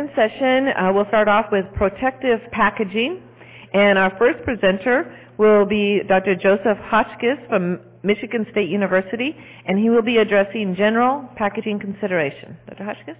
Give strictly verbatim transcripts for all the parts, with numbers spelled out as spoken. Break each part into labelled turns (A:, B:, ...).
A: session, uh, we'll start off with protective packaging, and our first presenter will be Doctor Joseph Hotchkiss from Michigan State University, and he will be addressing general packaging consideration. Doctor Hotchkiss?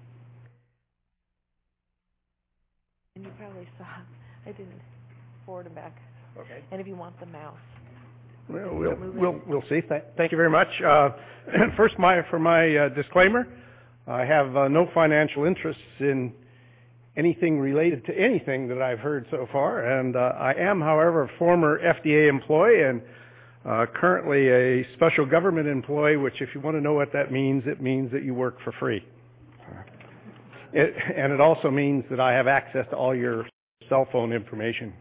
A: And you probably saw, I didn't forward him back.
B: Okay.
A: And if you want the mouse.
B: Well, we'll, we'll, we'll see. Th- thank you very much. Uh, first, my, for my uh, disclaimer, I have uh, no financial interests in anything related to anything that I've heard so far, and uh, I am, however, a former F D A employee and uh, currently a special government employee, which if you want to know what that means, it means that you work for free. It, and it also means that I have access to all your cell phone information.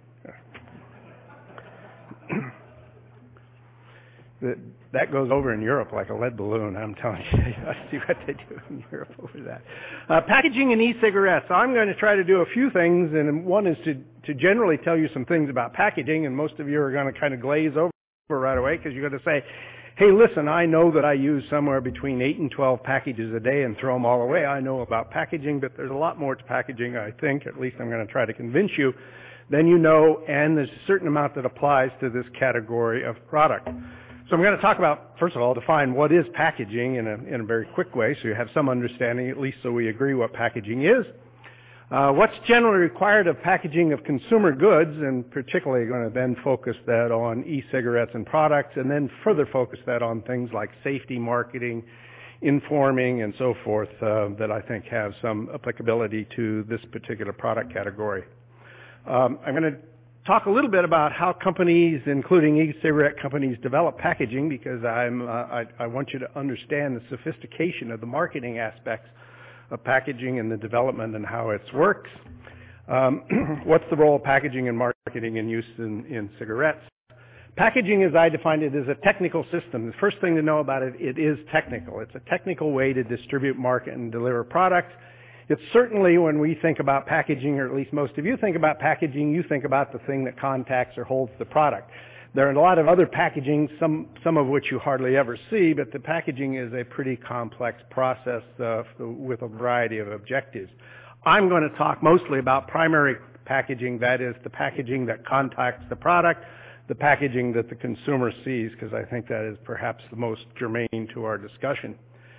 B: that, that goes over in Europe like a lead balloon, I'm telling you. I see what they do in Europe over that. Uh, packaging and e-cigarettes. I'm going to try to do a few things, and one is to, to generally tell you some things about packaging, and most of you are going to kind of glaze over right away because you're going to say, hey, listen, I know that I use somewhere between eight and twelve packages a day and throw them all away. I know about packaging, but there's a lot more to packaging, I think. At least I'm going to try to convince you. Then you know, and there's a certain amount that applies to this category of product. So I'm going to talk about, first of all, define what is packaging in a, in a very quick way so you have some understanding, at least so we agree what packaging is. Uh, what's generally required of packaging of consumer goods, and particularly going to then focus that on e-cigarettes and products, and then further focus that on things like safety, marketing, informing, and so forth uh, that I think have some applicability to this particular product category. Um, I'm going to talk a little bit about how companies, including e-cigarette companies, develop packaging, because I'm, uh, I, I want you to understand the sophistication of the marketing aspects of packaging and the development and how it works. Um, what's the role of packaging in marketing and use in, in cigarettes? Packaging, as I define it, is a technical system. The first thing to know about it, it is technical. It's a technical way to distribute, market, and deliver products. It's certainly, when we think about packaging, or at least most of you think about packaging, you think about the thing that contacts or holds the product. There are a lot of other packaging, some, some of which you hardly ever see, but the packaging is a pretty complex process uh, with a variety of objectives. I'm going to talk mostly about primary packaging, that is the packaging that contacts the product, the packaging that the consumer sees, because I think that is perhaps the most germane to our discussion.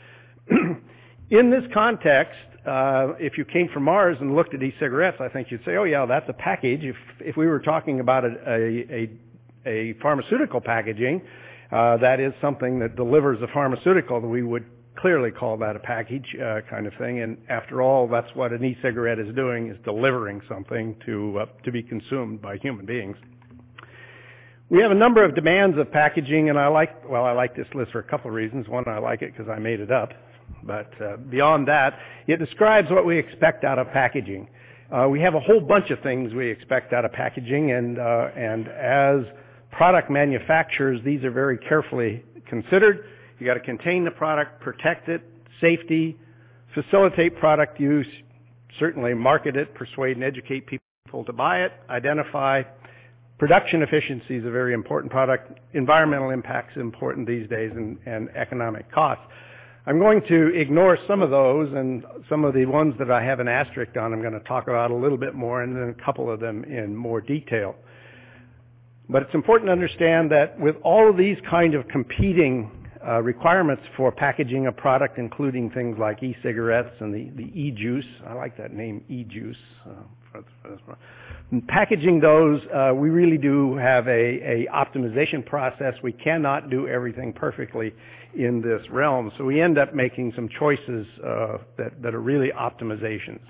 B: In this context, uh, if you came from Mars and looked at e-cigarettes, I think you'd say, oh yeah, that's a package. If, if we were talking about a, a, a a pharmaceutical packaging, uh, that is something that delivers a pharmaceutical, that we would clearly call that a package uh, kind of thing. And after all, that's what an e-cigarette is doing, is delivering something to, uh, to be consumed by human beings. We have a number of demands of packaging, and I like, well, I like this list for a couple of reasons. One, I like it because I made it up. But uh, beyond that, it describes what we expect out of packaging. Uh, we have a whole bunch of things we expect out of packaging, and, uh, and as product manufacturers, these are very carefully considered. You got to contain the product, protect it, safety, facilitate product use, certainly market it, persuade and educate people to buy it, identify. Production efficiency is a very important product. Environmental impacts is important these days, and, and economic costs. I'm going to ignore some of those, and some of the ones that I have an asterisk on I'm going to talk about a little bit more, and then a couple of them in more detail. But it's important to understand that with all of these kind of competing uh, requirements for packaging a product, including things like e-cigarettes and the, the e-juice, I like that name, e-juice. Uh, packaging those, uh, we really do have a, a optimization process. We cannot do everything perfectly in this realm, so we end up making some choices uh, that, that are really optimizations.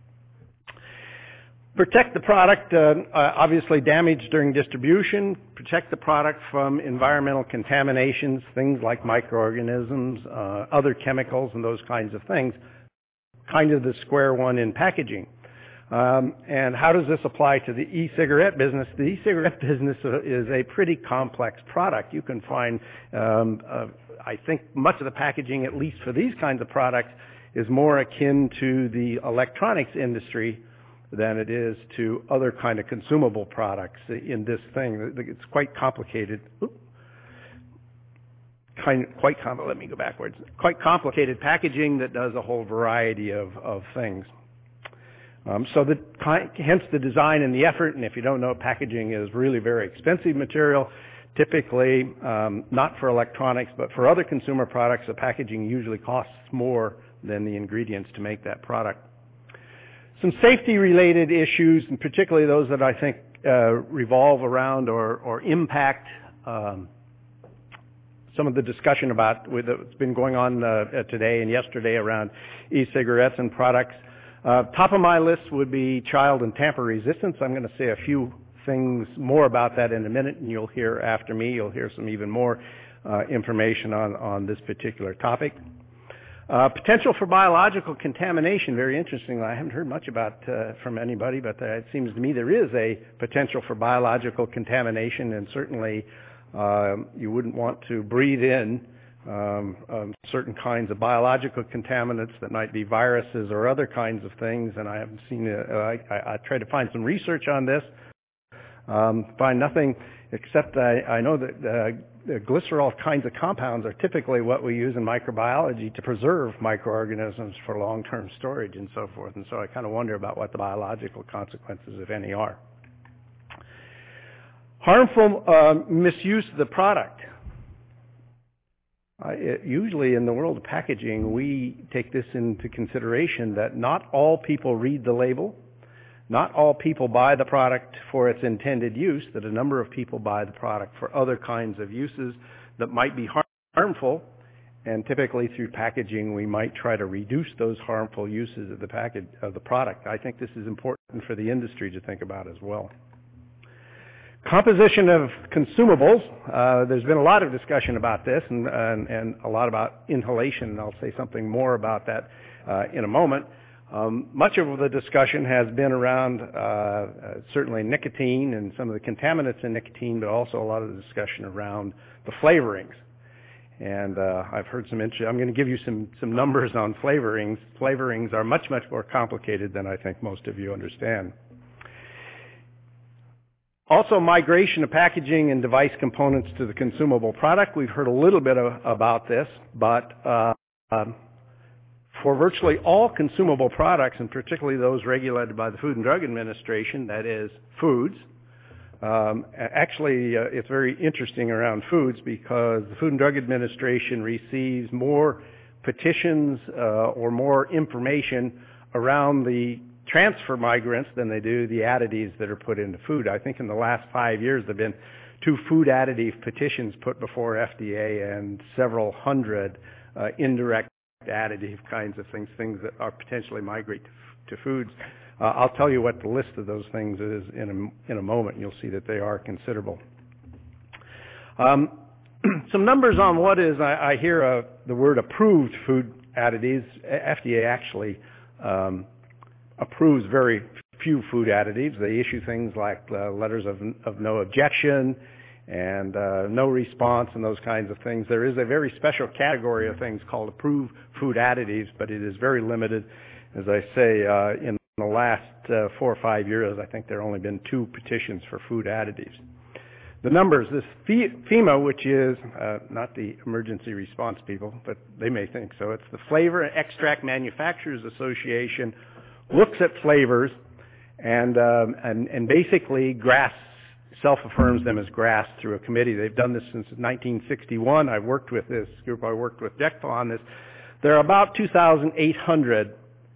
B: Protect the product, uh, uh, obviously damage during distribution. Protect the product from environmental contaminations, things like microorganisms, uh, other chemicals, and those kinds of things. Kind of the square one in packaging. Um, and how does this apply to the e-cigarette business? The e-cigarette business is a pretty complex product. You can find, um, uh, I think, much of the packaging, at least for these kinds of products, is more akin to the electronics industry than it is to other kind of consumable products in this thing. It's quite complicated. Oop. Kind of, quite com- let me go backwards. Quite complicated packaging that does a whole variety of, of things. Um, so the, hence the design and the effort, and if you don't know, packaging is really very expensive material. Typically, um, not for electronics, but for other consumer products, the packaging usually costs more than the ingredients to make that product. Some safety-related issues, and particularly those that I think uh, revolve around or, or impact um, some of the discussion about with what's been going on uh, today and yesterday around e-cigarettes and products. Uh, top of my list would be child and tamper resistance. I'm going to say a few things more about that in a minute, and you'll hear after me, you'll hear some even more uh, information on, on this particular topic. Uh, potential for biological contamination, very interesting. I haven't heard much about uh, from anybody, but uh, it seems to me there is a potential for biological contamination, and certainly uh, you wouldn't want to breathe in um, um, certain kinds of biological contaminants that might be viruses or other kinds of things, and I haven't seen, uh, I, I, I tried to find some research on this. Um, find nothing except I, I know that uh, the glycerol kinds of compounds are typically what we use in microbiology to preserve microorganisms for long-term storage and so forth. And so I kind of wonder about what the biological consequences, if any, are. Harmful uh, misuse of the product. Uh, it, usually in the world of packaging, we take this into consideration that not all people read the label. Not all people buy the product for its intended use, that a number of people buy the product for other kinds of uses that might be harmful, and typically through packaging we might try to reduce those harmful uses of the package of the product. I think this is important for the industry to think about as well. Composition of consumables. Uh, there's been a lot of discussion about this and, and, and a lot about inhalation, and I'll say something more about that uh, in a moment. Um, much of the discussion has been around uh, uh, certainly nicotine and some of the contaminants in nicotine, but also a lot of the discussion around the flavorings. And uh, I've heard some interest. I'm going to give you some, some numbers on flavorings. Flavorings are much, much more complicated than I think most of you understand. Also, migration of packaging and device components to the consumable product. We've heard a little bit of, about this, but uh, um, for virtually all consumable products, and particularly those regulated by the Food and Drug Administration, that is foods, um, actually uh, it's very interesting around foods because the Food and Drug Administration receives more petitions uh, or more information around the transfer migrants than they do the additives that are put into food. I think in the last five years there have been two food additive petitions put before F D A and several hundred uh, indirect additive kinds of things, things that are potentially migrate to, to foods. Uh, I'll tell you what the list of those things is in a, in a moment. You'll see that they are considerable. Um, some numbers on what is, I, I hear uh, the word approved food additives. F D A actually um, approves very few food additives. They issue things like uh, letters of, of no objection and uh, no response and those kinds of things. There is a very special category of things called approved food additives, but it is very limited. As I say, uh, in the last uh, four or five years, I think there have only been two petitions for food additives. The numbers, this FEMA, which is uh, not the emergency response people, but they may think so. It's the Flavor and Extract Manufacturers Association, looks at flavors and, um, and, and basically grasps self-affirms them as G R A S through a committee. They've done this since nineteen sixty-one. I've worked with this group. I worked with D E C F A on this. There are about two thousand eight hundred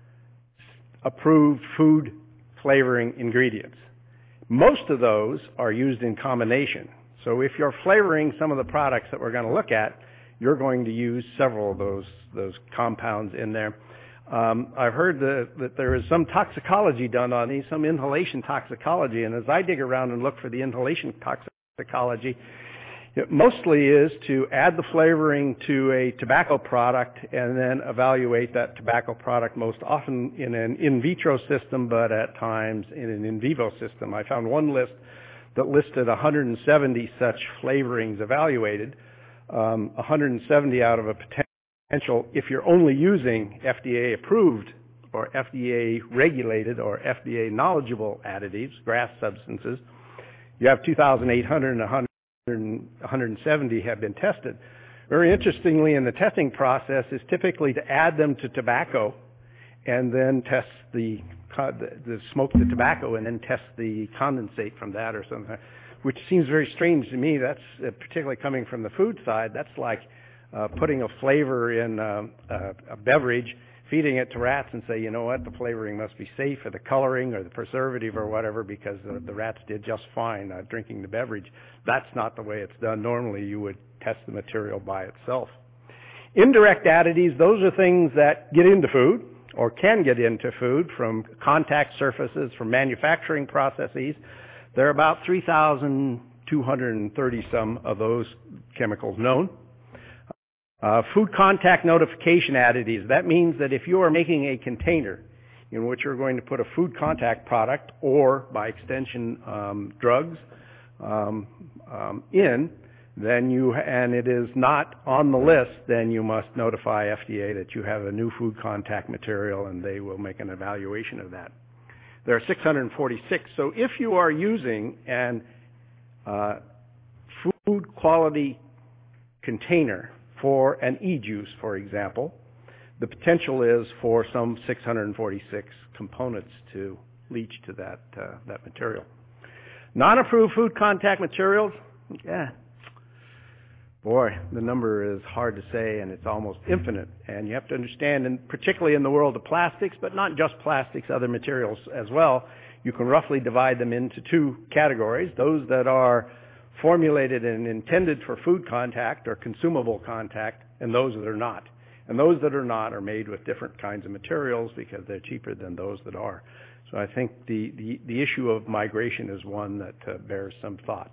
B: approved food flavoring ingredients. Most of those are used in combination. So if you're flavoring some of the products that we're going to look at, you're going to use several of those, those compounds in there. Um, I've heard that, that there is some toxicology done on these, some inhalation toxicology, and as I dig around and look for the inhalation toxicology, it mostly is to add the flavoring to a tobacco product and then evaluate that tobacco product most often in an in vitro system, but at times in an in vivo system. I found one list that listed one hundred seventy such flavorings evaluated, um, one hundred seventy out of a potential Potential, if you're only using F D A approved or F D A regulated or F D A knowledgeable additives, G R A S substances, you have two thousand eight hundred and one hundred seventy have been tested. Very interestingly, in the testing process is typically to add them to tobacco and then tests the, the, the smoke the tobacco and then tests the condensate from that or something, which seems very strange to me. That's uh, particularly coming from the food side. That's like uh, putting a flavor in uh, a, a beverage, feeding it to rats and say, you know what, the flavoring must be safe, or the coloring or the preservative or whatever, because the, the rats did just fine uh, drinking the beverage. That's not the way it's done. Normally you would test the material by itself. Indirect additives, those are things that get into food or can get into food from contact surfaces, from manufacturing processes. There are about three thousand two hundred thirty some of those chemicals known. Uh, food contact notification additives. That means that if you are making a container in which you're going to put a food contact product or, by extension, um, drugs um, um, in, then you and it is not on the list, then you must notify F D A that you have a new food contact material, and they will make an evaluation of that. There are six hundred forty-six. So if you are using an uh, food quality container for an e-juice, for example, the potential is for some six hundred forty-six components to leach to that uh, that material. Non-approved food contact materials, yeah. Boy, the number is hard to say, and it's almost infinite. And you have to understand, and particularly in the world of plastics, but not just plastics, other materials as well, you can roughly divide them into two categories. Those that are formulated and intended for food contact or consumable contact, and those that are not. And those that are not are made with different kinds of materials because they're cheaper than those that are. So I think the, the, the issue of migration is one that uh, bears some thought.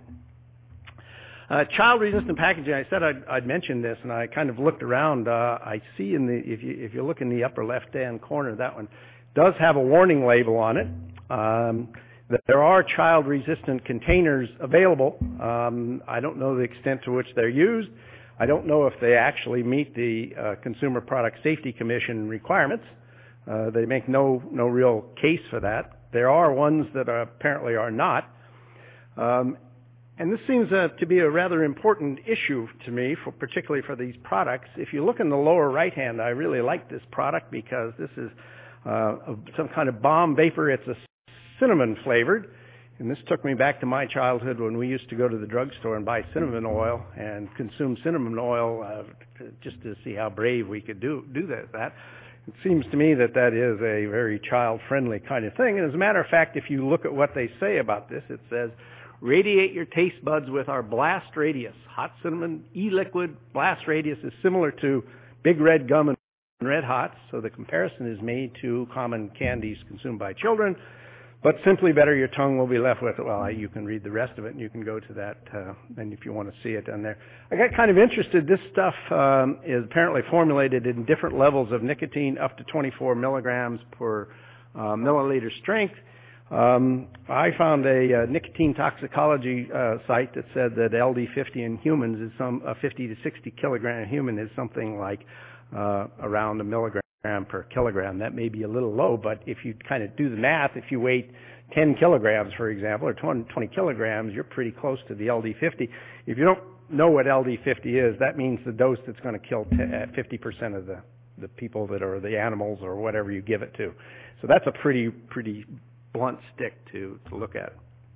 B: Uh, child-resistant packaging, I said I'd, I'd mention this, and I kind of looked around. Uh, I see in the, if you, if you look in the upper left-hand corner, that one does have a warning label on it. Um, there are child-resistant containers available. Um, I don't know the extent to which they're used. I don't know if they actually meet the uh, Consumer Product Safety Commission requirements. Uh, they make no, no real case for that. There are ones that are, apparently are not. Um, And this seems uh, to be a rather important issue to me, for, particularly for these products. If you look in the lower right hand, I really like this product because this is uh, some kind of bomb vapor. It's a cinnamon flavored. And this took me back to my childhood when we used to go to the drugstore and buy cinnamon oil and consume cinnamon oil uh, just to see how brave we could do, do that, that. It seems to me that that is a very child-friendly kind of thing. And as a matter of fact, if you look at what they say about this, it says, radiate your taste buds with our Blast Radius. Hot cinnamon e-liquid Blast Radius is similar to Big Red Gum and Red Hots, so the comparison is made to common candies consumed by children, but simply better your tongue will be left with it. Well, you can read the rest of it, and you can go to that, uh, and if you want to see it down there. I got kind of interested. This stuff um, is apparently formulated in different levels of nicotine, up to twenty-four milligrams per uh, milliliter strength. Um, I found a uh, nicotine toxicology uh, site that said that L D fifty in humans is some uh, fifty to sixty kilogram in human is something like uh, around a milligram per kilogram. That may be a little low, but if you kind of do the math, if you weigh ten kilograms, for example, or twenty kilograms, you're pretty close to the L D fifty. If you don't know what L D fifty is, that means the dose that's going to kill fifty percent of the, the people that are the animals or whatever you give it to. So that's a pretty, pretty blunt stick to, to look at.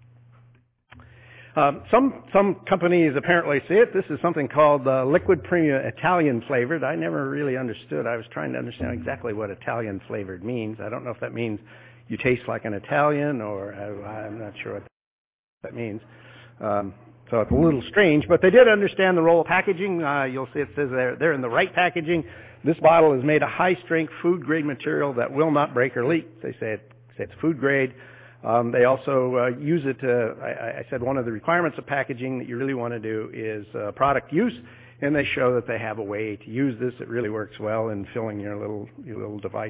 B: Um, some some companies apparently see it. This is something called uh, liquid premium Italian flavored. I never really understood. I was trying to understand exactly what Italian flavored means. I don't know if that means you taste like an Italian, or I, I'm not sure what that means. Um, so it's a little strange, but they did understand the role of packaging. Uh, you'll see it says they're, they're in the right packaging. This bottle is made of high-strength food-grade material that will not break or leak. They say it It's food grade. Um, they also uh, use it to, I, I said one of the requirements of packaging that you really want to do is uh, product use, and they show that they have a way to use this. It really works well in filling your little, your little device.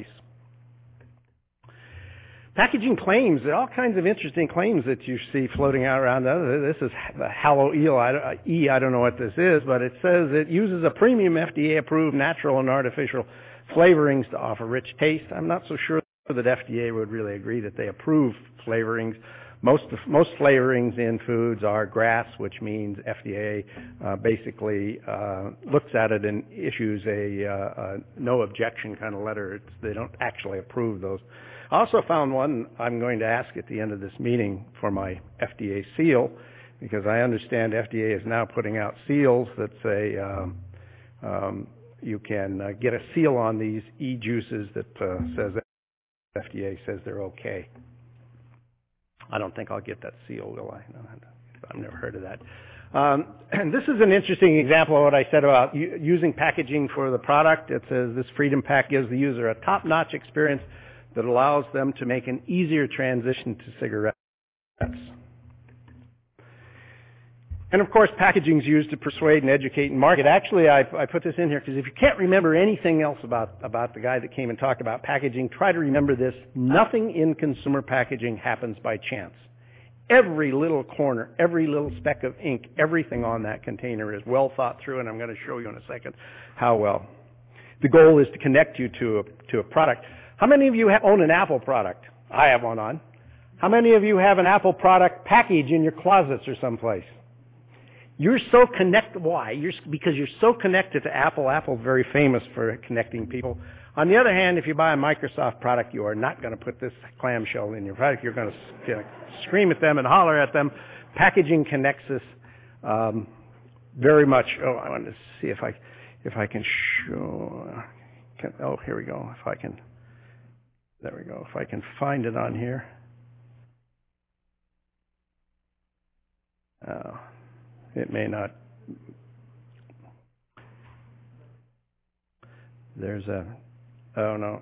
B: Packaging claims. There are all kinds of interesting claims that you see floating out around. This is the Hallow E. I don't know what this is, but it says it uses a premium F D A-approved natural and artificial flavorings to offer rich taste. I'm not so sure that F D A would really agree that they approve flavorings. Most most flavorings in foods are GRAS, which means F D A uh, basically uh, looks at it and issues a, uh, a no objection kind of letter. It's, they don't actually approve those. I also found one I'm going to ask at the end of this meeting for my F D A seal, because I understand F D A is now putting out seals that say um, um, you can uh, get a seal on these e-juices that uh, says F D A says they're okay. I don't think I'll get that seal, will I? No, I've never heard of that. Um, and this is an interesting example of what I said about u- using packaging for the product. It says this Freedom Pack gives the user a top-notch experience that allows them to make an easier transition to cigarettes. And of course, packaging is used to persuade and educate and market. Actually, I, I put this in here because if you can't remember anything else about, about the guy that came and talked about packaging, try to remember this. Nothing in consumer packaging happens by chance. Every little corner, every little speck of ink, everything on that container is well thought through, and I'm going to show you in a second how well. The goal is to connect you to a, to a product. How many of you own an Apple product? I have one on. How many of you have an Apple product package in your closets or someplace? You're so connected. Why? You're, because you're so connected to Apple. Apple's very famous for connecting people. On the other hand, if you buy a Microsoft product, you are not going to put this clamshell in your product. You're going to you know, scream at them and holler at them. Packaging connects us um, very much. Oh, I want to see if I if I can show. Can, oh, here we go. If I can. There we go. If I can find it on here. Oh. It may not. There's a, oh no.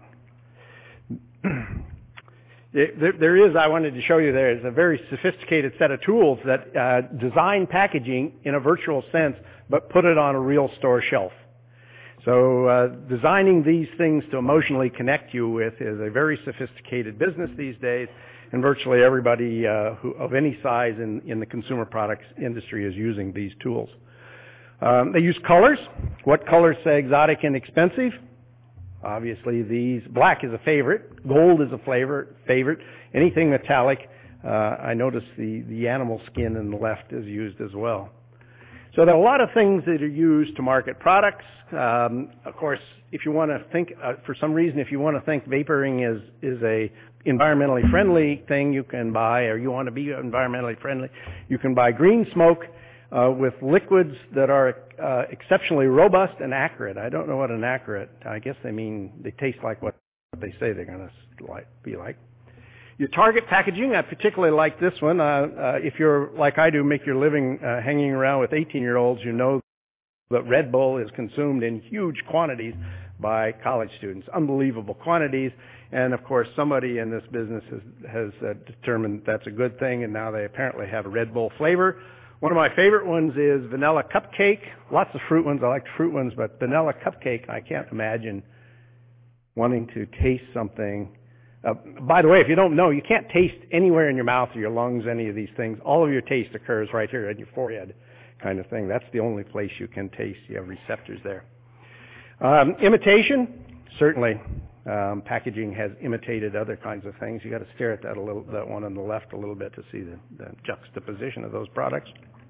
B: it, there, there is, I wanted to show you there is a very sophisticated set of tools that uh, design packaging in a virtual sense, but put it on a real store shelf. So uh, designing these things to emotionally connect you with is a very sophisticated business these days. And virtually everybody uh, who, of any size in, in the consumer products industry is using these tools. Um, they use colors. What colors say exotic and expensive? Obviously, these black is a favorite. Gold is a flavor, favorite. Anything metallic. Uh, I notice the, the animal skin in the left is used as well. So there are a lot of things that are used to market products. Um, of course, if you want to think, uh, for some reason, if you want to think vaporing is, is a environmentally friendly thing you can buy, or you want to be environmentally friendly, you can buy green smoke uh, with liquids that are uh, exceptionally robust and accurate. I don't know what an accurate, I guess they mean they taste like what they say they're going to like, be like. Your target packaging, I particularly like this one. Uh, uh, if you're, like I do, make your living uh, hanging around with eighteen-year-olds, you know that Red Bull is consumed in huge quantities by college students, unbelievable quantities. And, of course, somebody in this business has, has uh, determined that's a good thing, and now they apparently have a Red Bull flavor. One of my favorite ones is vanilla cupcake. Lots of fruit ones. I like fruit ones, but vanilla cupcake, I can't imagine wanting to taste something. Uh, by the way, if you don't know, you can't taste anywhere in your mouth or your lungs, any of these things. All of your taste occurs right here in your forehead kind of thing. That's the only place you can taste. You have receptors there. Um, imitation, certainly. Um, packaging has imitated other kinds of things. You got to stare at that a little, that one on the left a little bit to see the, the juxtaposition of those products.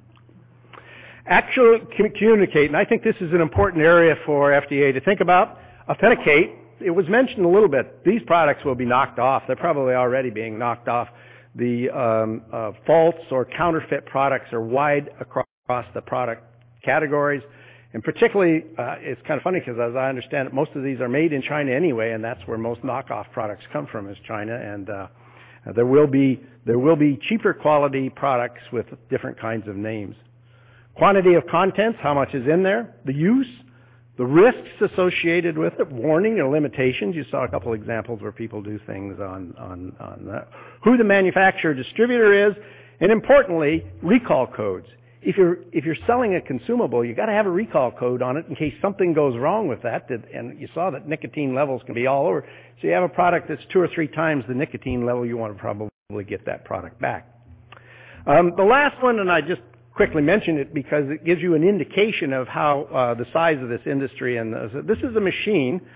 B: Actually communicate, and I think this is an important area for F D A to think about. Authenticate. It was mentioned a little bit. These products will be knocked off. They're probably already being knocked off. The um, uh, false or counterfeit products are wide across the product categories. And particularly, uh, it's kind of funny because as I understand it, most of these are made in China anyway, and that's where most knockoff products come from, is China. And uh, there will be there will be cheaper quality products with different kinds of names. Quantity of contents, how much is in there, the use, the risks associated with it, warning or limitations. You saw a couple examples where people do things on, on, on that. Who the manufacturer distributor is, and importantly, recall codes. If you're, if you're selling a consumable, you've got to have a recall code on it in case something goes wrong with that. And you saw that nicotine levels can be all over. So you have a product that's two or three times the nicotine level, you want to probably get that product back. Um, the last one, and I just quickly mention it because it gives you an indication of how uh, the size of this industry. And uh, this is a machine.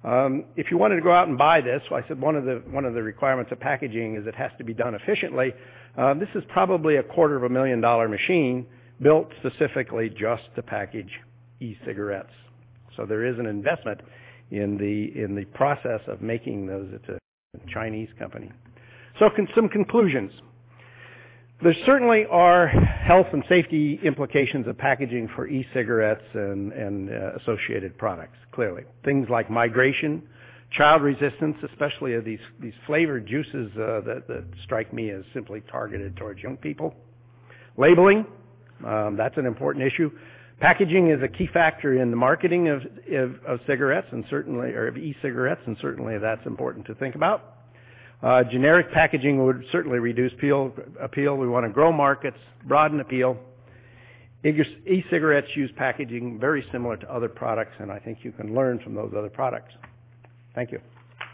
B: Um, if you wanted to go out and buy this, well, I said one of the one of the requirements of packaging is it has to be done efficiently. Uh, this is probably a quarter of a million dollar machine built specifically just to package e-cigarettes. So there is an investment in the in the process of making those. It's a Chinese company. So con- some conclusions. There certainly are health and safety implications of packaging for e-cigarettes and, and uh, associated products, clearly. Things like migration, child resistance, especially of these, these flavored juices uh, that, that strike me as simply targeted towards young people. Labeling, um, that's an important issue. Packaging is a key factor in the marketing of, of, of cigarettes and certainly, or of e-cigarettes, and certainly that's important to think about. Uh, generic packaging would certainly reduce appeal, appeal. We want to grow markets, broaden appeal. E-cigarettes use packaging very similar to other products, and I think you can learn from those other products. Thank you.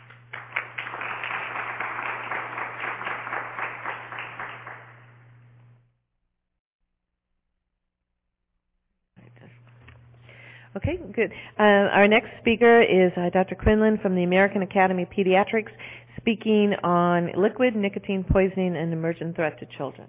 A: Okay, good. Uh, our next speaker is uh, Doctor Quinlan from the American Academy of Pediatrics, speaking on liquid nicotine poisoning and emergent threat to children.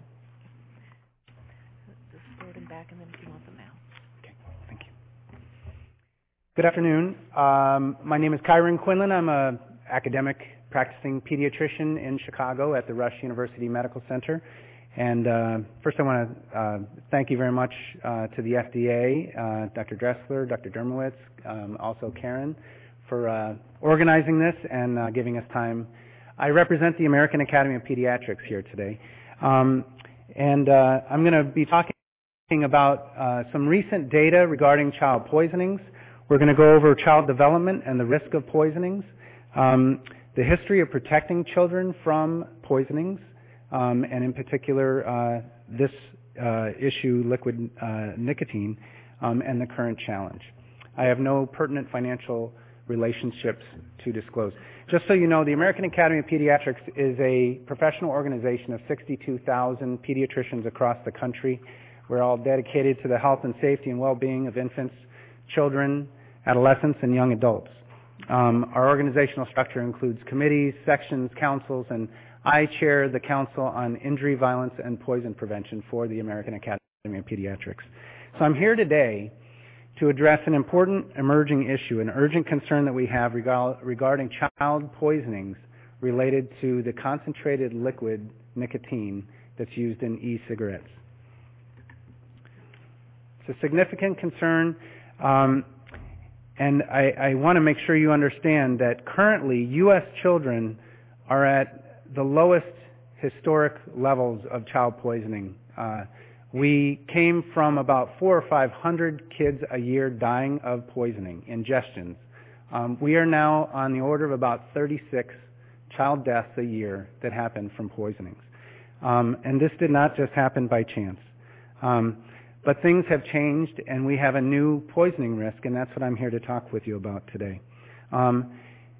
A: Just forward and back, and then if you want them now.
C: Okay, thank you. Good afternoon. Um, my name is Kyron Quinlan. I'm an academic practicing pediatrician in Chicago at the Rush University Medical Center. And uh, first I want to uh, thank you very much uh, to the F D A, uh, Doctor Dressler, Doctor Dermowitz, um, also Karen, for uh, organizing this and uh, giving us time. I represent the American Academy of Pediatrics here today. Um, and uh, I'm going to be talking about uh, some recent data regarding child poisonings. We're going to go over child development and the risk of poisonings, um, the history of protecting children from poisonings, Um, and in particular, uh, this uh, issue, liquid uh, nicotine, um, and the current challenge. I have no pertinent financial relationships to disclose. Just so you know, the American Academy of Pediatrics is a professional organization of sixty-two thousand pediatricians across the country. We're all dedicated to the health and safety and well-being of infants, children, adolescents, and young adults. Um, our organizational structure includes committees, sections, councils, and I chair the Council on Injury, Violence, and Poison Prevention for the American Academy of Pediatrics. So I'm here today to address an important emerging issue, an urgent concern that we have regarding child poisonings related to the concentrated liquid nicotine that's used in e-cigarettes. It's a significant concern, um, and I, I want to make sure you understand that currently U S children are at the lowest historic levels of child poisoning. Uh, we came from about four or five hundred kids a year dying of poisoning, ingestions. Um, we are now on the order of about thirty-six child deaths a year that happen from poisonings. Um, and this did not just happen by chance. Um, but things have changed, and we have a new poisoning risk, and that's what I'm here to talk with you about today. Um,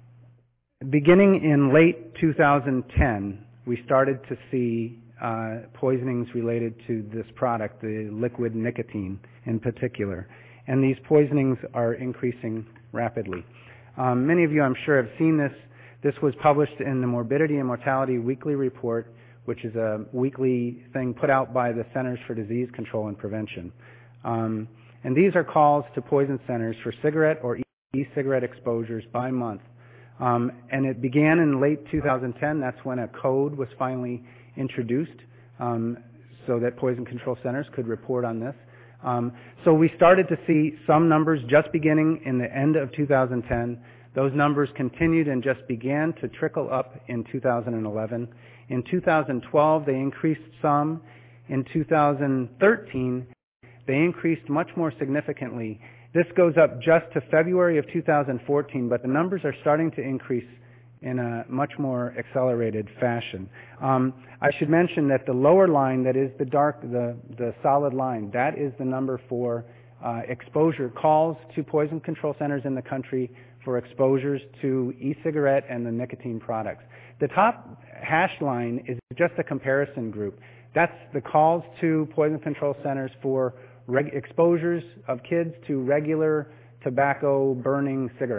C: Beginning in late two thousand ten, we started to see uh, poisonings related to this product, the liquid nicotine in particular. And these poisonings are increasing rapidly. Um, many of you, I'm sure, have seen this. This was published in the Morbidity and Mortality Weekly Report, which is a weekly thing put out by the Centers for Disease Control and Prevention. Um, and these are calls to poison centers for cigarette or e-cigarette exposures by month. Um, and it began in late two thousand ten. That's when a code was finally introduced um, so that poison control centers could report on this. Um, so we started to see some numbers just beginning in the end of two thousand ten. Those numbers continued and just began to trickle up in two thousand eleven. In two thousand twelve, they increased some. In two thousand thirteen, they increased much more significantly. This goes up just to February of two thousand fourteen, but the numbers are starting to increase in a much more accelerated fashion. Um, I should mention that the lower line, that is the dark, the, the solid line, that is the number for uh, exposure calls to poison control centers in the country for exposures to e-cigarette and the nicotine products. The top hashed line is just a comparison group. That's the calls to poison control centers for Reg- exposures of kids to regular tobacco burning cigarettes,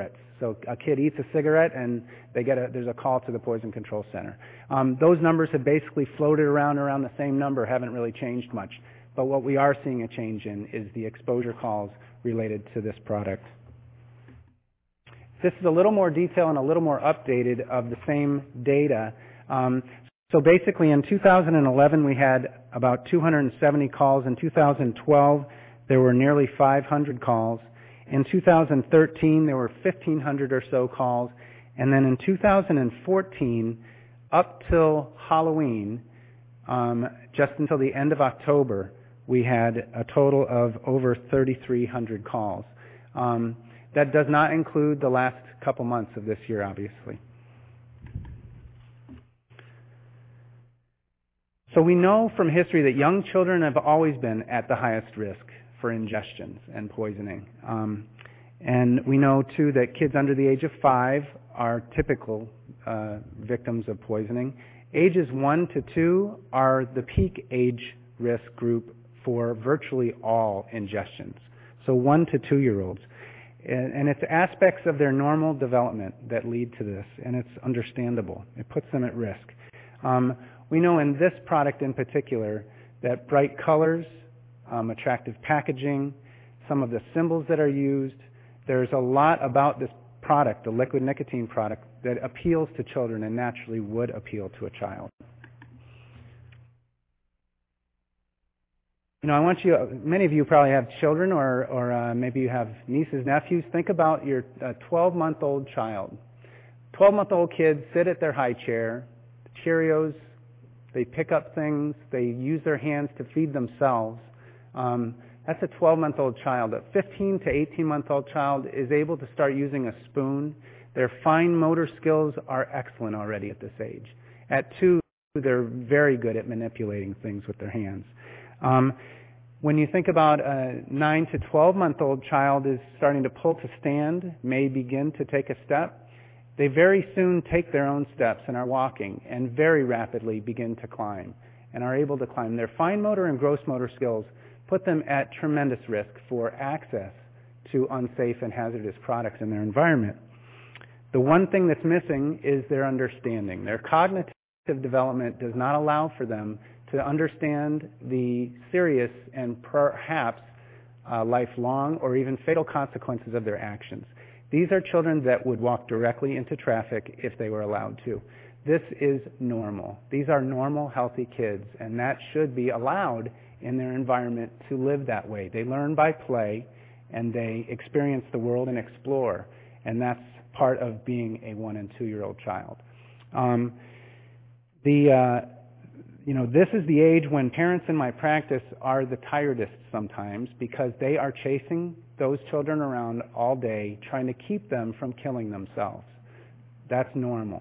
C: So a kid eats a cigarette and they get a, there's a call to the Poison Control Center. Um, those numbers have basically floated around around the same number, haven't really changed much. But what we are seeing a change in is the exposure calls related to this product. This is a little more detail and a little more updated of the same data. Um, so basically in two thousand eleven we had about two hundred seventy calls. In two thousand twelve there were nearly five hundred calls. In two thousand thirteen there were fifteen hundred or so calls. And then in two thousand fourteen, up till Halloween, um, just until the end of October, we had a total of over thirty-three hundred calls. Um, that does not include the last couple months of this year, obviously. So we know from history that young children have always been at the highest risk for ingestions and poisoning. Um, and we know, too, that kids under the age of five are typical uh, victims of poisoning. Ages one to two are the peak age risk group for virtually all ingestions. So one to two-year-olds. And, and it's aspects of their normal development that lead to this, and it's understandable. It puts them at risk. Um, we know in this product in particular that bright colors, um, attractive packaging, some of the symbols that are used, there's a lot about this product, the liquid nicotine product, that appeals to children and naturally would appeal to a child. You know, I want you, many of you probably have children or, or uh, maybe you have nieces, nephews. Think about your uh, twelve-month-old child. twelve-month-old kids sit at their high chair, Cheerios, they pick up things, they use their hands to feed themselves. Um, that's a twelve-month-old child. A fifteen to eighteen-month-old child is able to start using a spoon. Their fine motor skills are excellent already at this age. At two, they're very good at manipulating things with their hands. Um, when you think about a nine to twelve-month-old child is starting to pull to stand, may begin to take a step, they very soon take their own steps and are walking and very rapidly begin to climb and are able to climb. Their fine motor and gross motor skills put them at tremendous risk for access to unsafe and hazardous products in their environment. The one thing that's missing is their understanding. Their cognitive development does not allow for them to understand the serious and perhaps uh, lifelong or even fatal consequences of their actions. These are children that would walk directly into traffic if they were allowed to. This is normal. These are normal, healthy kids, and that should be allowed in their environment to live that way. They learn by play, and they experience the world and explore, and that's part of being a one and two-year-old child. Um, the uh, You know, this is the age when parents in my practice are the tiredest sometimes because they are chasing those children around all day trying to keep them from killing themselves. That's normal.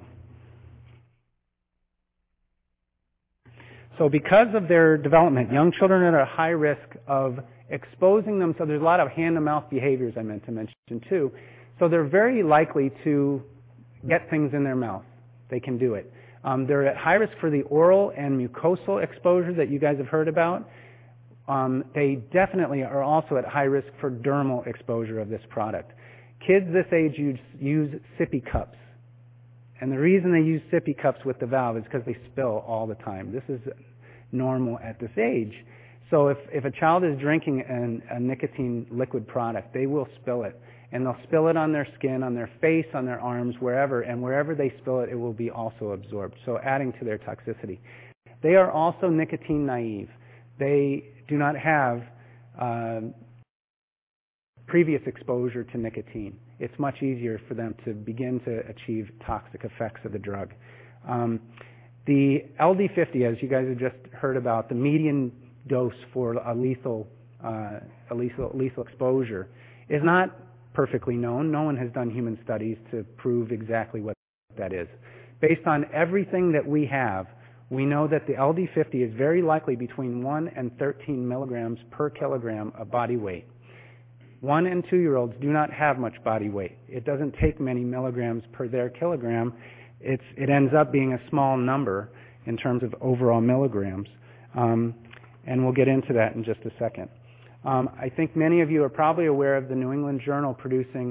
C: So because of their development, young children are at a high risk of exposing themselves. There's a lot of hand-to-mouth behaviors I meant to mention too. So they're very likely to get things in their mouth. They can do it. Um, they're at high risk for the oral and mucosal exposure that you guys have heard about. Um, they definitely are also at high risk for dermal exposure of this product. Kids this age use, use sippy cups. And the reason they use sippy cups with the valve is because they spill all the time. This is normal at this age. So if, if a child is drinking an, a nicotine liquid product, they will spill it. And they'll spill it on their skin, on their face, on their arms, wherever. And wherever they spill it, it will be also absorbed, so adding to their toxicity. They are also nicotine naive. They do not have uh, previous exposure to nicotine. It's much easier for them to begin to achieve toxic effects of the drug. Um, the L D fifty, as you guys have just heard about, the median dose for a lethal, uh, a lethal, lethal exposure is not perfectly known. No one has done human studies to prove exactly what that is. Based on everything that we have, we know that the L D fifty is very likely between one and thirteen milligrams per kilogram of body weight. One and two-year-olds do not have much body weight. It doesn't take many milligrams per their kilogram. It's, it ends up being a small number in terms of overall milligrams. Um, and we'll get into that in just a second. Um, I think many of you are probably aware of the New England Journal producing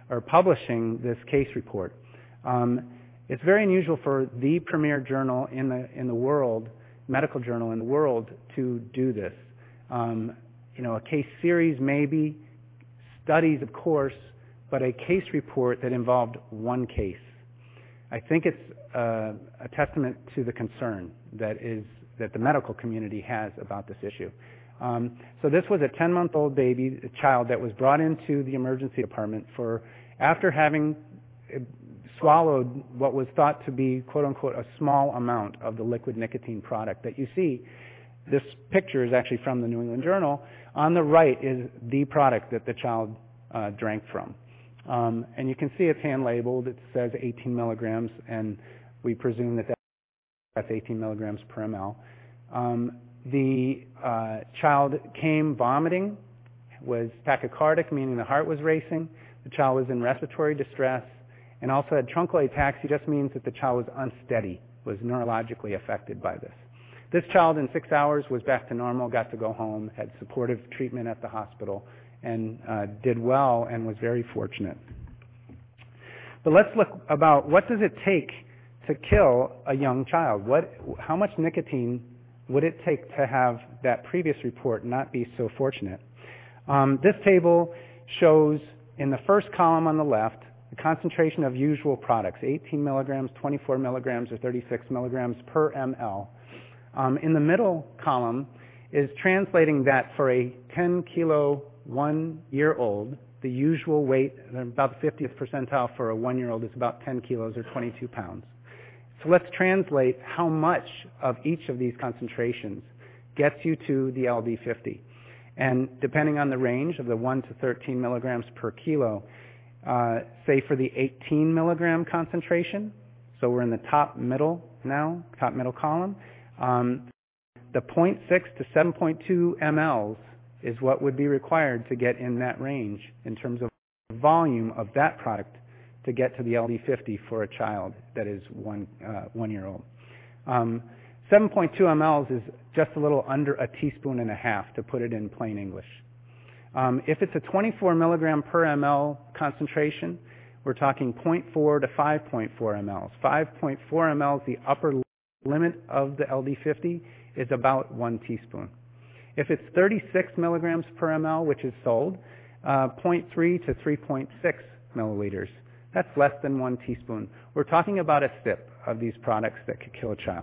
C: or publishing this case report. Um, it's very unusual for the premier journal in the in the world, medical journal in the world, to do this. Um, you know, a case series maybe, studies of course, but a case report that involved one case. I think it's uh, a testament to the concern that is that the medical community has about this issue. Um, so this was a ten-month-old baby, a child that was brought into the emergency department for after having swallowed what was thought to be, quote-unquote, a small amount of the liquid nicotine product that you see. This picture is actually from the New England Journal. On the right is the product that the child uh, drank from. Um, and you can see it's hand-labeled. It says eighteen milligrams, and we presume that that's eighteen milligrams per ml. Um, the uh, child came vomiting, was tachycardic, meaning the heart was racing. The child was in respiratory distress, and also had truncal ataxia, just means that the child was unsteady, was neurologically affected by this. This child in six hours was back to normal, got to go home, had supportive treatment at the hospital, and uh, did well and was very fortunate. But let's look about what does it take to kill a young child? What, how much nicotine would it take to have that previous report not be so fortunate? Um, this table shows in the first column on the left the concentration of usual products, eighteen milligrams, twenty-four milligrams, or thirty-six milligrams per ml. Um, in the middle column is translating that for a ten kilo one-year-old, the usual weight, about the fiftieth percentile for a one-year-old is about ten kilos or twenty-two pounds. So let's translate how much of each of these concentrations gets you to the L D fifty. And depending on the range of the one to thirteen milligrams per kilo, uh, say for the eighteen milligram concentration, so we're in the top middle now, top middle column, um, the zero point six to seven point two milliliters is what would be required to get in that range in terms of volume of that product to get to the L D fifty for a child that is one, uh, one year old. Um, seven point two milliliters is just a little under a teaspoon and a half, to put it in plain English. Um, if it's a twenty-four milligram per ml concentration, we're talking zero point four to five point four milliliters. five point four milliliters, the upper limit of the L D fifty, is about one teaspoon. If it's thirty-six milligrams per ml, which is sold, uh, zero point three to three point six milliliters. That's less than one teaspoon. We're talking about a sip of these products that could kill a child.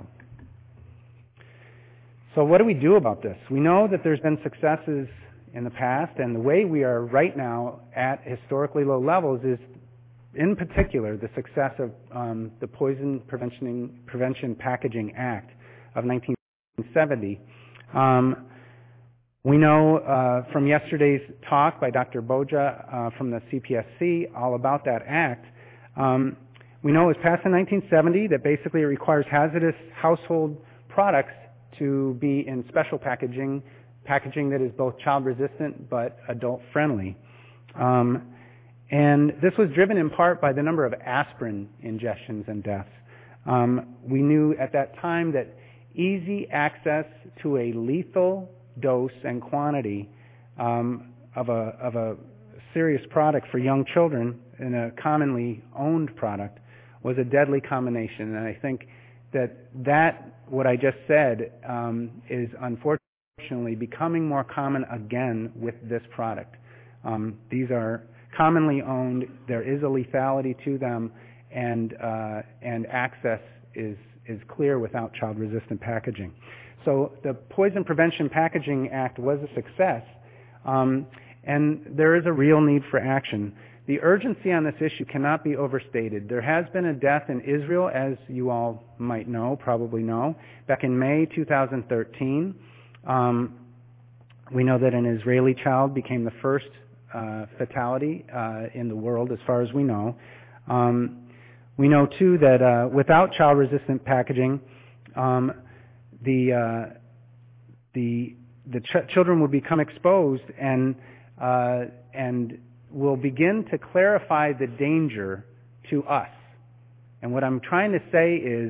C: So what do we do about this? We know that there's been successes in the past, and the way we are right now at historically low levels is, in particular, the success of um, the Poison Prevention, Prevention Packaging Act of nineteen seventy. Um, We know uh, from yesterday's talk by Doctor Boja uh, from the C P S C all about that act. Um, we know it was passed in nineteen seventy that basically it requires hazardous household products to be in special packaging, packaging that is both child-resistant but adult-friendly. Um, and this was driven in part by the number of aspirin ingestions and deaths. Um, we knew at that time that easy access to a lethal dose and quantity um, of a of a serious product for young children in a commonly owned product was a deadly combination. And I think that that what I just said um, is unfortunately becoming more common again with this product. Um, these are commonly owned. There is a lethality to them, and uh, and access is is clear without child-resistant packaging. So the Poison Prevention Packaging Act was a success, um, and there is a real need for action. The urgency on this issue cannot be overstated. There has been a death in Israel, as you all might know, probably know, back in May two thousand thirteen. Um, we know that an Israeli child became the first uh, fatality uh, in the world, as far as we know. Um, we know, too, that uh, without child-resistant packaging, um, the uh, the the ch- children will become exposed and uh, and will begin to clarify the danger to us. And what I'm trying to say is,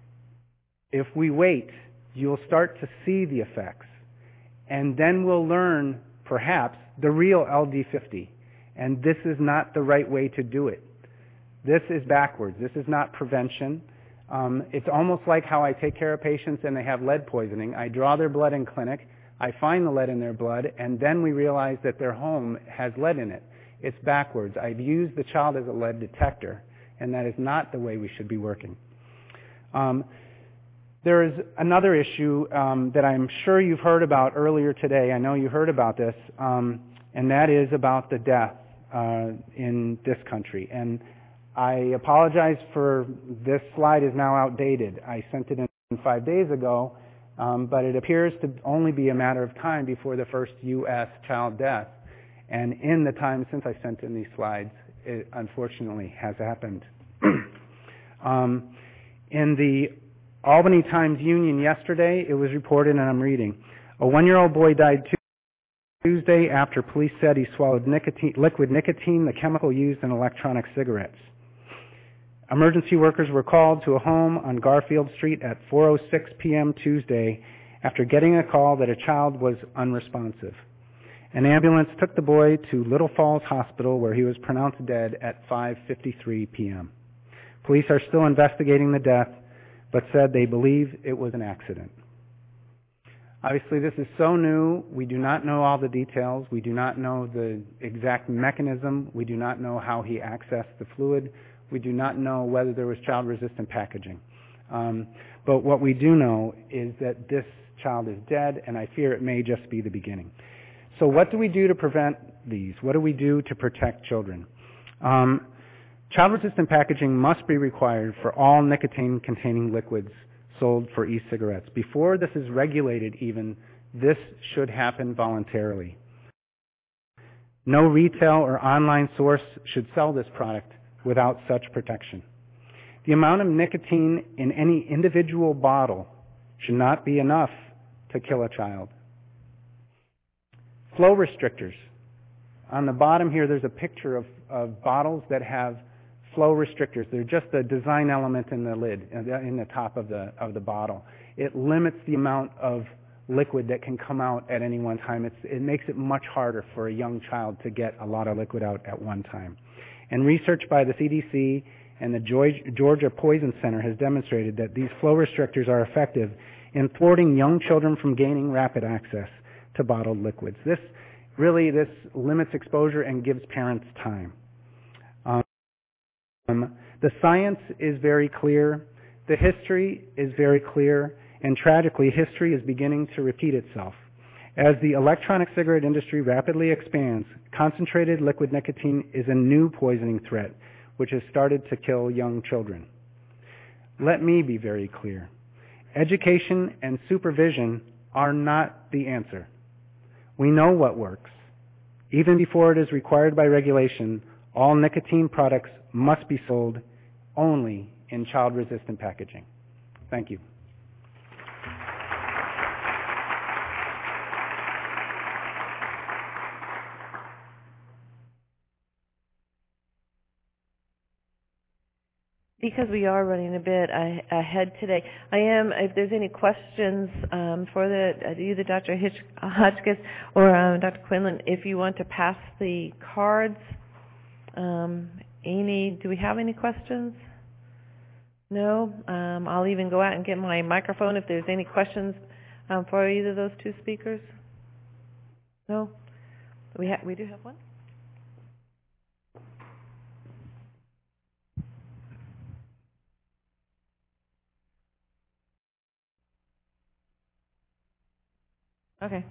C: if we wait, you'll start to see the effects, and then we'll learn perhaps the real L D fifty. And this is not the right way to do it. This is backwards. This is not prevention. Um, it's almost like how I take care of patients and they have lead poisoning. I draw their blood in clinic, I find the lead in their blood, and then we realize that their home has lead in it. It's backwards. I've used the child as a lead detector, and that is not the way we should be working. Um, there is another issue um, that I'm sure you've heard about earlier today. I know you heard about this, um, and that is about the death uh, in this country. And I apologize for this slide is now outdated. I sent it in five days ago, um, but it appears to only be a matter of time before the first U S child death. And in the time since I sent in these slides, it unfortunately has happened. um, in the Albany Times-Union yesterday, it was reported, and I'm reading, a one-year-old boy died Tuesday after police said he swallowed nicotine, liquid nicotine, the chemical used in electronic cigarettes. Emergency workers were called to a home on Garfield Street at four oh six p.m. Tuesday after getting a call that a child was unresponsive. An ambulance took the boy to Little Falls Hospital where he was pronounced dead at five fifty-three p.m. Police are still investigating the death, but said they believe it was an accident. Obviously, this is so new. We do not know all the details. We do not know the exact mechanism. We do not know how he accessed the fluid. We do not know whether there was child-resistant packaging. Um, but what we do know is that this child is dead, and I fear it may just be the beginning. So what do we do to prevent these? What do we do to protect children? Um, child-resistant packaging must be required for all nicotine-containing liquids sold for e-cigarettes. Before this is regulated even, this should happen voluntarily. No retail or online source should sell this product without such protection. The amount of nicotine in any individual bottle should not be enough to kill a child. Flow restrictors. On the bottom here, there's a picture of, of bottles that have flow restrictors. They're just a design element in the lid, in the top of the, of the bottle. It limits the amount of liquid that can come out at any one time. It's, it makes it much harder for a young child to get a lot of liquid out at one time. And research by the C D C and the Georgia Poison Center has demonstrated that these flow restrictors are effective in thwarting young children from gaining rapid access to bottled liquids. This really, this limits exposure and gives parents time. Um, the science is very clear. The history is very clear. And tragically, history is beginning to repeat itself. As the electronic cigarette industry rapidly expands, concentrated liquid nicotine is a new poisoning threat, which has started to kill young children. Let me be very clear. Education and supervision are not the answer. We know what works. Even before it is required by regulation, all nicotine products must be sold only in child-resistant packaging. Thank you.
A: Because we are running a bit ahead today, I am, if there's any questions um, for the either Doctor Hitch, Hotchkiss or um, Doctor Quinlan, if you want to pass the cards. Um, Amy, do we have any questions? No? Um, I'll even go out and get my microphone if there's any questions um, for either of those two speakers. No? We, ha- we do have one? Okay.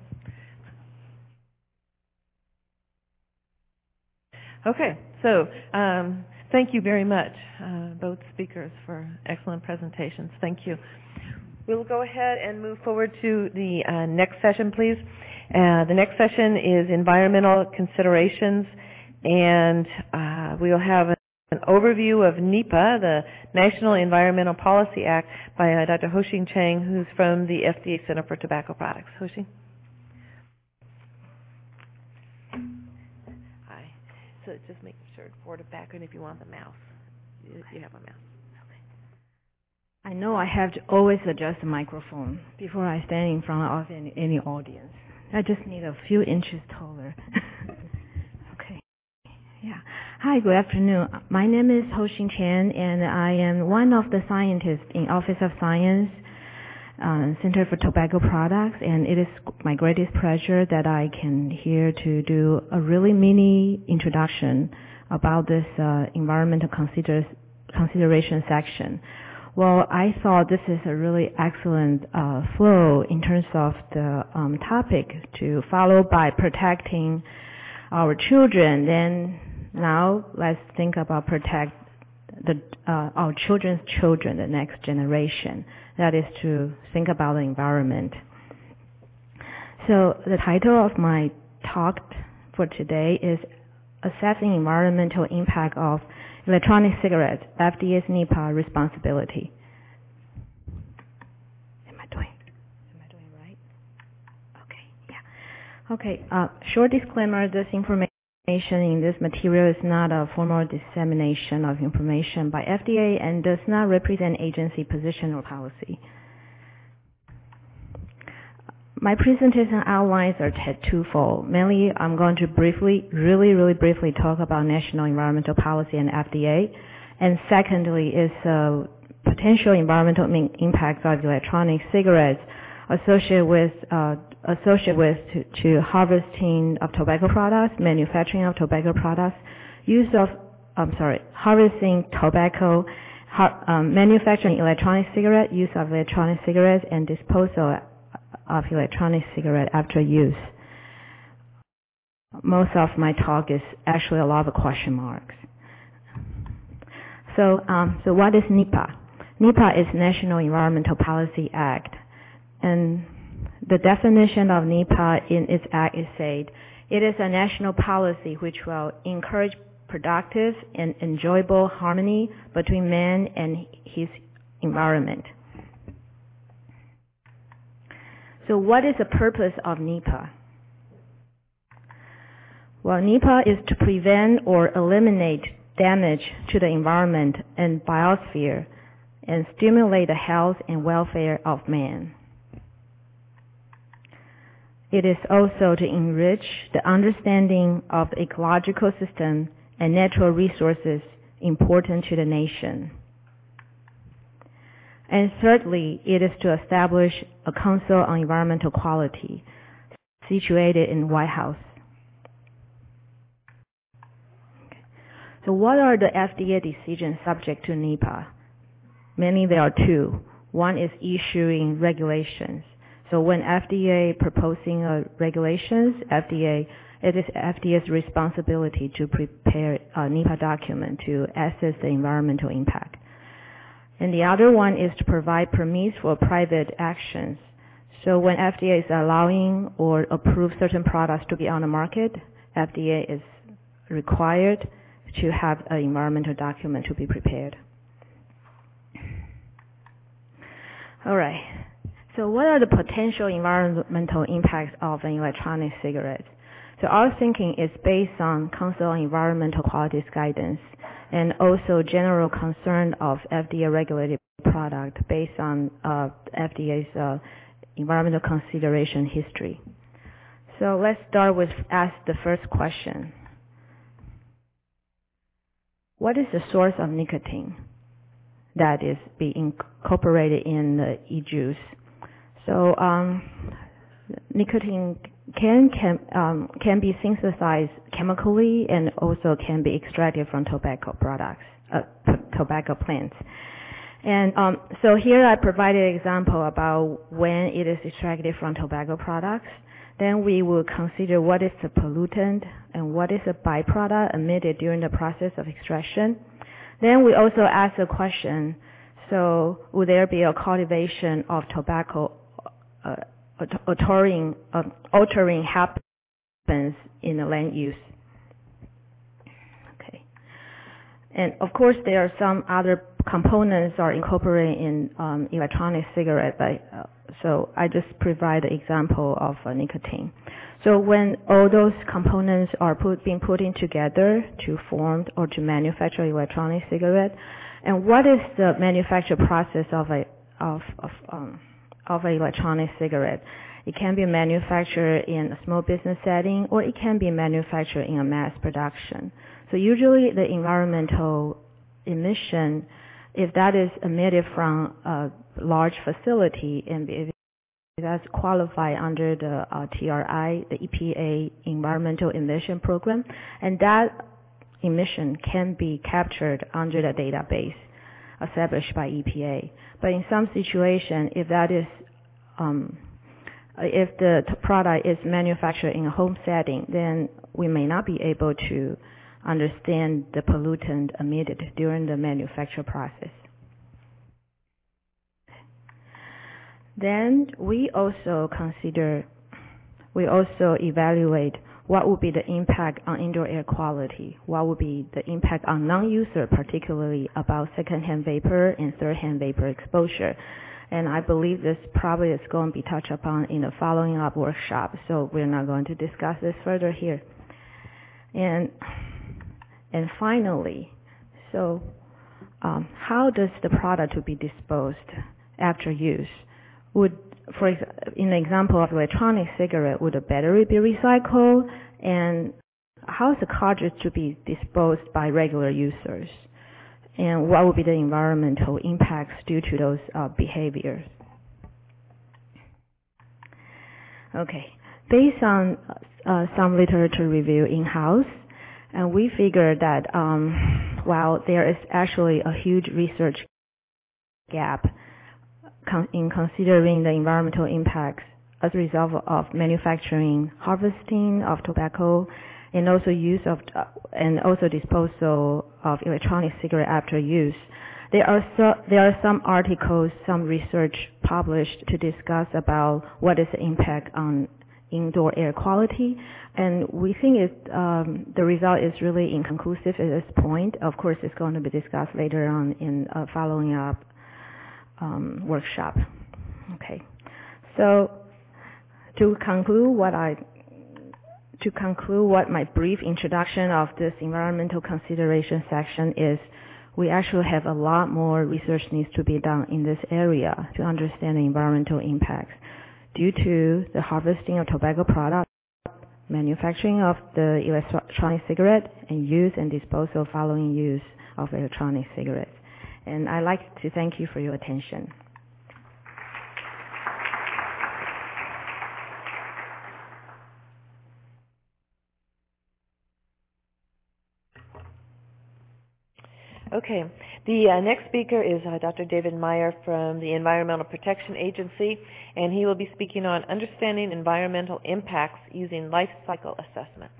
A: Okay, so um, thank you very much, uh, both speakers, for excellent presentations. Thank you. We'll go ahead and move forward to the uh, next session, please. Uh, the next session is environmental considerations, and uh, we'll have an overview of NEPA, the National Environmental Policy Act, by uh, Doctor Ho-Shing Chang, who's from the F D A Center for Tobacco Products. Ho-Shing? Hi. So just make sure for the background if you want the mouse. You, you have a mouse. Okay.
D: I know I have to always adjust the microphone before I stand in front of any, any audience. I just need a few inches taller. Okay. Yeah. Hi, good afternoon. My name is Ho-Shin Chen, and I am one of the scientists in Office of Science, uh, Center for Tobacco Products, and it is my greatest pleasure that I can here to do a really mini introduction about this uh, environmental consider consideration section. Well, I thought this is a really excellent uh, flow in terms of the um, topic to follow by protecting our children. Then now let's think about protect the uh, our children's children, the next generation. That is to think about the environment. So the title of my talk for today is Assessing Environmental Impact of Electronic Cigarettes, F D A's NEPA Responsibility. Am I doing, am I doing right? Okay, yeah. Okay, uh, short disclaimer, this information in this material is not a formal dissemination of information by F D A and does not represent agency position or policy. My presentation outlines are twofold. Mainly, I'm going to briefly, really, really briefly talk about national environmental policy and F D A. And secondly is uh, potential environmental impacts of electronic cigarettes associated with uh, associated with to, to harvesting of tobacco products, manufacturing of tobacco products, use of, I'm sorry, harvesting tobacco, har um, manufacturing electronic cigarette, use of electronic cigarettes, and disposal of electronic cigarette after use. Most of my talk is actually a lot of question marks. So, um, so what is NEPA? NEPA is National Environmental Policy Act, and the definition of NEPA in its act is said, it is a national policy which will encourage productive and enjoyable harmony between man and his environment. So what is the purpose of NEPA? Well, NEPA is to prevent or eliminate damage to the environment and biosphere and stimulate the health and welfare of man. It is also to enrich the understanding of the ecological system and natural resources important to the nation. And thirdly, it is to establish a Council on Environmental Quality situated in White House. Okay. So what are the F D A decisions subject to NEPA? Mainly there are two. One is issuing regulations. So when F D A proposing uh, regulations, F D A, it is F D A's responsibility to prepare a NEPA document to assess the environmental impact. And the other one is to provide permits for private actions. So when F D A is allowing or approve certain products to be on the market, F D A is required to have an environmental document to be prepared. All right. So what are the potential environmental impacts of an electronic cigarette? So our thinking is based on Council on Environmental Quality's guidance and also general concern of F D A regulated product based on uh, F D A's uh, environmental consideration history. So let's start with ask the first question. What is the source of nicotine that is being incorporated in the e-juice? So um, nicotine can can um, can be synthesized chemically and also can be extracted from tobacco products, uh, tobacco plants. And um, so here I provided an example about when it is extracted from tobacco products. Then we will consider what is the pollutant and what is the byproduct emitted during the process of extraction. Then we also ask the question, so would there be a cultivation of tobacco uh, altering, uh, altering happens in the land use? Okay. And of course there are some other components are incorporated in um, electronic cigarette, but, uh, so I just provide the example of uh, nicotine. So when all those components are put, being put in together to form or to manufacture electronic cigarette, and what is the manufacture process of a of of um, of an electronic cigarette? It can be manufactured in a small business setting, or it can be manufactured in a mass production. So usually the environmental emission, if that is emitted from a large facility and if that's qualified under the uh, T R I, the E P A Environmental Emission Program, and that emission can be captured under the database established by E P A. But in some situation, if that is, um, if the t- product is manufactured in a home setting, then we may not be able to understand the pollutant emitted during the manufacture process. Then we also consider, we also evaluate what would be the impact on indoor air quality, what would be the impact on non-user, particularly about secondhand vapor and third-hand vapor exposure. And I believe this probably is going to be touched upon in the following up workshop, so we're not going to discuss this further here. And, and finally, so um, how does the product to be disposed after use? Would, for ex- in the example of electronic cigarette, would the battery be recycled? And how is the cartridge to be disposed by regular users? And what would be the environmental impacts due to those uh, behaviors? Okay, based on uh, some literature review in-house, and we figured that um, while there is actually a huge research gap in considering the environmental impacts as a result of manufacturing, harvesting of tobacco, and also use of uh, and also disposal of electronic cigarette after use. There are so, there are some articles, some research published to discuss about what is the impact on indoor air quality, and we think it, um, the result is really inconclusive at this point. Of course, it's going to be discussed later on in uh, following up Um, workshop. Okay, so to conclude what I to conclude what my brief introduction of this environmental consideration section is, we actually have a lot more research needs to be done in this area to understand the environmental impacts due to the harvesting of tobacco products, manufacturing of the electronic cigarette, and use and disposal following use of electronic cigarettes. And I'd like to thank you for your attention.
A: Okay. The uh, next speaker is uh, Doctor David Meyer from the Environmental Protection Agency, and he will be speaking on understanding environmental impacts using life cycle assessment.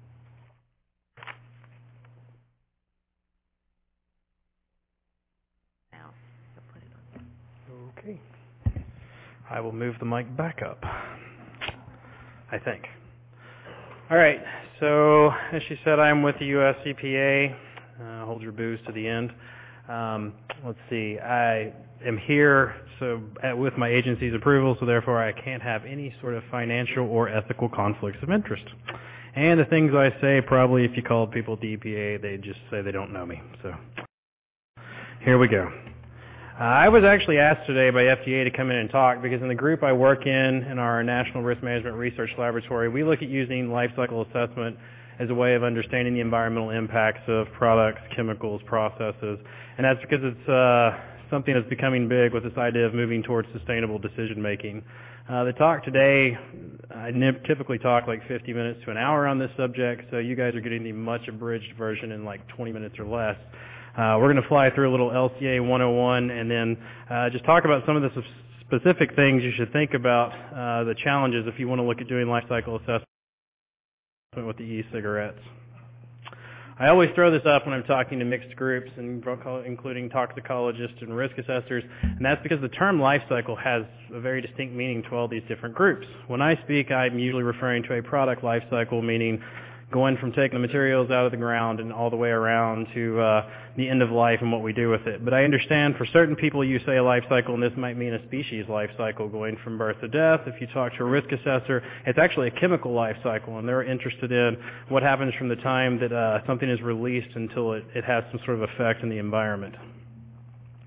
E: Okay. I will move the mic back up, I think. All right. So, as she said, I'm with the U S E P A. Uh, hold your booze to the end. Um, let's see. I am here so at, with my agency's approval, so therefore I can't have any sort of financial or ethical conflicts of interest. And the things I say, probably if you called people at the E P A, they'd just say they don't know me. So, here we go. Uh, I was actually asked today by F D A to come in and talk because in the group I work in, in our National Risk Management Research Laboratory, we look at using life cycle assessment as a way of understanding the environmental impacts of products, chemicals, processes. And that's because it's uh, something that's becoming big with this idea of moving towards sustainable decision making. Uh, the talk today, I typically talk like fifty minutes to an hour on this subject, so you guys are getting the much abridged version in like twenty minutes or less. Uh, we're going to fly through a little L C A one oh one and then uh, just talk about some of the specific things you should think about, uh, the challenges if you want to look at doing life cycle assessment with the e-cigarettes. I always throw this up when I'm talking to mixed groups, and including toxicologists and risk assessors, and that's because the term life cycle has a very distinct meaning to all these different groups. When I speak, I'm usually referring to a product life cycle, meaning going from taking the materials out of the ground and all the way around to uh, the end of life and what we do with it. But I understand for certain people you say a life cycle, and this might mean a species life cycle going from birth to death. If you talk to a risk assessor, it's actually a chemical life cycle, and they're interested in what happens from the time that uh, something is released until it, it has some sort of effect in the environment.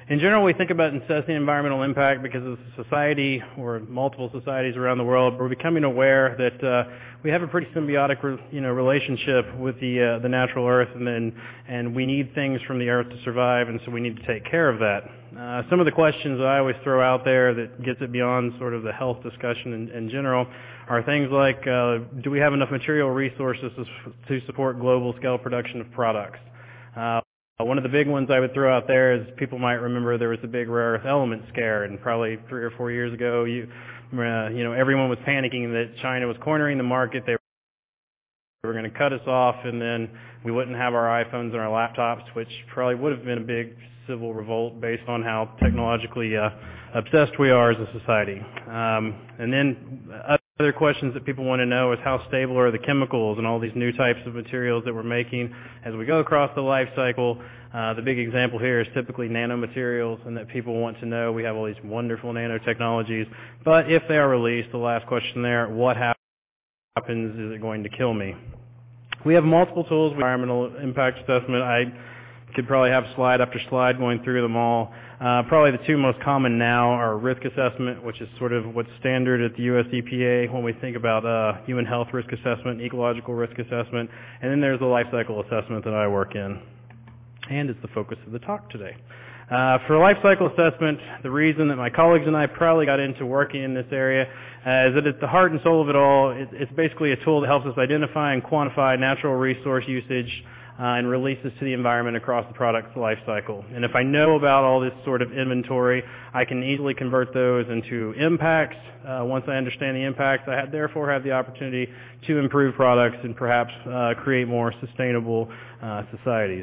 E: in general, we think about assessing environmental impact because as a society or multiple societies around the world, we're becoming aware that uh, we have a pretty symbiotic, re- you know, relationship with the uh, the natural earth, and then and we need things from the earth to survive, and so we need to take care of that. Uh, some of the questions that I always throw out there that gets it beyond sort of the health discussion in, in general are things like, uh, do we have enough material resources to support global scale production of products? Uh, one of the big ones I would throw out there is people might remember there was a big rare earth element scare, and probably three or four years ago, you, uh, you know, everyone was panicking that China was cornering the market. They were going to cut us off, and then we wouldn't have our iPhones and our laptops, which probably would have been a big civil revolt based on how technologically uh, obsessed we are as a society. Um, and then other questions that people want to know is how stable are the chemicals and all these new types of materials that we're making as we go across the life cycle. Uh, the big example here is typically nanomaterials, and that people want to know we have all these wonderful nanotechnologies, but if they are released, the last question there, what happens? Is it going to kill me? We have multiple tools with environmental impact assessment. I could probably have slide after slide going through them all. Uh, probably the two most common now are risk assessment, which is sort of what's standard at the U S E P A when we think about uh, human health risk assessment, ecological risk assessment, and then there's the life cycle assessment that I work in, and it's the focus of the talk today. Uh, for life cycle assessment, the reason that my colleagues and I probably got into working in this area uh, is that at the heart and soul of it all, it, it's basically a tool that helps us identify and quantify natural resource usage Uh, and releases to the environment across the product's life cycle. And if I know about all this sort of inventory, I can easily convert those into impacts. Uh, once I understand the impacts, I have, therefore have the opportunity to improve products and perhaps uh, create more sustainable uh, societies.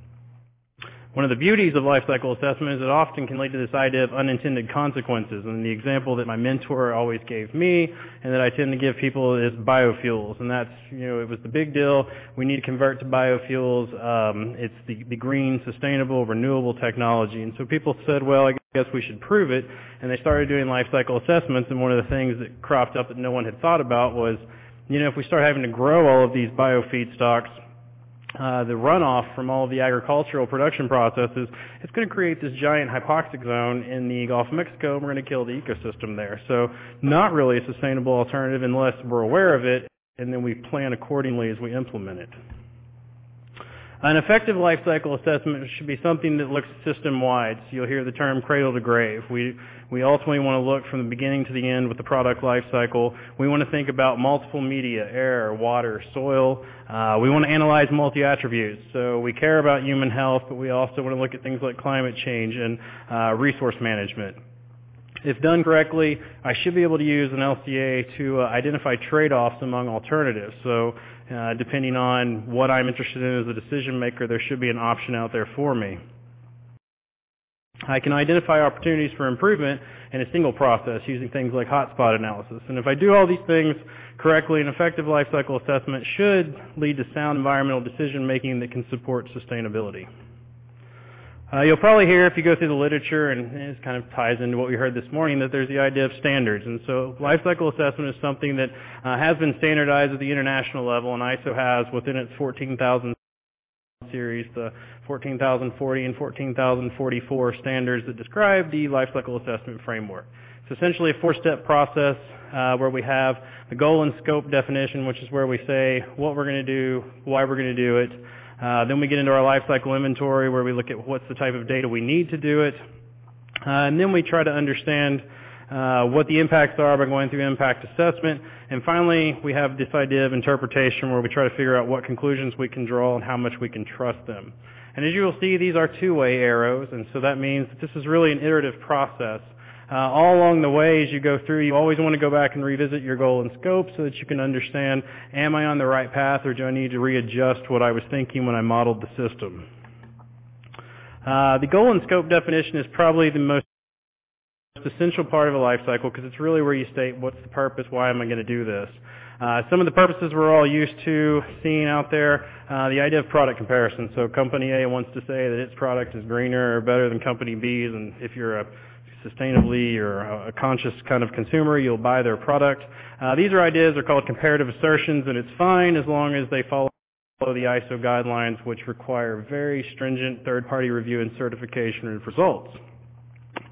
E: One of the beauties of life cycle assessment is it often can lead to this idea of unintended consequences. And the example that my mentor always gave me and that I tend to give people is biofuels. And that's, you know, it was the big deal. We need to convert to biofuels. Um, it's the, the green, sustainable, renewable technology. And so people said, well, I guess we should prove it. And they started doing life cycle assessments. And one of the things that cropped up that no one had thought about was, you know, if we start having to grow all of these biofeedstocks, Uh, the runoff from all of the agricultural production processes, it's going to create this giant hypoxic zone in the Gulf of Mexico, and we're going to kill the ecosystem there. So not really a sustainable alternative unless we're aware of it, and then we plan accordingly as we implement it. An effective life cycle assessment should be something that looks system-wide. So you'll hear the term cradle to grave. We we ultimately want to look from the beginning to the end with the product life cycle. We want to think about multiple media, air, water, soil. Uh, we want to analyze multi-attributes. So we care about human health, but we also want to look at things like climate change and uh, resource management. If done correctly, I should be able to use an L C A to uh, identify trade-offs among alternatives. So uh, depending on what I'm interested in as a decision maker, there should be an option out there for me. I can identify opportunities for improvement in a single process using things like hotspot analysis. And if I do all these things correctly, an effective life cycle assessment should lead to sound environmental decision making that can support sustainability. Uh, you'll probably hear if you go through the literature, and it kind of ties into what we heard this morning, that there's the idea of standards. And so life cycle assessment is something that uh, has been standardized at the international level, and I S O has within its fourteen thousand series, the fourteen thousand forty and fourteen thousand forty-four standards that describe the life cycle assessment framework. It's essentially a four-step process uh, where we have the goal and scope definition, which is where we say what we're going to do, why we're going to do it. Uh, then we get into our life cycle inventory where we look at what's the type of data we need to do it. Uh, and then we try to understand uh, what the impacts are by going through impact assessment. And finally, we have this idea of interpretation where we try to figure out what conclusions we can draw and how much we can trust them. And as you will see, these are two-way arrows, and so that means that this is really an iterative process. Uh, all along the way as you go through, you always want to go back and revisit your goal and scope so that you can understand, am I on the right path or do I need to readjust what I was thinking when I modeled the system? Uh, the goal and scope definition is probably the most essential part of a life cycle because it's really where you state what's the purpose, why am I going to do this? Uh, some of the purposes we're all used to seeing out there, uh, the idea of product comparison. So company A wants to say that its product is greener or better than company B's, and if you're a sustainably or a conscious kind of consumer, you'll buy their product. Uh, these are ideas, they're called comparative assertions, and it's fine as long as they follow the I S O guidelines, which require very stringent third-party review and certification of results.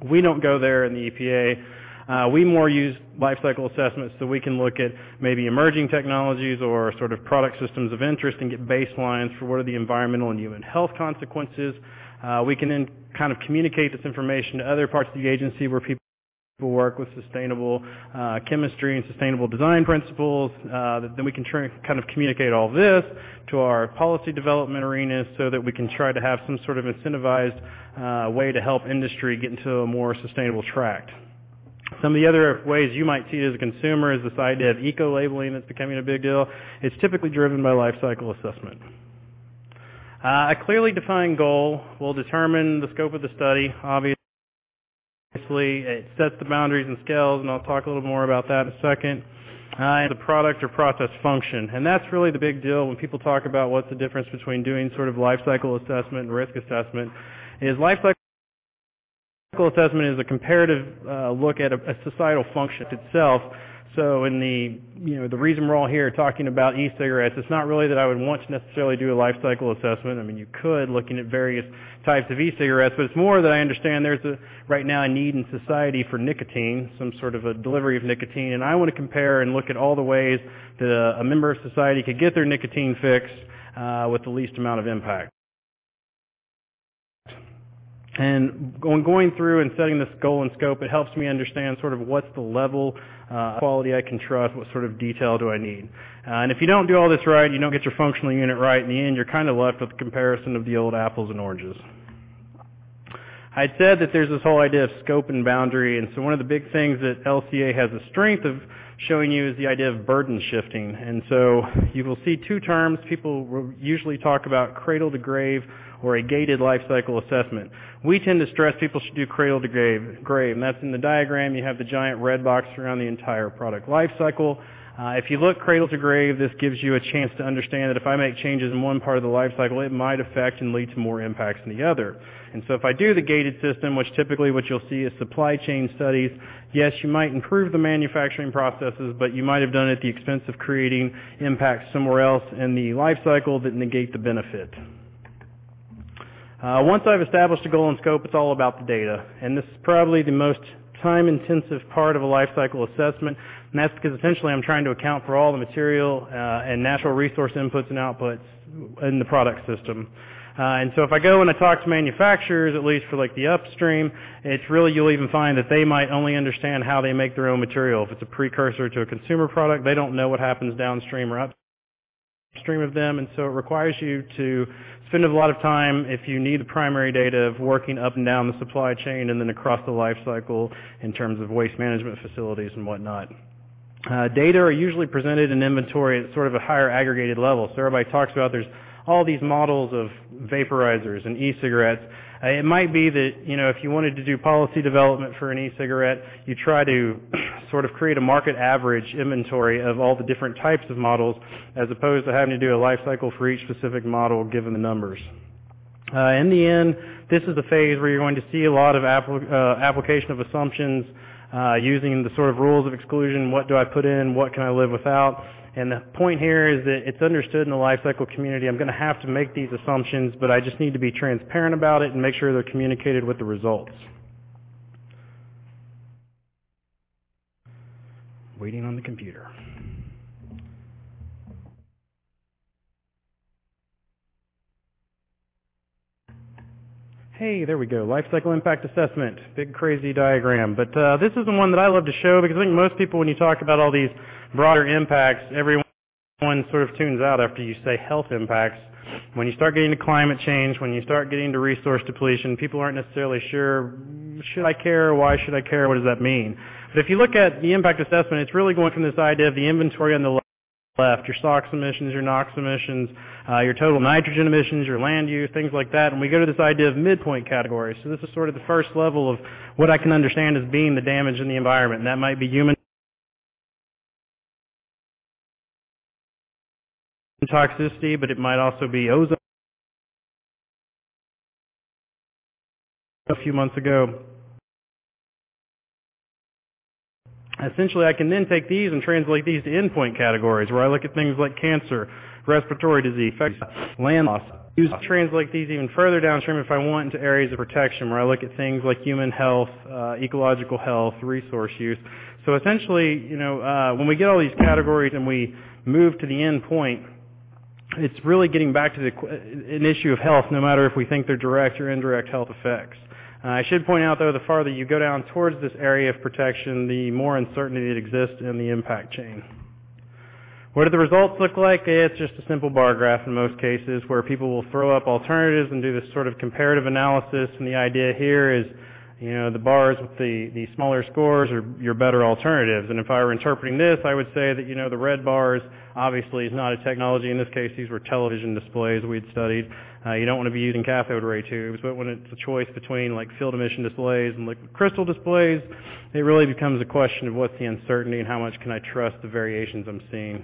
E: We don't go there in the E P A. Uh, we more use life cycle assessments so we can look at maybe emerging technologies or sort of product systems of interest and get baselines for what are the environmental and human health consequences. Uh, we can then kind of communicate this information to other parts of the agency where people work with sustainable uh, chemistry and sustainable design principles. Uh, then we can try, kind of communicate all this to our policy development arenas so that we can try to have some sort of incentivized uh, way to help industry get into a more sustainable track. Some of the other ways you might see it as a consumer is this idea of eco-labeling that's becoming a big deal. It's typically driven by life cycle assessment. Uh, a clearly defined goal will determine the scope of the study, obviously. It sets the boundaries and scales, and I'll talk a little more about that in a second. Uh, and the product or process function. And that's really the big deal when people talk about what's the difference between doing sort of life cycle assessment and risk assessment, is life cycle assessment is a comparative uh, look at a, a societal function itself. So in the, you know, the reason we're all here talking about e-cigarettes, it's not really that I would want to necessarily do a life cycle assessment. I mean, you could, looking at various types of e-cigarettes, but it's more that I understand there's a, right now a need in society for nicotine, some sort of a delivery of nicotine, and I want to compare and look at all the ways that a, a member of society could get their nicotine fix uh, with the least amount of impact. And going, going through and setting this goal and scope, it helps me understand sort of what's the level uh, quality I can trust, what sort of detail do I need. Uh, and if you don't do all this right, you don't get your functional unit right, in the end you're kind of left with a comparison of the old apples and oranges. I'd said that there's this whole idea of scope and boundary, and so one of the big things that L C A has the strength of showing you is the idea of burden shifting. And so you will see two terms. People will usually talk about cradle to grave or a gated life cycle assessment. We tend to stress people should do cradle to grave, grave, and that's in the diagram. You have the giant red box around the entire product life cycle. Uh, if you look cradle to grave, this gives you a chance to understand that if I make changes in one part of the life cycle, it might affect and lead to more impacts in the other. And so if I do the gated system, which typically what you'll see is supply chain studies, yes, you might improve the manufacturing processes, but you might have done it at the expense of creating impacts somewhere else in the life cycle that negate the benefit. Uh, once I've established a goal and scope, it's all about the data. And this is probably the most time-intensive part of a life cycle assessment, and that's because essentially I'm trying to account for all the material uh, and natural resource inputs and outputs in the product system. Uh, and so if I go and I talk to manufacturers, at least for like the upstream, it's really, you'll even find that they might only understand how they make their own material. If it's a precursor to a consumer product, they don't know what happens downstream or upstream of them, and so it requires you to spend a lot of time, if you need the primary data, of working up and down the supply chain and then across the life cycle in terms of waste management facilities and whatnot. Uh, data are usually presented in inventory at sort of a higher aggregated level. So everybody talks about there's all these models of vaporizers and e-cigarettes. Uh, it might be that, you know, if you wanted to do policy development for an e-cigarette, you try to sort of create a market average inventory of all the different types of models as opposed to having to do a life cycle for each specific model given the numbers. Uh, in the end, this is the phase where you're going to see a lot of apl- uh, application of assumptions uh, using the sort of rules of exclusion. What do I put in? What can I live without? And the point here is that it's understood in the life cycle community I'm going to have to make these assumptions, but I just need to be transparent about it and make sure they're communicated with the results. Waiting on the computer. Hey, there we go. Life cycle impact assessment. Big crazy diagram. But uh, this is the one that I love to show because I think most people, when you talk about all these broader impacts, everyone sort of tunes out after you say health impacts. When you start getting to climate change, when you start getting to resource depletion, people aren't necessarily sure, should I care? Why should I care? What does that mean? But if you look at the impact assessment, it's really going from this idea of the inventory on the left, your SOx emissions, your NOx emissions, uh, your total nitrogen emissions, your land use, things like that. And we go to this idea of midpoint categories. So this is sort of the first level of what I can understand as being the damage in the environment. And that might be human toxicity, but it might also be ozone. A few months ago. Essentially, I can then take these and translate these to endpoint categories where I look at things like cancer, respiratory disease, land loss, use translate these even further downstream if I want into areas of protection where I look at things like human health, uh, ecological health, resource use. So essentially, you know, uh, when we get all these categories and we move to the end point, it's really getting back to the, an issue of health, no matter if we think they're direct or indirect health effects. Uh, I should point out, though, the farther you go down towards this area of protection, the more uncertainty that exists in the impact chain. What do the results look like? It's just a simple bar graph in most cases where people will throw up alternatives and do this sort of comparative analysis, and the idea here is, you know, the bars with the, the smaller scores are your better alternatives. And if I were interpreting this, I would say that, you know, the red bars obviously is not a technology. In this case, these were television displays we'd studied. Uh, you don't want to be using cathode ray tubes, but when it's a choice between like field emission displays and liquid crystal displays, it really becomes a question of what's the uncertainty and how much can I trust the variations I'm seeing.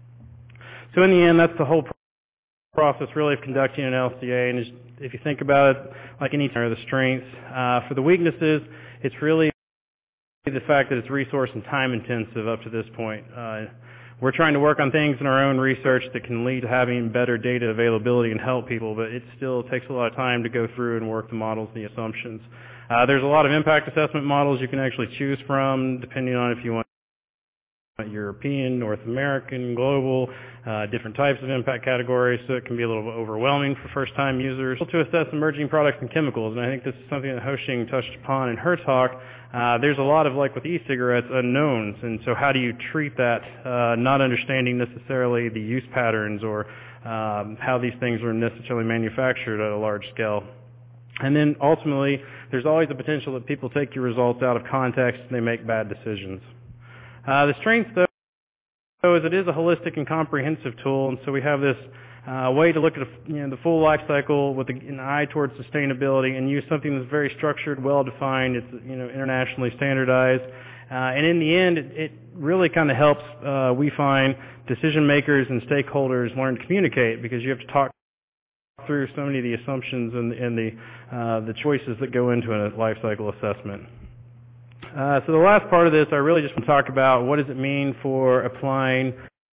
E: So in the end, that's the whole process really of conducting an L C A, and if you think about it, like any or the strengths, uh, for the weaknesses, it's really the fact that it's resource and time intensive up to this point. Uh, we're trying to work on things in our own research that can lead to having better data availability and help people, but it still takes a lot of time to go through and work the models and the assumptions. Uh, there's a lot of impact assessment models you can actually choose from, depending on if you want European, North American, global, uh, different types of impact categories, so it can be a little overwhelming for first-time users. To assess emerging products and chemicals, and I think this is something that Ho-Shing touched upon in her talk. Uh, there's a lot of, like with e-cigarettes, unknowns, and so how do you treat that, uh, not understanding necessarily the use patterns or um, how these things are necessarily manufactured at a large scale. And then ultimately, there's always the potential that people take your results out of context and they make bad decisions. Uh, the strength, though, is it is a holistic and comprehensive tool, and so we have this uh, way to look at a, you know, the full life cycle with an eye towards sustainability and use something that's very structured, well-defined. It's, you know, internationally standardized, uh, and in the end, it, it really kind of helps, uh, we find, decision makers and stakeholders learn to communicate, because you have to talk through so many of the assumptions and, and the uh, the choices that go into a life cycle assessment. Uh, so the last part of this, I really just want to talk about what does it mean for applying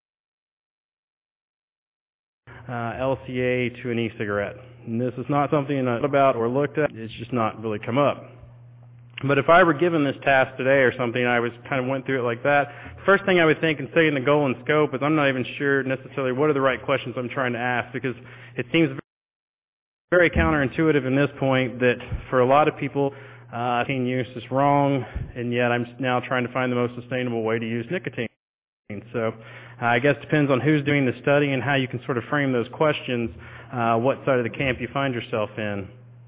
E: uh, L C A to an e-cigarette. And this is not something I thought about or looked at. It's just not really come up. But if I were given this task today or something, I was kind of went through it like that, first thing I would think and say in the goal and scope is I'm not even sure necessarily what are the right questions I'm trying to ask, because it seems very counterintuitive in this point that for a lot of people, Uh, nicotine use is wrong, and yet I'm now trying to find the most sustainable way to use nicotine. So uh, I guess it depends on who's doing the study and how you can sort of frame those questions, uh, what side of the camp you find yourself in.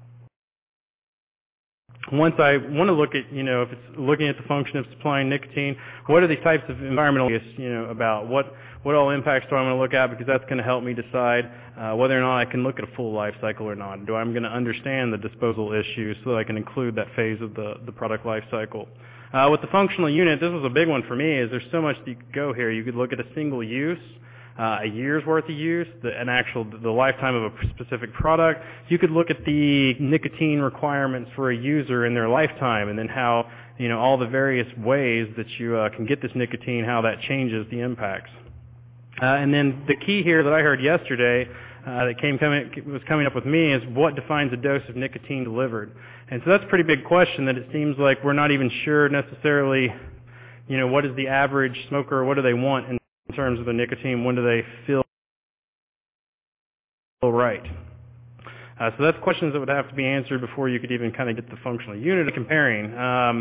E: Once I want to look at, you know, if it's looking at the function of supplying nicotine, what are the types of environmental, you know, about what what all impacts do I want to look at, because that's going to help me decide uh, whether or not I can look at a full life cycle or not. Do I'm going to understand the disposal issues so that I can include that phase of the, the product life cycle. Uh, with the functional unit, this was a big one for me, is there's so much that you could go here. You could look at a single use, uh, a year's worth of use, the, an actual, the lifetime of a specific product. You could look at the nicotine requirements for a user in their lifetime, and then how, you know, all the various ways that you uh, can get this nicotine, how that changes the impacts. Uh, and then the key here that I heard yesterday uh, that came coming, was coming up with me is what defines a dose of nicotine delivered. And so that's a pretty big question that it seems like we're not even sure necessarily, you know, what is the average smoker, what do they want in terms of the nicotine, when do they feel right. Uh, so that's questions that would have to be answered before you could even kind of get the functional unit of comparing. Um,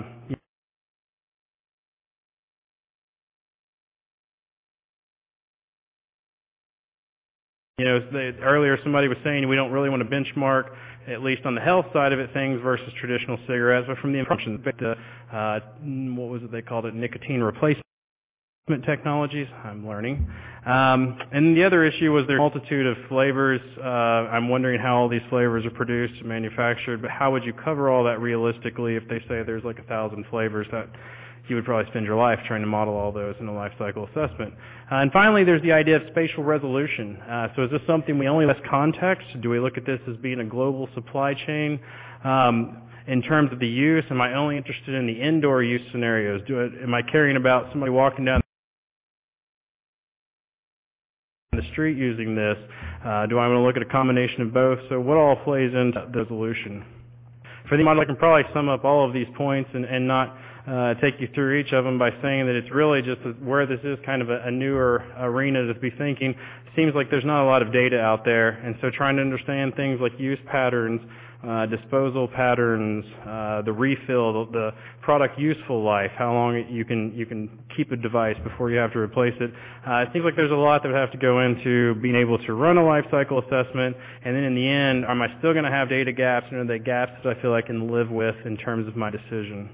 E: You know, they, earlier somebody was saying we don't really want to benchmark, at least on the health side of it, things versus traditional cigarettes, but from the function, the, uh, what was it they called it, nicotine replacement technologies, I'm learning. Um, and the other issue was there's a multitude of flavors. Uh, I'm wondering how all these flavors are produced and manufactured, but how would you cover all that realistically if they say there's like a thousand flavors? That you would probably spend your life trying to model all those in a life cycle assessment. Uh, and finally, there's the idea of spatial resolution. Uh, so is this something we only less context? Do we look at this as being a global supply chain? Um, in terms of the use, am I only interested in the indoor use scenarios? Do I, am I caring about somebody walking down the street using this? Uh, do I want to look at a combination of both? So what all plays into the resolution? For the model, I can probably sum up all of these points and, and not uh, take you through each of them by saying that it's really just where this is kind of a, a newer arena to be thinking. Seems like there's not a lot of data out there, and so trying to understand things like use patterns, uh, disposal patterns, uh, the refill, the, the product useful life, how long you can you can keep a device before you have to replace it. Uh, it seems like there's a lot that would have to go into being able to run a life cycle assessment, and then in the end, am I still going to have data gaps, and are they gaps that I feel I can live with in terms of my decision?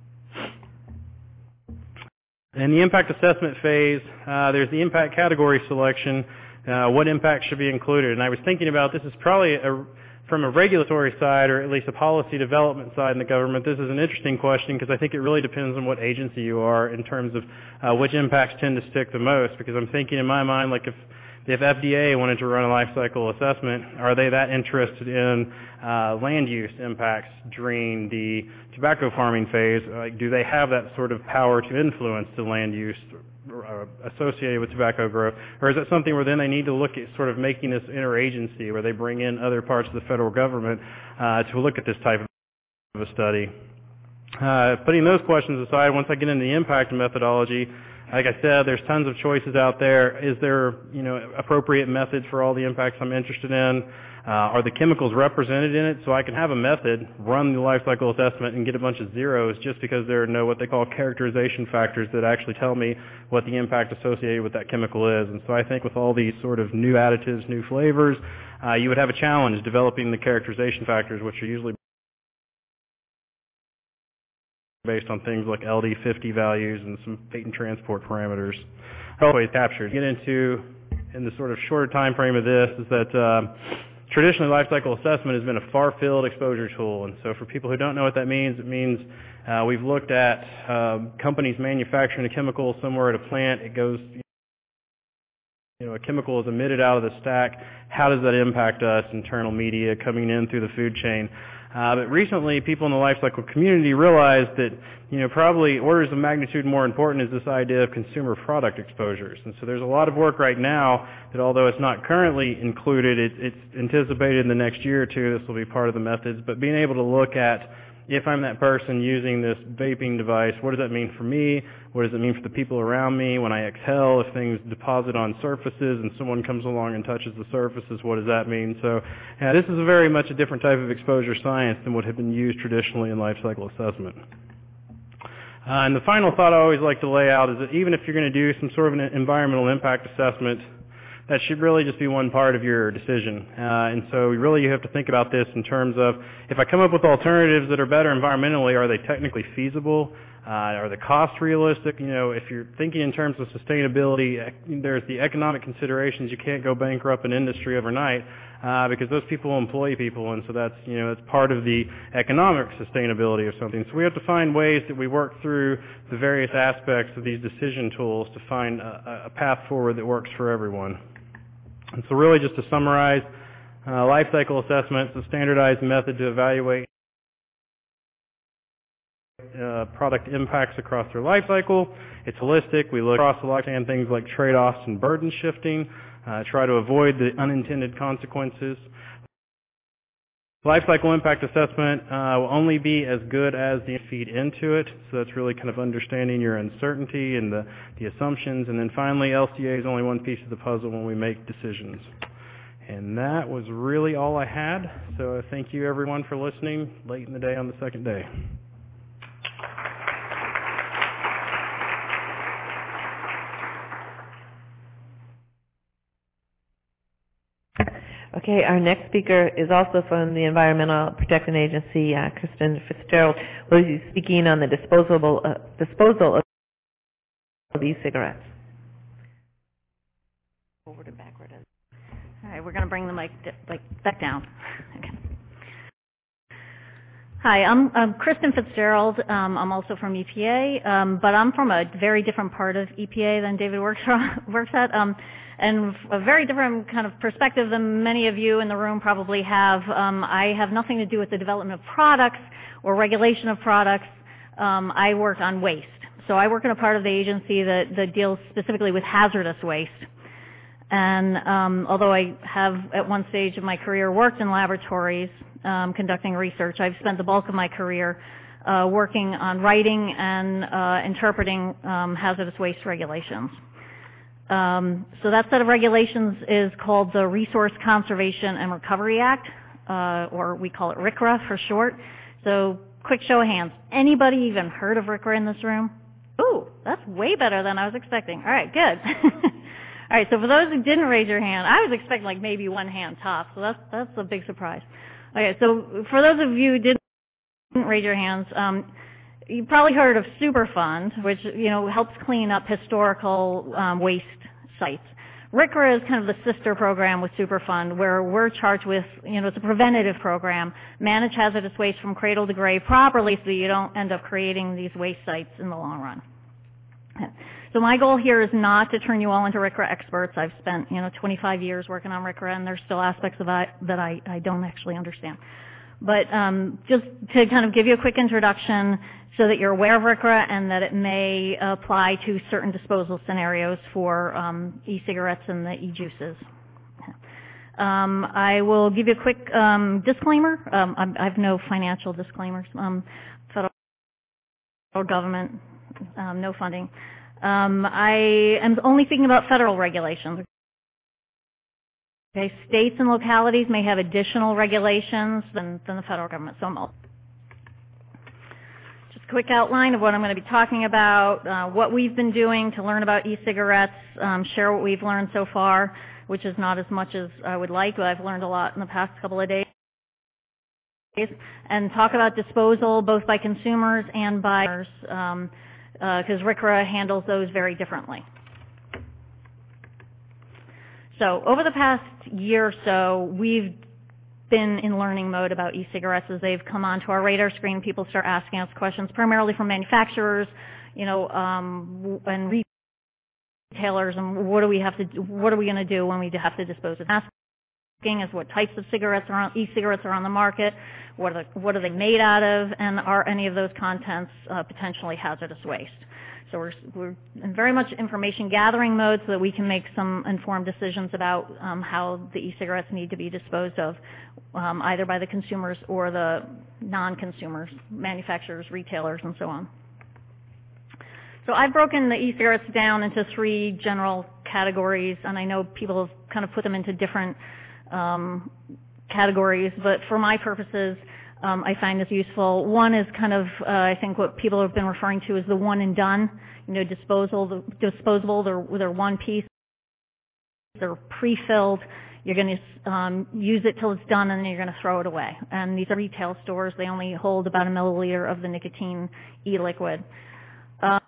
E: In the impact assessment phase, uh, there's the impact category selection. Uh, what impact should be included? And I was thinking about this is probably a, from a regulatory side, or at least a policy development side in the government. This is an interesting question because I think it really depends on what agency you are in terms of uh, which impacts tend to stick the most. Because I'm thinking in my mind, like if if F D A wanted to run a life cycle assessment, are they that interested in uh, land use impacts during the tobacco farming phase? Like, do they have that sort of power to influence the land use uh, associated with tobacco growth? Or is it something where then they need to look at sort of making this interagency where they bring in other parts of the federal government uh, to look at this type of a study? Uh, putting those questions aside, once I get into the impact methodology, like I said, there's tons of choices out there. Is there, you know, appropriate methods for all the impacts I'm interested in? Uh, are the chemicals represented in it? So I can have a method, run the life cycle assessment, and get a bunch of zeros just because there are no what they call characterization factors that actually tell me what the impact associated with that chemical is. And so I think with all these sort of new additives, new flavors, uh, you would have a challenge developing the characterization factors, which are usually based on things like L D fifty values and some patent transport parameters. Always captured. Get into, in the sort of shorter time frame of this, is that uh, traditionally life cycle assessment has been a far-field exposure tool. And so for people who don't know what that means, it means uh, we've looked at uh, companies manufacturing a chemical somewhere at a plant. It goes, you know, a chemical is emitted out of the stack. How does that impact us? Internal media coming in through the food chain. Uh, but recently, people in the life cycle community realized that, you know, probably orders of magnitude more important is this idea of consumer product exposures. And so there's a lot of work right now that, although it's not currently included, it, it's anticipated in the next year or two this will be part of the methods. But being able to look at, if I'm that person using this vaping device, what does that mean for me? What does it mean for the people around me? When I exhale, if things deposit on surfaces and someone comes along and touches the surfaces, what does that mean? So yeah, this is a very much a different type of exposure science than what had been used traditionally in life cycle assessment. Uh, and the final thought I always like to lay out is that even if you're going to do some sort of an environmental impact assessment, that should really just be one part of your decision. Uh, and so really you have to think about this in terms of, if I come up with alternatives that are better environmentally, are they technically feasible? Uh, are the costs realistic? You know, if you're thinking in terms of sustainability, there's the economic considerations. You can't go bankrupt an industry overnight uh, because those people employ people, and so that's, you know, that's part of the economic sustainability of something. So we have to find ways that we work through the various aspects of these decision tools to find a, a path forward that works for everyone. And so really just to summarize, uh, life cycle assessment is a standardized method to evaluate uh, product impacts across their life cycle. It's holistic. We look across the life and things like trade-offs and burden shifting, uh, try to avoid the unintended consequences. Life cycle impact assessment uh, will only be as good as the feed into it, so that's really kind of understanding your uncertainty and the, the assumptions. And then finally, L C A is only one piece of the puzzle when we make decisions. And that was really all I had, so thank you everyone for listening late in the day on the second day.
A: Okay, our next speaker is also from the Environmental Protection Agency, uh, Kristen Fitzgerald, who will be speaking on the disposable uh, disposal of e-cigarettes. Forward and backward.
F: All right, we're going to bring the mic like back down. Okay. Hi, I'm, I'm Kristen Fitzgerald. Um, I'm also from E P A, um, but I'm from a very different part of E P A than David works, works at. Um, and a very different kind of perspective than many of you in the room probably have. Um, I have nothing to do with the development of products or regulation of products. Um, I work on waste. So I work in a part of the agency that, that deals specifically with hazardous waste. And um, although I have at one stage of my career worked in laboratories um, conducting research, I've spent the bulk of my career uh, working on writing and uh, interpreting um, hazardous waste regulations. Um, so that set of regulations is called the Resource Conservation and Recovery Act, uh, or we call it R C R A for short. So quick show of hands. Anybody even heard of R C R A in this room? Ooh, that's way better than I was expecting. All right, good. All right, so for those who didn't raise your hand, I was expecting like maybe one hand top, so that's that's a big surprise. Okay, so for those of you who didn't raise your hands, um, you probably heard of Superfund, which you know helps clean up historical um, waste sites. R C R A is kind of the sister program with Superfund, where we're charged with, you know, it's a preventative program, manage hazardous waste from cradle to grave properly so you don't end up creating these waste sites in the long run. So my goal here is not to turn you all into R C R A experts. I've spent, you know, twenty-five years working on R C R A, and there's still aspects of it that I, I don't actually understand. But um, just to kind of give you a quick introduction so that you're aware of R C R A and that it may apply to certain disposal scenarios for um, e-cigarettes and the e-juices. Um, I will give you a quick um, disclaimer. Um, I'm, I have no financial disclaimers. Um, federal government, um, no funding. Um, I am only thinking about federal regulations. Okay, states and localities may have additional regulations than, than the federal government. So I'm all, just a quick outline of what I'm going to be talking about, uh, what we've been doing to learn about e-cigarettes, um, share what we've learned so far, which is not as much as I would like, but I've learned a lot in the past couple of days, and talk about disposal both by consumers and by um, because R C R A handles those very differently. So over the past year or so, we've been in learning mode about e-cigarettes as they've come onto our radar screen. People start asking us questions, primarily from manufacturers, you know, um, and retailers, and what do we have to, do, what are we going to do when we have to dispose of it? Asking is what types of cigarettes are on, e-cigarettes are on the market, what are, the, what are they made out of, and are any of those contents uh, potentially hazardous waste? So we're, we're in very much information gathering mode so that we can make some informed decisions about um, how the e-cigarettes need to be disposed of, um, either by the consumers or the non-consumers, manufacturers, retailers, and so on. So I've broken the e-cigarettes down into three general categories, and I know people have kind of put them into different um, categories, but for my purposes, Um, I find this useful. One is kind of, uh, I think what people have been referring to as the one and done, you know, disposal, the, disposable, they're, they're one piece, they're pre-filled, you're going to um, use it till it's done and then you're going to throw it away. And these are retail stores, they only hold about a milliliter of the nicotine e-liquid. Uh,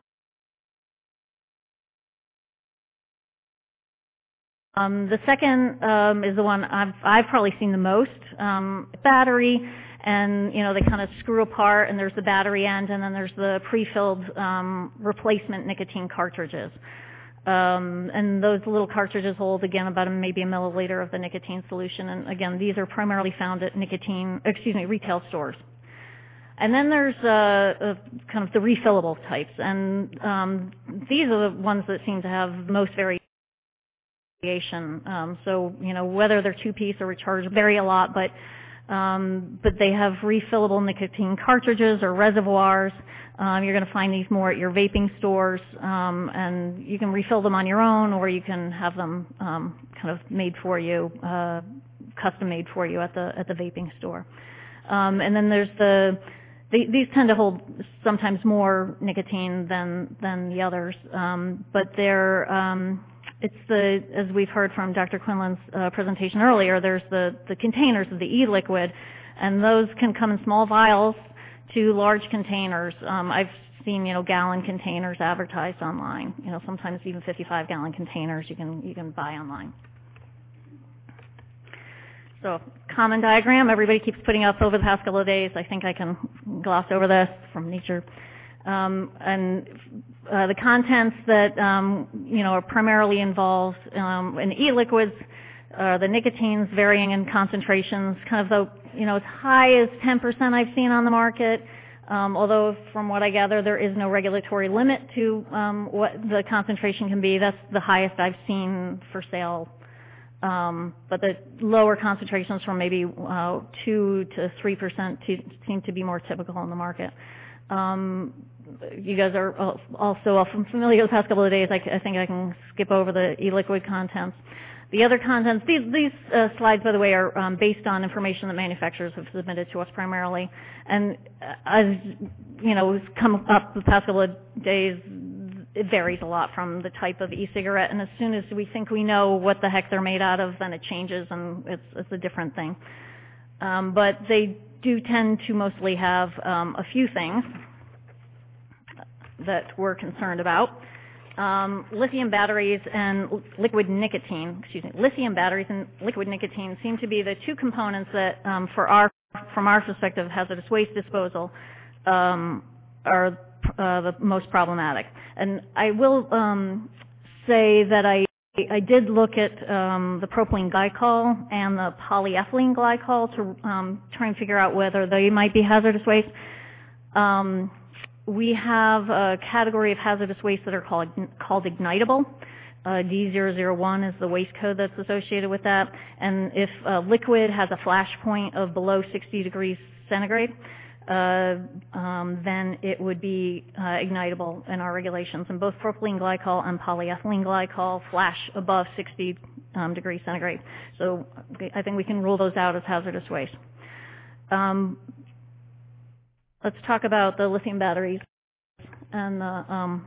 F: um, the second um, is the one I've, I've probably seen the most, um, battery. And, you know, they kind of screw apart, and there's the battery end, and then there's the pre-filled um, replacement nicotine cartridges. Um, and those little cartridges hold, again, about a, maybe a milliliter of the nicotine solution. And, again, these are primarily found at nicotine, excuse me, retail stores. And then there's uh, uh, kind of the refillable types. And um, these are the ones that seem to have most variation. Um, so, you know, whether they're two-piece or rechargeable vary a lot, but Um, but they have refillable nicotine cartridges or reservoirs. Um, you're going to find these more at your vaping stores, um, and you can refill them on your own, or you can have them um, kind of made for you, uh, custom made for you at the at the vaping store. Um, and then there's the they, these tend to hold sometimes more nicotine than than the others, um, but they're um, It's the, as we've heard from Doctor Quinlan's uh, presentation earlier, there's the, the containers of the e-liquid, and those can come in small vials to large containers. Um, I've seen, you know, gallon containers advertised online. You know, sometimes even fifty-five gallon containers you can you can buy online. So, common diagram. Everybody keeps putting up over the past couple of days. I think I can gloss over this from nature. Um, and uh, the contents that um, you know are primarily involved um, in e-liquids, uh, the nicotines varying in concentrations, kind of the you know as high as ten percent I've seen on the market, Um, although from what I gather, there is no regulatory limit to um, what the concentration can be. That's the highest I've seen for sale. Um, but the lower concentrations from maybe uh, two to three percent seem to be more typical in the market. Um, you guys are also often familiar with the past couple of days. I, I think I can skip over the e-liquid contents. The other contents, these, these uh, slides, by the way, are um, based on information that manufacturers have submitted to us primarily. And uh, as you know, it's come up the past couple of days, it varies a lot from the type of e-cigarette. And as soon as we think we know what the heck they're made out of, then it changes, and it's, it's a different thing. Um, but they do tend to mostly have um, a few things that we're concerned about. Um, lithium batteries and liquid nicotine, excuse me, lithium batteries and liquid nicotine seem to be the two components that, um, for our, from our perspective, hazardous waste disposal, um, are uh, the most problematic. And I will um, say that I, I did look at um, the propylene glycol and the polyethylene glycol to um, try and figure out whether they might be hazardous waste. Um, We have a category of hazardous waste that are called, called ignitable. Uh, D zero zero one is the waste code that's associated with that. And if a liquid has a flash point of below sixty degrees centigrade, uh, um, then it would be uh, ignitable in our regulations. And both propylene glycol and polyethylene glycol flash above sixty um, degrees centigrade. So I think we can rule those out as hazardous waste. Um, Let's talk about the lithium batteries and the um,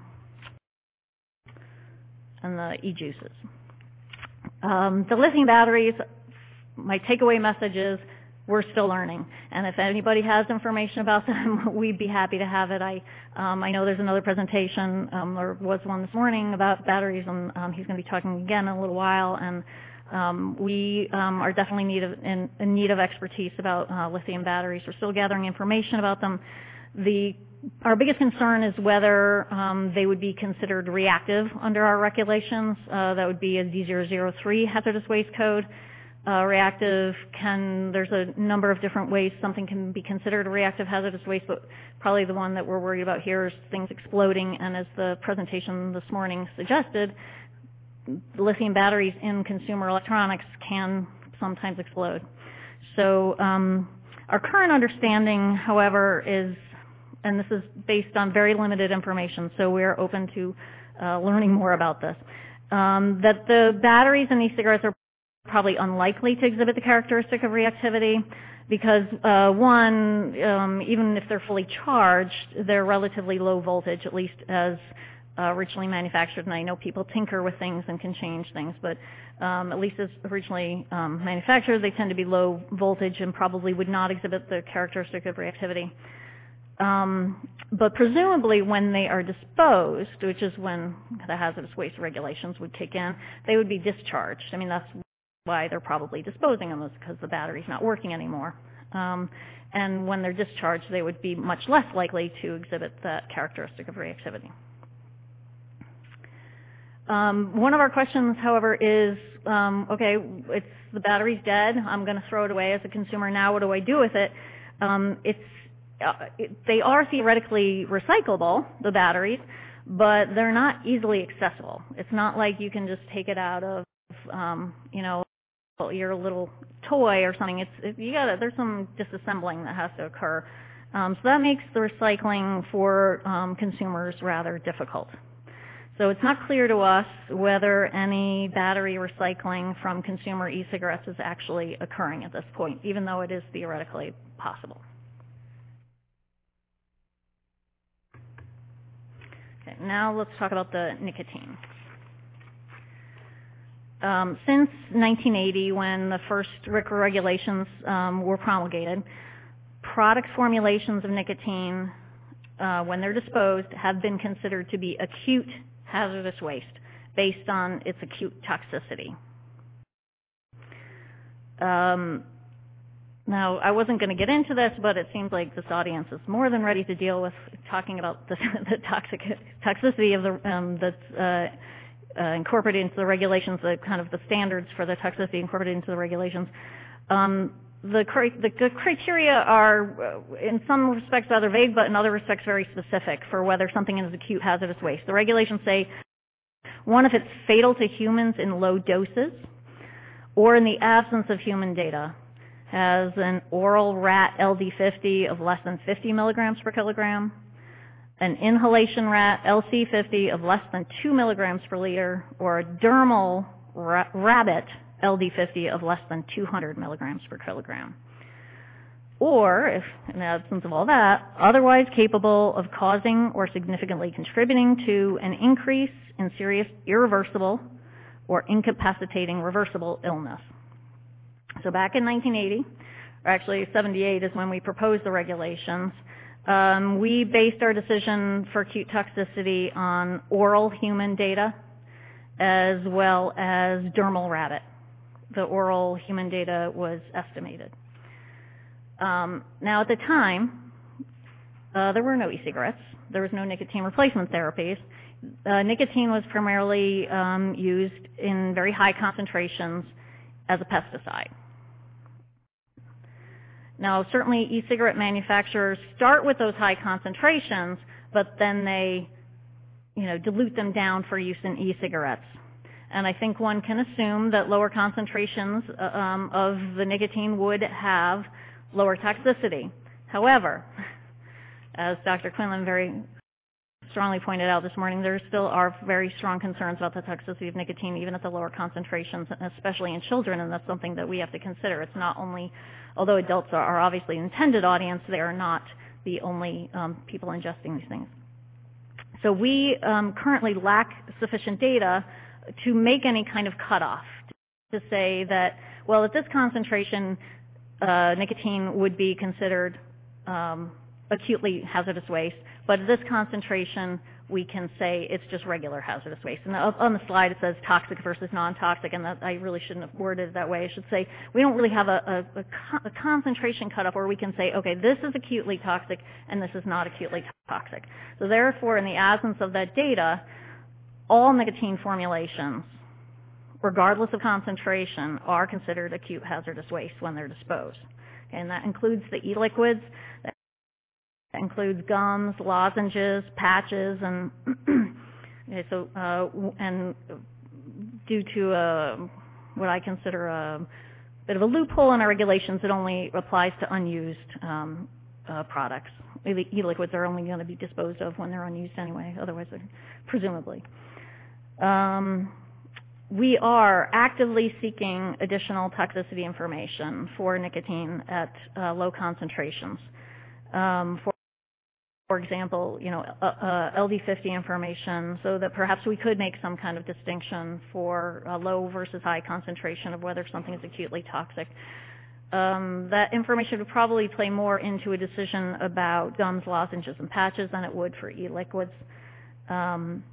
F: and the e-juices. Um, the lithium batteries, my takeaway message is we're still learning, and if anybody has information about them, we'd be happy to have it. I um, I know there's another presentation, um, there was one this morning about batteries, and um, he's going to be talking again in a little while. And Um, we um, are definitely need of, in, in need of expertise about uh, lithium batteries. We're still gathering information about them. The, our biggest concern is whether um, they would be considered reactive under our regulations. Uh, that would be a D zero zero three hazardous waste code. Uh, reactive can, there's a number of different ways something can be considered a reactive hazardous waste, but probably the one that we're worried about here is things exploding. And as the presentation this morning suggested, lithium batteries in consumer electronics can sometimes explode. So um, our current understanding, however, is, and this is based on very limited information, so we're open to uh, learning more about this, um, that the batteries in e-cigarettes are probably unlikely to exhibit the characteristic of reactivity because, uh, one, um, even if they're fully charged, they're relatively low voltage, at least as Uh, originally manufactured, and I know people tinker with things and can change things, but um, at least as originally um, manufactured, they tend to be low voltage and probably would not exhibit the characteristic of reactivity. Um, but presumably when they are disposed, which is when the hazardous waste regulations would kick in, they would be discharged. I mean, that's why they're probably disposing them, is because the battery's not working anymore. Um, and when they're discharged, they would be much less likely to exhibit that characteristic of reactivity. Um, one of our questions, however, is, um, okay, it's the battery's dead. I'm going to throw it away as a consumer. Now, what do I do with it? Um, it's, uh, it, they are theoretically recyclable, the batteries, but they're not easily accessible. It's not like you can just take it out of, um, you know, your little toy or something. It's it, you got there's some disassembling that has to occur. Um, so that makes the recycling for um, consumers rather difficult. So it's not clear to us whether any battery recycling from consumer e-cigarettes is actually occurring at this point, even though it is theoretically possible. Okay, now let's talk about the nicotine. Um, since nineteen eighty, when the first RCRA regulations um, were promulgated, product formulations of nicotine, uh, when they're disposed, have been considered to be acute hazardous waste based on its acute toxicity. Um, now, I wasn't going to get into this, but it seems like this audience is more than ready to deal with talking about the, the toxic, toxicity of the um, that's uh, uh, incorporated into the regulations, the kind of the standards for the toxicity incorporated into the regulations. Um, the, the, the criteria are, uh, in some respects, rather vague, but in other respects, very specific for whether something is acute hazardous waste. The regulations say, one, if it's fatal to humans in low doses, or in the absence of human data, has an oral rat L D fifty of less than fifty milligrams per kilogram, an inhalation rat L C fifty of less than two milligrams per liter, or a dermal ra- rabbit L D fifty of less than two hundred milligrams per kilogram. Or, if in the absence of all that, otherwise capable of causing or significantly contributing to an increase in serious irreversible or incapacitating reversible illness. So back in nineteen eighty, or actually seventy-eight is when we proposed the regulations, um, we based our decision for acute toxicity on oral human data as well as dermal rabbit. The oral human data was estimated. Um, now at the time, uh, there were no e-cigarettes. There was no nicotine replacement therapies. Uh, nicotine was primarily um, used in very high concentrations as a pesticide. Now, certainly e-cigarette manufacturers start with those high concentrations, but then they, you know, dilute them down for use in e-cigarettes. And I think one can assume that lower concentrations uh, um, of the nicotine would have lower toxicity. However, as Doctor Quinlan very strongly pointed out this morning, there still are very strong concerns about the toxicity of nicotine, even at the lower concentrations, especially in children, and that's something that we have to consider. It's not only, although adults are, are obviously the intended audience, they are not the only um, people ingesting these things. So we um, currently lack sufficient data to make any kind of cutoff to say that, well, at this concentration, uh, nicotine would be considered um, acutely hazardous waste, but at this concentration, we can say it's just regular hazardous waste. And on the slide, it says toxic versus non-toxic, and that, I really shouldn't have worded it that way. I should say we don't really have a, a, a, a concentration cutoff where we can say, okay, this is acutely toxic and this is not acutely toxic. So therefore, in the absence of that data, all nicotine formulations, regardless of concentration, are considered acute hazardous waste when they're disposed. And that includes the e-liquids. That includes gums, lozenges, patches, and okay, so uh, and due to uh, what I consider a bit of a loophole in our regulations, it only applies to unused um, uh, products. E-liquids are only going to be disposed of when they're unused anyway. Otherwise, they're presumably. Um, we are actively seeking additional toxicity information for nicotine at uh, low concentrations. Um, for For example, you know, uh, uh, L D fifty information, so that perhaps we could make some kind of distinction for uh, low versus high concentration of whether something is acutely toxic. Um, that information would probably play more into a decision about gums, lozenges, and patches than it would for e-liquids. Um,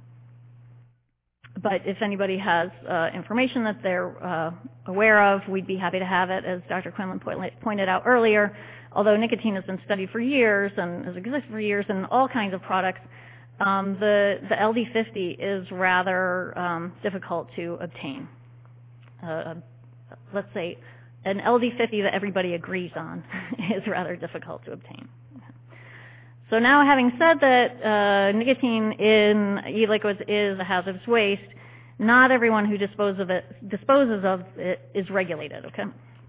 F: but if anybody has uh, information that they're uh, aware of, we'd be happy to have it, as Doctor Quinlan pointed out earlier. Although nicotine has been studied for years and has existed for years in all kinds of products, um, the, the L D fifty is rather um, difficult to obtain. Uh, let's say an L D fifty that everybody agrees on is rather difficult to obtain. So now, having said that uh, nicotine in e-liquids is a hazardous waste, not everyone who disposes of it, disposes of it is regulated, okay?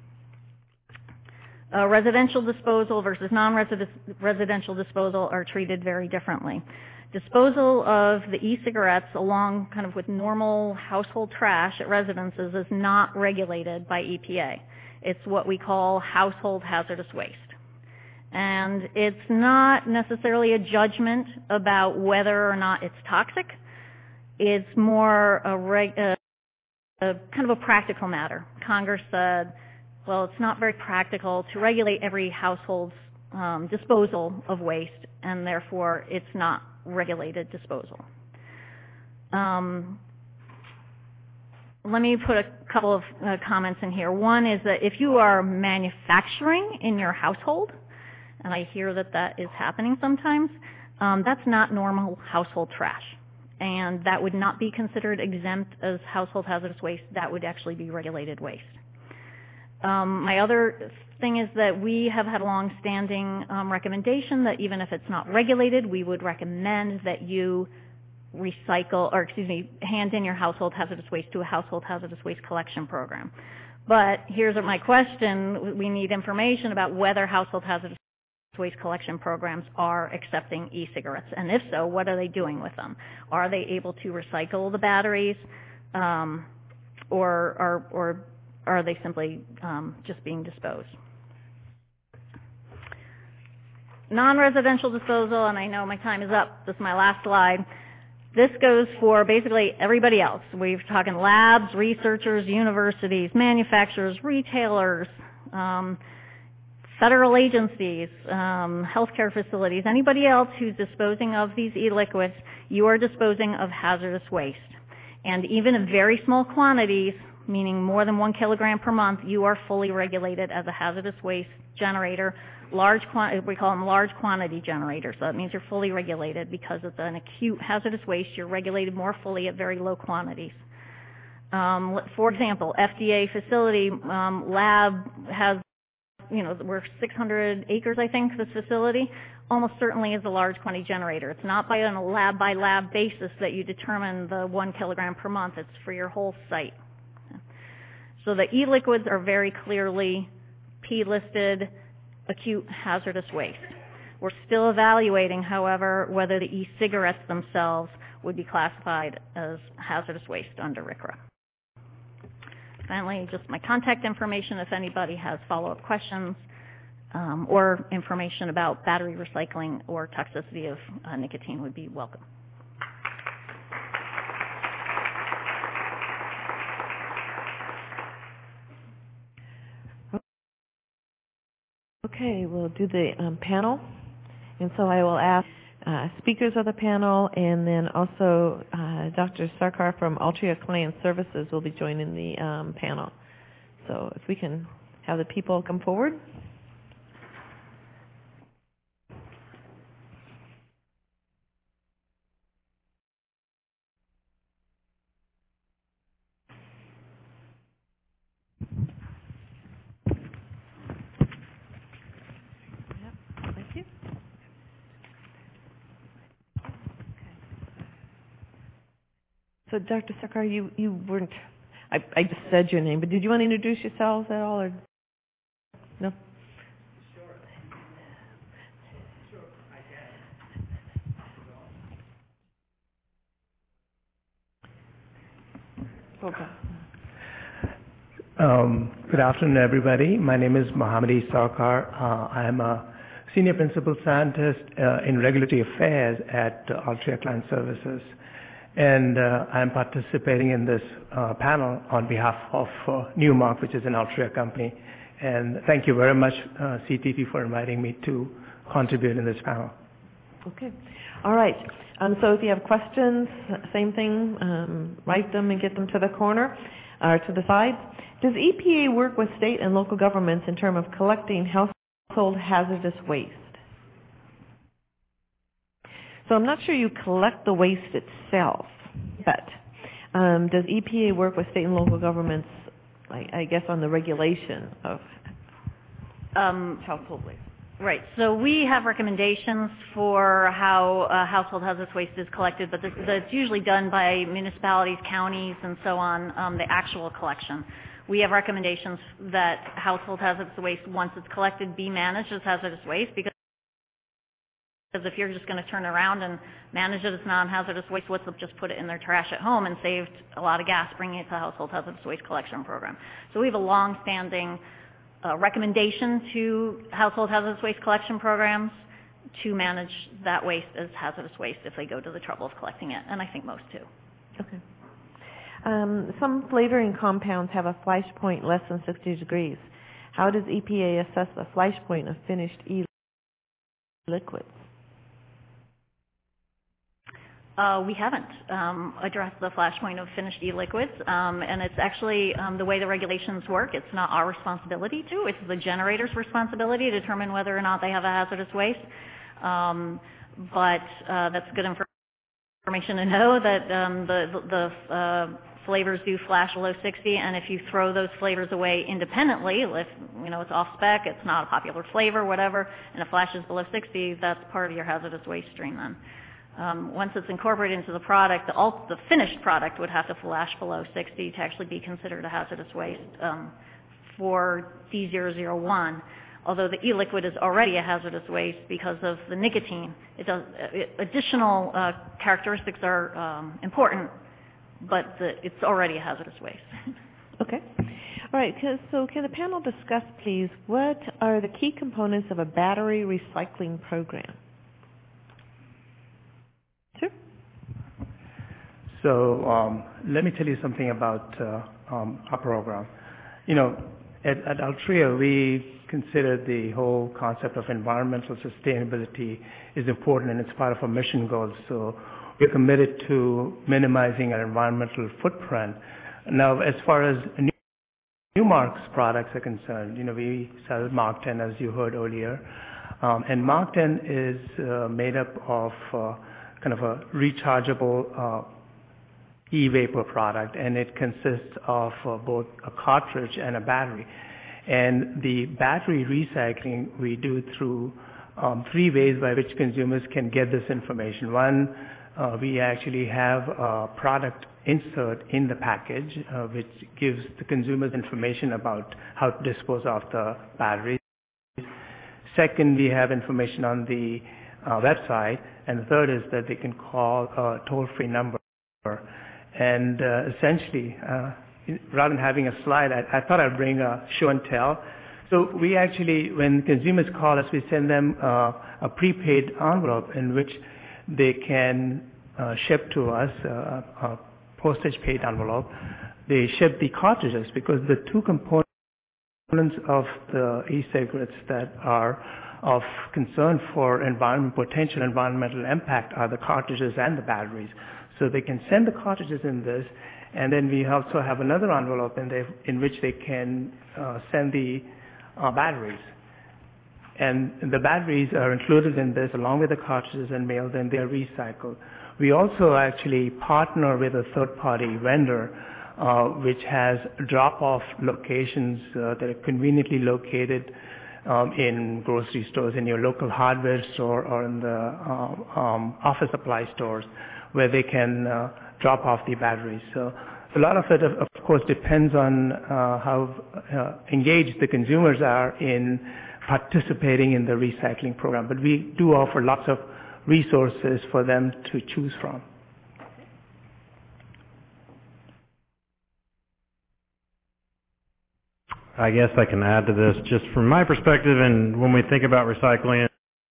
F: Uh, residential disposal versus non-residential disposal are treated very differently. Disposal of the e-cigarettes along kind of with normal household trash at residences is not regulated by E P A. It's what we call household hazardous waste. And it's not necessarily a judgment about whether or not it's toxic. It's more a, reg- a, a kind of a practical matter. Congress said, well, it's not very practical to regulate every household's um, disposal of waste, and therefore it's not regulated disposal. Um, let me put a couple of uh, comments in here. One is that if you are manufacturing in your household, and I hear that that is happening sometimes, um, that's not normal household trash. And that would not be considered exempt as household hazardous waste. That would actually be regulated waste. Um, my other thing is that we have had a long-standing um, recommendation that even if it's not regulated, we would recommend that you recycle, or excuse me, hand in your household hazardous waste to a household hazardous waste collection program. But here's my question. We need information about whether household hazardous waste collection programs are accepting e-cigarettes, and if so, what are they doing with them? Are they able to recycle the batteries, um, or, or, or are they simply um, just being disposed? Non-residential disposal, and I know my time is up. This is my last slide. This goes for basically everybody else. We're talking labs, researchers, universities, manufacturers, retailers, um, federal agencies, um, healthcare facilities, anybody else who's disposing of these e-liquids, you are disposing of hazardous waste. And even in very small quantities, meaning more than one kilogram per month, you are fully regulated as a hazardous waste generator. Large, we call them large quantity generators. So that means you're fully regulated because it's an acute hazardous waste. You're regulated more fully at very low quantities. Um, for example, F D A facility um, lab has, you know, we're six hundred acres, I think, this facility. Almost certainly is a large quantity generator. It's not by on a lab by lab basis that you determine the one kilogram per month. It's for your whole site. So the e-liquids are very clearly P-listed acute hazardous waste. We're still evaluating, however, whether the e-cigarettes themselves would be classified as hazardous waste under R C R A. Finally, just my contact information if anybody has follow-up questions um, or information about battery recycling or toxicity of uh, nicotine would be welcome.
A: Okay, we'll do the um, panel. And so I will ask uh, speakers of the panel, and then also uh, Doctor Sarkar from Altria Client Services will be joining the um, panel. So if we can have the people come forward. So, Doctor Sarkar, you, you weren't, I, I just said your name, but did you want to introduce yourselves at all, or no?
G: Sure. Sure, I can.
A: Okay.
G: Um, good afternoon, everybody. My name is Mohammad E. Sarkar. Uh, I am a Senior Principal Scientist uh, in Regulatory Affairs at uh, Altria Client Services. And uh, I'm participating in this uh, panel on behalf of uh, Newmark, which is an Altria company. And thank you very much, uh, C T P, for inviting me to contribute in this panel.
A: Okay. All right. Um, so if you have questions, same thing, um, write them and get them to the corner or to the side. Does E P A work with state and local governments in terms of collecting household hazardous waste? So I'm not sure you collect the waste itself, but um, does E P A work with state and local governments, I, I guess, on the regulation of um, household waste?
F: Right. So we have recommendations for how uh, household hazardous waste is collected, but this, that's usually done by municipalities, counties, and so on, um, the actual collection. We have recommendations that household hazardous waste, once it's collected, be managed as hazardous waste, because Because if you're just going to turn around and manage it as non-hazardous waste, what's up, just put it in their trash at home and saved a lot of gas bringing it to the household hazardous waste collection program. So we have a long-standing uh, recommendation to household hazardous waste collection programs to manage that waste as hazardous waste if they go to the trouble of collecting it, and I think most do.
A: Okay. Um, some flavoring compounds have a flash point less than sixty degrees. How does E P A assess the flash point of finished e-liquids?
F: Uh, we haven't um, addressed the flash point of finished e-liquids, um, and it's actually um, the way the regulations work. It's not our responsibility to. It's the generator's responsibility to determine whether or not they have a hazardous waste. Um, but uh, that's good information to know that um, the, the uh, flavors do flash below sixty, and if you throw those flavors away independently, if you know it's off spec, it's not a popular flavor, whatever, and it flashes below sixty, that's part of your hazardous waste stream then. Um, once it's incorporated into the product, the, ult- the finished product would have to flash below sixty to actually be considered a hazardous waste um, for D zero zero one. Although the e-liquid is already a hazardous waste because of the nicotine. It does, it, additional uh, characteristics are um, important, but the, it's already a hazardous waste.
A: Okay. All right. So can the panel discuss, please, what are the key components of a battery recycling program? Sure.
G: So um, let me tell you something about uh, um, our program. You know, at, at Altria, we consider the whole concept of environmental sustainability is important, and it's part of our mission goals. So we're committed to minimizing our environmental footprint. Now, as far as new, new Mark's products are concerned, you know, we sell Mark ten, as you heard earlier, um, and Mark ten is uh, made up of uh, kind of a rechargeable uh, e-vapor product, and it consists of uh, both a cartridge and a battery. And the battery recycling we do through um, three ways by which consumers can get this information. One, uh, we actually have a product insert in the package uh, which gives the consumers information about how to dispose of the batteries. Second, we have information on the uh, website. And the third is that they can call a toll-free number. And uh, essentially, uh, rather than having a slide, I, I thought I'd bring a show and tell. So we actually, when consumers call us, we send them uh, a prepaid envelope in which they can uh, ship to us uh, a postage paid envelope. They ship the cartridges because the two components of the e-cigarettes that are of concern for environment, potential environmental impact are the cartridges and the batteries. So they can send the cartridges in this, and then we also have another envelope in, there in which they can uh, send the uh, batteries. And the batteries are included in this along with the cartridges and mailed, and they're recycled. We also actually partner with a third-party vendor uh, which has drop-off locations uh, that are conveniently located um, in grocery stores, in your local hardware store, or in the uh, um, office supply stores, where they can uh, drop off the batteries. So a lot of it, of, of course, depends on uh, how uh, engaged the consumers are in participating in the recycling program. But we do offer lots of resources for them to choose from.
E: I guess I can add to this just from my perspective, and when we think about recycling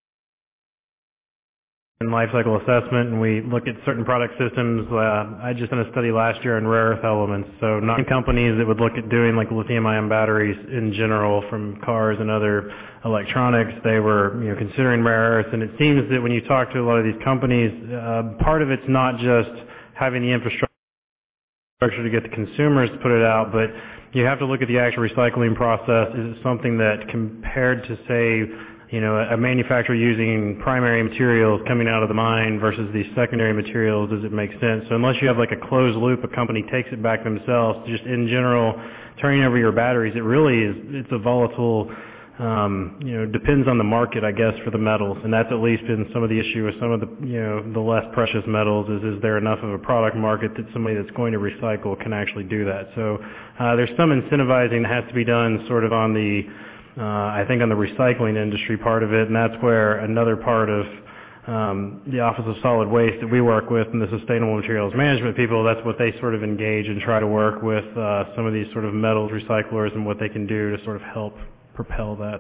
E: and life cycle assessment, and we look at certain product systems. Uh, I just done a study last year on rare earth elements. So not companies that would look at doing like lithium-ion batteries in general from cars and other electronics. They were, you know, considering rare earths. And it seems that when you talk to a lot of these companies, uh, part of it's not just having the infrastructure to get the consumers to put it out, but you have to look at the actual recycling process. Is it something that, compared to, say, you know, a manufacturer using primary materials coming out of the mine versus these secondary materials, does it make sense? So unless you have like a closed loop, a company takes it back themselves, just in general, turning over your batteries, it really is, it's a volatile, um, you know, depends on the market, I guess, for the metals. And that's at least been some of the issue with some of the, you know, the less precious metals is, is there enough of a product market that somebody that's going to recycle can actually do that? So uh, there's some incentivizing that has to be done sort of on the, Uh, I think on the recycling industry part of it, and that's where another part of um, the Office of Solid Waste that we work with and the Sustainable Materials Management people, that's what they sort of engage and try to work with uh, some of these sort of metals recyclers and what they can do to sort of help propel that.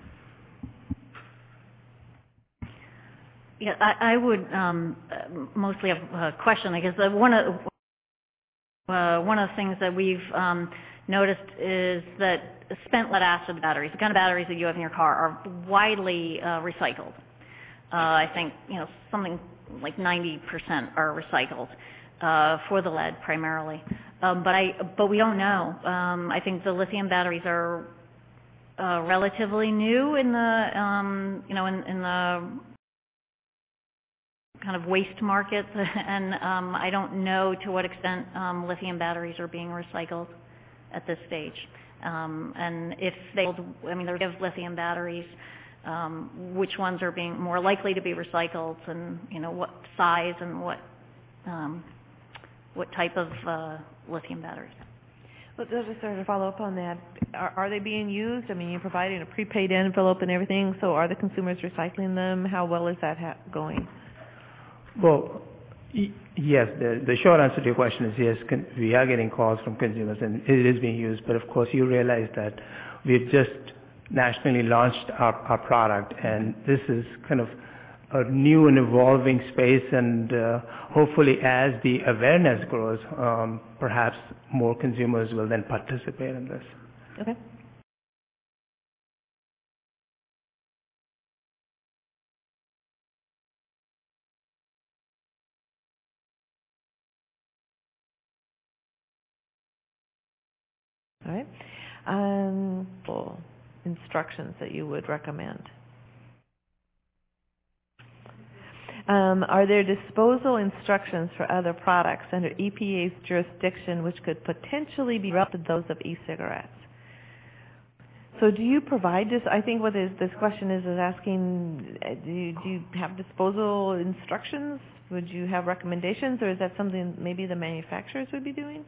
F: Yeah, I, I would um, mostly have a question. I guess uh, one of uh, one of the things that we've um, noticed is that spent lead acid batteries, the kind of batteries that you have in your car, are widely uh, recycled. Uh, I think, you know, something like ninety percent are recycled uh, for the lead primarily. Um, but I, but we don't know. Um, I think the lithium batteries are uh, relatively new in the, um, you know, in, in the kind of waste market, and um, I don't know to what extent um, lithium batteries are being recycled at this stage. Um, and if they, I mean, there's lithium batteries, um, which ones are being more likely to be recycled, and you know what size and what um, what type of uh, lithium batteries.
A: Well, just sort of follow up on that. Are, are they being used? I mean, you're providing a prepaid envelope and everything, so are the consumers recycling them? How well is that ha- going?
G: Well, y- yes, the, the short answer to your question is yes, con- we are getting calls from consumers and it is being used, but of course you realize that we've just nationally launched our, our product, and this is kind of a new and evolving space, and uh, hopefully as the awareness grows, um, perhaps more consumers will then participate in this.
A: Okay. All right. Um, instructions that you would recommend. Um, are there disposal instructions for other products under E P A's jurisdiction which could potentially be relevant to those of e-cigarettes? So do you provide this? I think what is, this question is, is asking, do you, do you have disposal instructions? Would you have recommendations, or is that something maybe the manufacturers would be doing?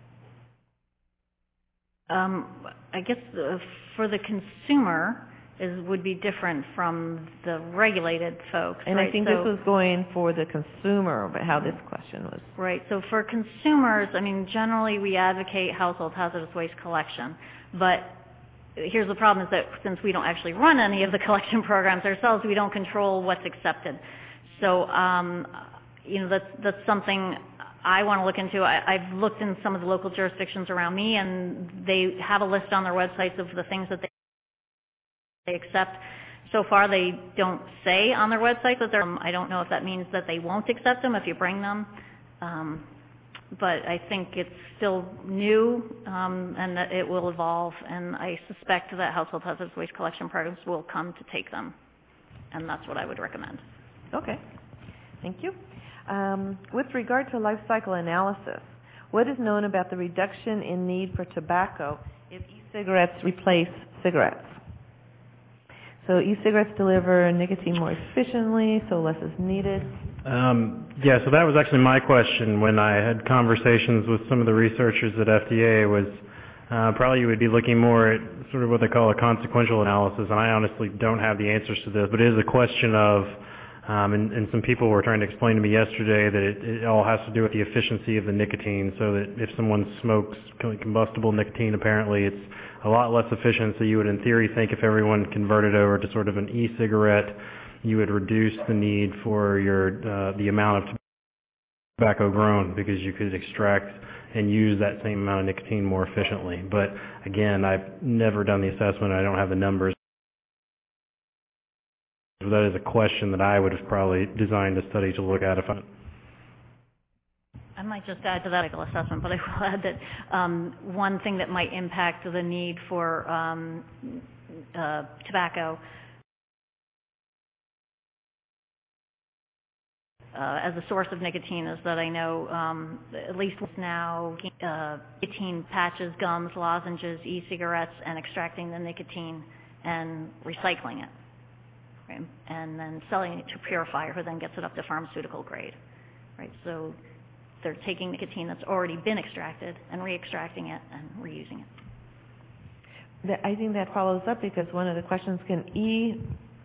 F: Um, I guess uh, for the consumer, is would be different from the regulated folks.
A: And
F: right?
A: I think
F: so,
A: this was going for the consumer, but how this question was.
F: Right. So for consumers, I mean, generally we advocate household hazardous waste collection. But here's the problem is that since we don't actually run any of the collection programs ourselves, we don't control what's accepted. So, um, you know, that's, that's something I want to look into. I, I've looked in some of the local jurisdictions around me, and they have a list on their websites of the things that they they accept. So far, they don't say on their website that they're, um, I don't know if that means that they won't accept them if you bring them. Um, but I think it's still new, um, and that it will evolve, and I suspect that household hazardous waste collection programs will come to take them, and that's what I would recommend.
A: Okay. Thank you. Um, with regard to life cycle analysis, what is known about the reduction in need for tobacco if e-cigarettes replace cigarettes? So e-cigarettes deliver nicotine more efficiently, so less is needed.
E: Um, yeah, so that was actually my question when I had conversations with some of the researchers at F D A was uh, probably you would be looking more at sort of what they call a consequential analysis, and I honestly don't have the answers to this, but it is a question of, um, and, and some people were trying to explain to me yesterday that it, it all has to do with the efficiency of the nicotine, so that if someone smokes combustible nicotine, apparently it's a lot less efficient, so you would in theory think if everyone converted over to sort of an e-cigarette, you would reduce the need for your uh, the amount of tobacco grown because you could extract and use that same amount of nicotine more efficiently. But again, I've never done the assessment. I don't have the numbers. That is a question that I would have probably designed a study to look at if I...
F: I might just add to that medical assessment, but I will add that um, one thing that might impact the need for um, uh, tobacco uh, as a source of nicotine is that I know um, at least now uh, nicotine patches, gums, lozenges, e-cigarettes, and extracting the nicotine and recycling it, right? And then selling it to a purifier who then gets it up to pharmaceutical grade, right? So they're taking nicotine that's already been extracted and re-extracting it and reusing it.
A: I think that follows up because one of the questions, can e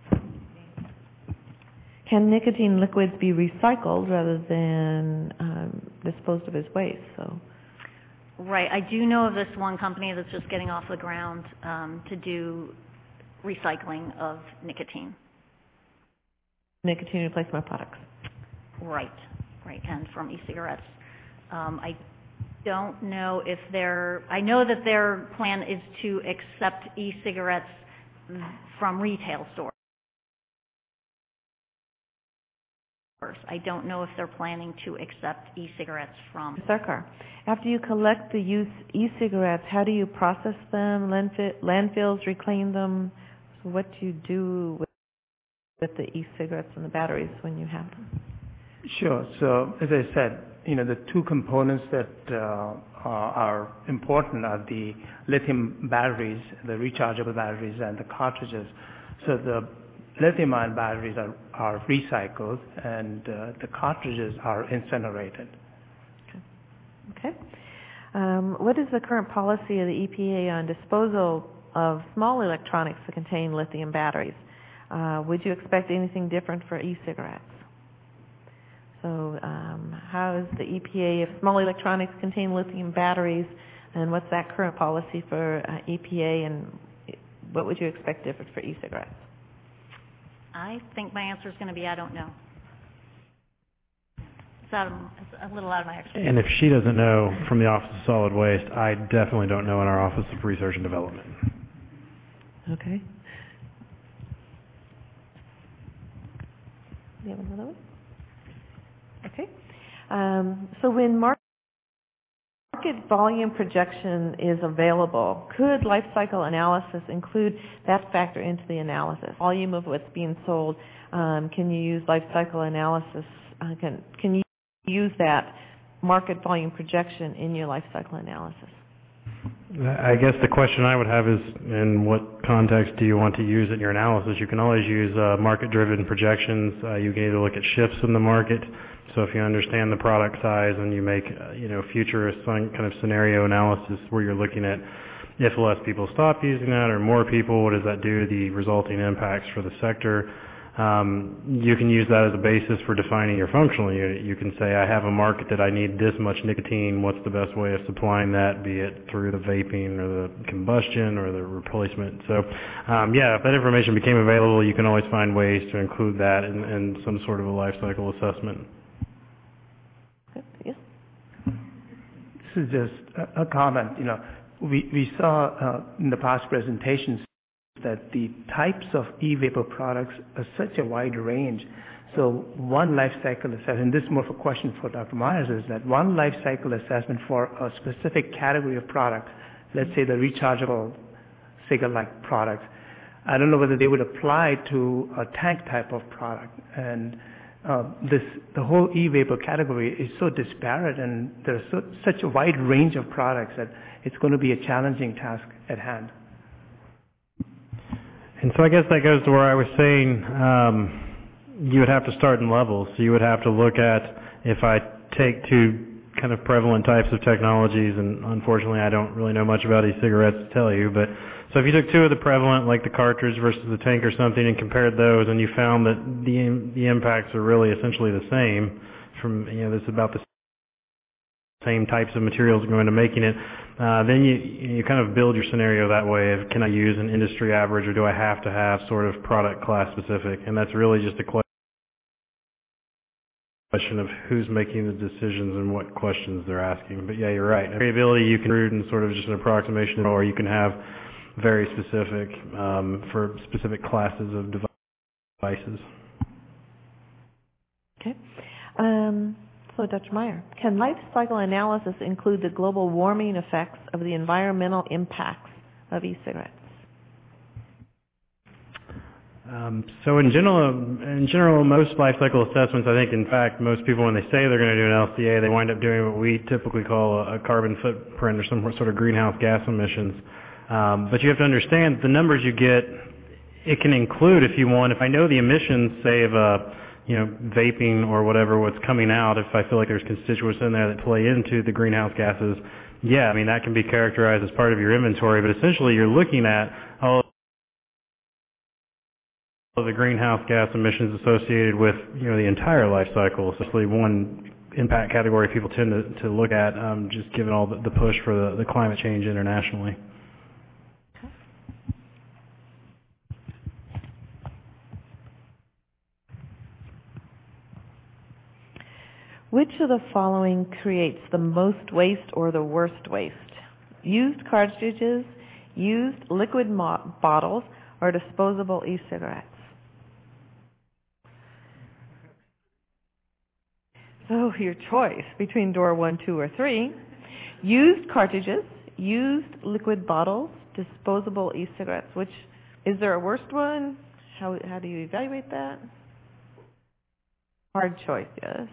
A: can nicotine liquids be recycled rather than um, disposed of as waste? So,
F: right. I do know of this one company that's just getting off the ground um, to do recycling of nicotine.
A: Nicotine replacement products.
F: Right. Right, and from e-cigarettes. Um, I don't know if they're, I know that their plan is to accept e-cigarettes from retail stores. I don't know if they're planning to accept e-cigarettes from...
A: Sarkar, after you collect the used e-cigarettes, how do you process them, landfill, landfills, reclaim them? So what do you do with, with the e-cigarettes and the batteries when you have them?
G: Sure. So as I said, you know, the two components that uh, are important are the lithium batteries, the rechargeable batteries, and the cartridges. So the lithium-ion batteries are, are recycled, and uh, the cartridges are incinerated.
A: Okay. Okay. Um, what is the current policy of the E P A on disposal of small electronics that contain lithium batteries? Uh, would you expect anything different for e-cigarettes? So um, how is the E P A if small electronics contain lithium batteries, and what's that current policy for uh, E P A, and what would you expect different for e-cigarettes?
F: I think my answer is going to be I don't know. It's, out of, it's a little out of my expertise.
E: And if she doesn't know from the Office of Solid Waste, I definitely don't know in our Office of Research and Development.
A: Okay. Do you have another one? Okay. Um, so when market volume projection is available, could life cycle analysis include that factor into the analysis? Volume of what's being sold, um, can you use life cycle analysis? Uh, can, can you use that market volume projection in your life cycle analysis?
E: I guess the question I would have is, in what context do you want to use it in your analysis? You can always use uh, market-driven projections. Uh, you can either look at shifts in the market. So if you understand the product size and you make, uh, you know, future kind of scenario analysis where you're looking at if less people stop using that or more people, what does that do to the resulting impacts for the sector? Um, you can use that as a basis for defining your functional unit. You can say, I have a market that I need this much nicotine. What's the best way of supplying that, be it through the vaping or the combustion or the replacement? So, um, yeah, if that information became available, you can always find ways to include that in, in some sort of a life cycle assessment.
A: Yes.
G: This is just a, a comment. You know, we we saw uh, in the past presentations that the types of e-vapor products are such a wide range. So one life cycle assessment, this is more of a question for Doctor Myers, is that one life cycle assessment for a specific category of products, let's say the rechargeable cigarette-like products, I don't know whether they would apply to a tank type of product. And uh, this, the whole e-vapor category is so disparate, and there's so, such a wide range of products that it's going to be a challenging task at hand.
E: And so I guess that goes to where I was saying um, you would have to start in levels. So you would have to look at, if I take two kind of prevalent types of technologies, and unfortunately I don't really know much about e-cigarettes to tell you, but so if you took two of the prevalent, like the cartridge versus the tank or something, and compared those, and you found that the the impacts are really essentially the same, from, you know, this is about the same types of materials going into making it, uh, then you you kind of build your scenario that way of, can I use an industry average, or do I have to have sort of product class specific? And that's really just a question of who's making the decisions and what questions they're asking. But yeah, you're right. Variability you can root in sort of just an approximation, or you can have very specific um, for specific classes of devices.
A: Okay. Um, so, Doctor Meyer, can life cycle analysis include the global warming effects of the environmental impacts of e-cigarettes?
E: Um, so in general, in general, most life cycle assessments, I think, in fact, most people, when they say they're going to do an L C A, they wind up doing what we typically call a, a carbon footprint or some sort of greenhouse gas emissions. Um, but you have to understand the numbers you get, it can include, if you want, if I know the emissions, say, of a, you know, vaping or whatever, what's coming out, if I feel like there's constituents in there that play into the greenhouse gases, yeah, I mean, that can be characterized as part of your inventory, but essentially you're looking at all of the greenhouse gas emissions associated with, you know, the entire life cycle, especially one impact category people tend to, to look at, um, just given all the, the push for the, the climate change internationally.
A: Which of the following creates the most waste or the worst waste? Used cartridges, used liquid mo- bottles, or disposable e-cigarettes? So your choice between door one, two, or three: used cartridges, used liquid bottles, disposable e-cigarettes. Which, is there a worst one? How, how do you evaluate that? Hard choice, yes.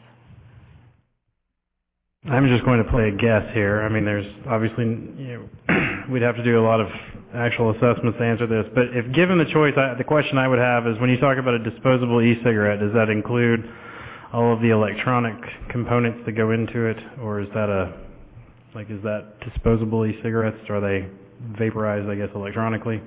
E: I'm just going to play a guess here. I mean, there's obviously, you know, we'd have to do a lot of actual assessments to answer this. But if given the choice, I, the question I would have is when you talk about a disposable e-cigarette, does that include all of the electronic components that go into it? Or is that a, like, is that disposable e-cigarettes? Or are they vaporized, I guess, electronically?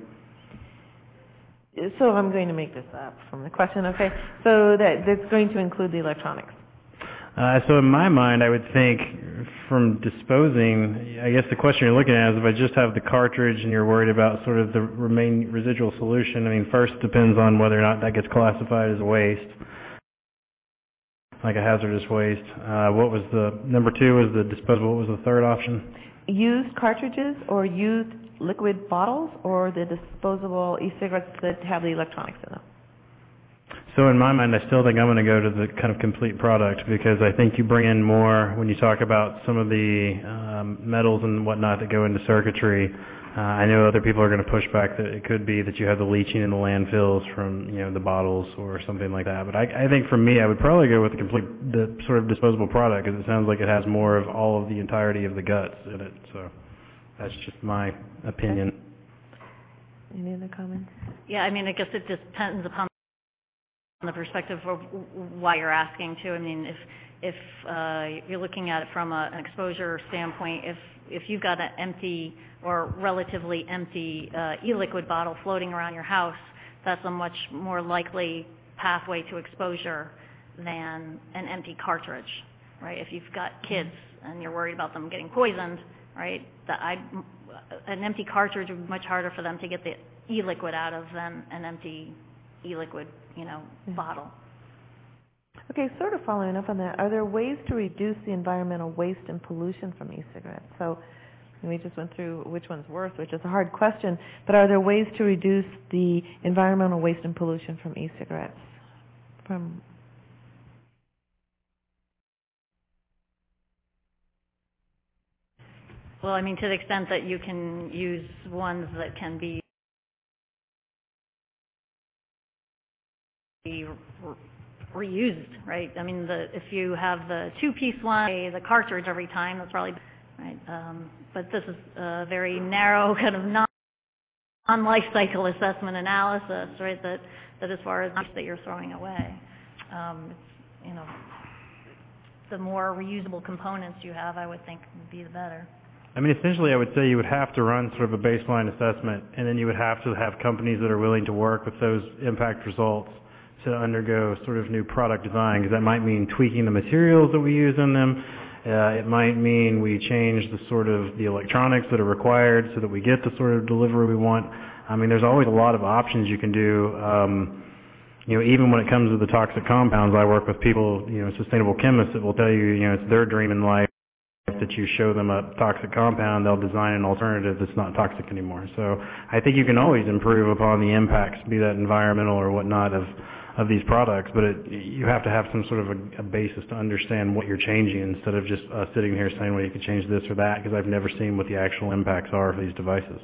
A: So I'm going to make this up from the question, okay? So that that's going to include the electronics.
E: Uh, so in my mind, I would think from disposing, I guess the question you're looking at is if I just have the cartridge and you're worried about sort of the remain residual solution, I mean, first depends on whether or not that gets classified as waste, like a hazardous waste. Uh, what was the, number two was the disposable, what was the third option?
A: Used cartridges or used liquid bottles or the disposable e-cigarettes that have the electronics in them?
E: So in my mind, I still think I'm going to go to the kind of complete product because I think you bring in more when you talk about some of the um, metals and whatnot that go into circuitry. Uh, I know other people are going to push back that it could be that you have the leaching in the landfills from, you know, the bottles or something like that. But I, I think for me, I would probably go with the complete, the sort of disposable product because it sounds like it has more of all of the entirety of the guts in it. So that's just my opinion.
A: Okay. Any other comments?
F: Yeah, I mean, I guess it depends upon the perspective of why you're asking too. I mean, if if uh, you're looking at it from a, an exposure standpoint, if if you've got an empty or relatively empty uh, e-liquid bottle floating around your house, that's a much more likely pathway to exposure than an empty cartridge, right? If you've got kids and you're worried about them getting poisoned, right? That I, an empty cartridge would be much harder for them to get the e-liquid out of than an empty e-liquid, you know,
A: yeah.
F: bottle.
A: Okay, sort of following up on that, are there ways to reduce the environmental waste and pollution from e-cigarettes? So we just went through which one's worse, which is a hard question, but are there ways to reduce the environmental waste and pollution from e-cigarettes? From
F: Well, I mean, to the extent that you can use ones that can be reused, right? I mean, the, if you have the two-piece one, the cartridge every time, that's probably right. Um, but this is a very narrow kind of non, non-life cycle assessment analysis, right? That that as far as that you're throwing away, um, it's, you know, the more reusable components you have, I would think would be the better.
E: I mean, essentially, I would say you would have to run sort of a baseline assessment, and then you would have to have companies that are willing to work with those impact results to undergo sort of new product design, because that might mean tweaking the materials that we use in them. Uh, it might mean we change the sort of the electronics that are required so that we get the sort of delivery we want. I mean, there's always a lot of options you can do. Um, you know, even when it comes to the toxic compounds, I work with people, you know, sustainable chemists that will tell you, you know, it's their dream in life that you show them a toxic compound, they'll design an alternative that's not toxic anymore. So I think you can always improve upon the impacts, be that environmental or whatnot, of of these products, but it, you have to have some sort of a, a basis to understand what you're changing instead of just uh, sitting here saying, well, you could change this or that, because I've never seen what the actual impacts are of these devices.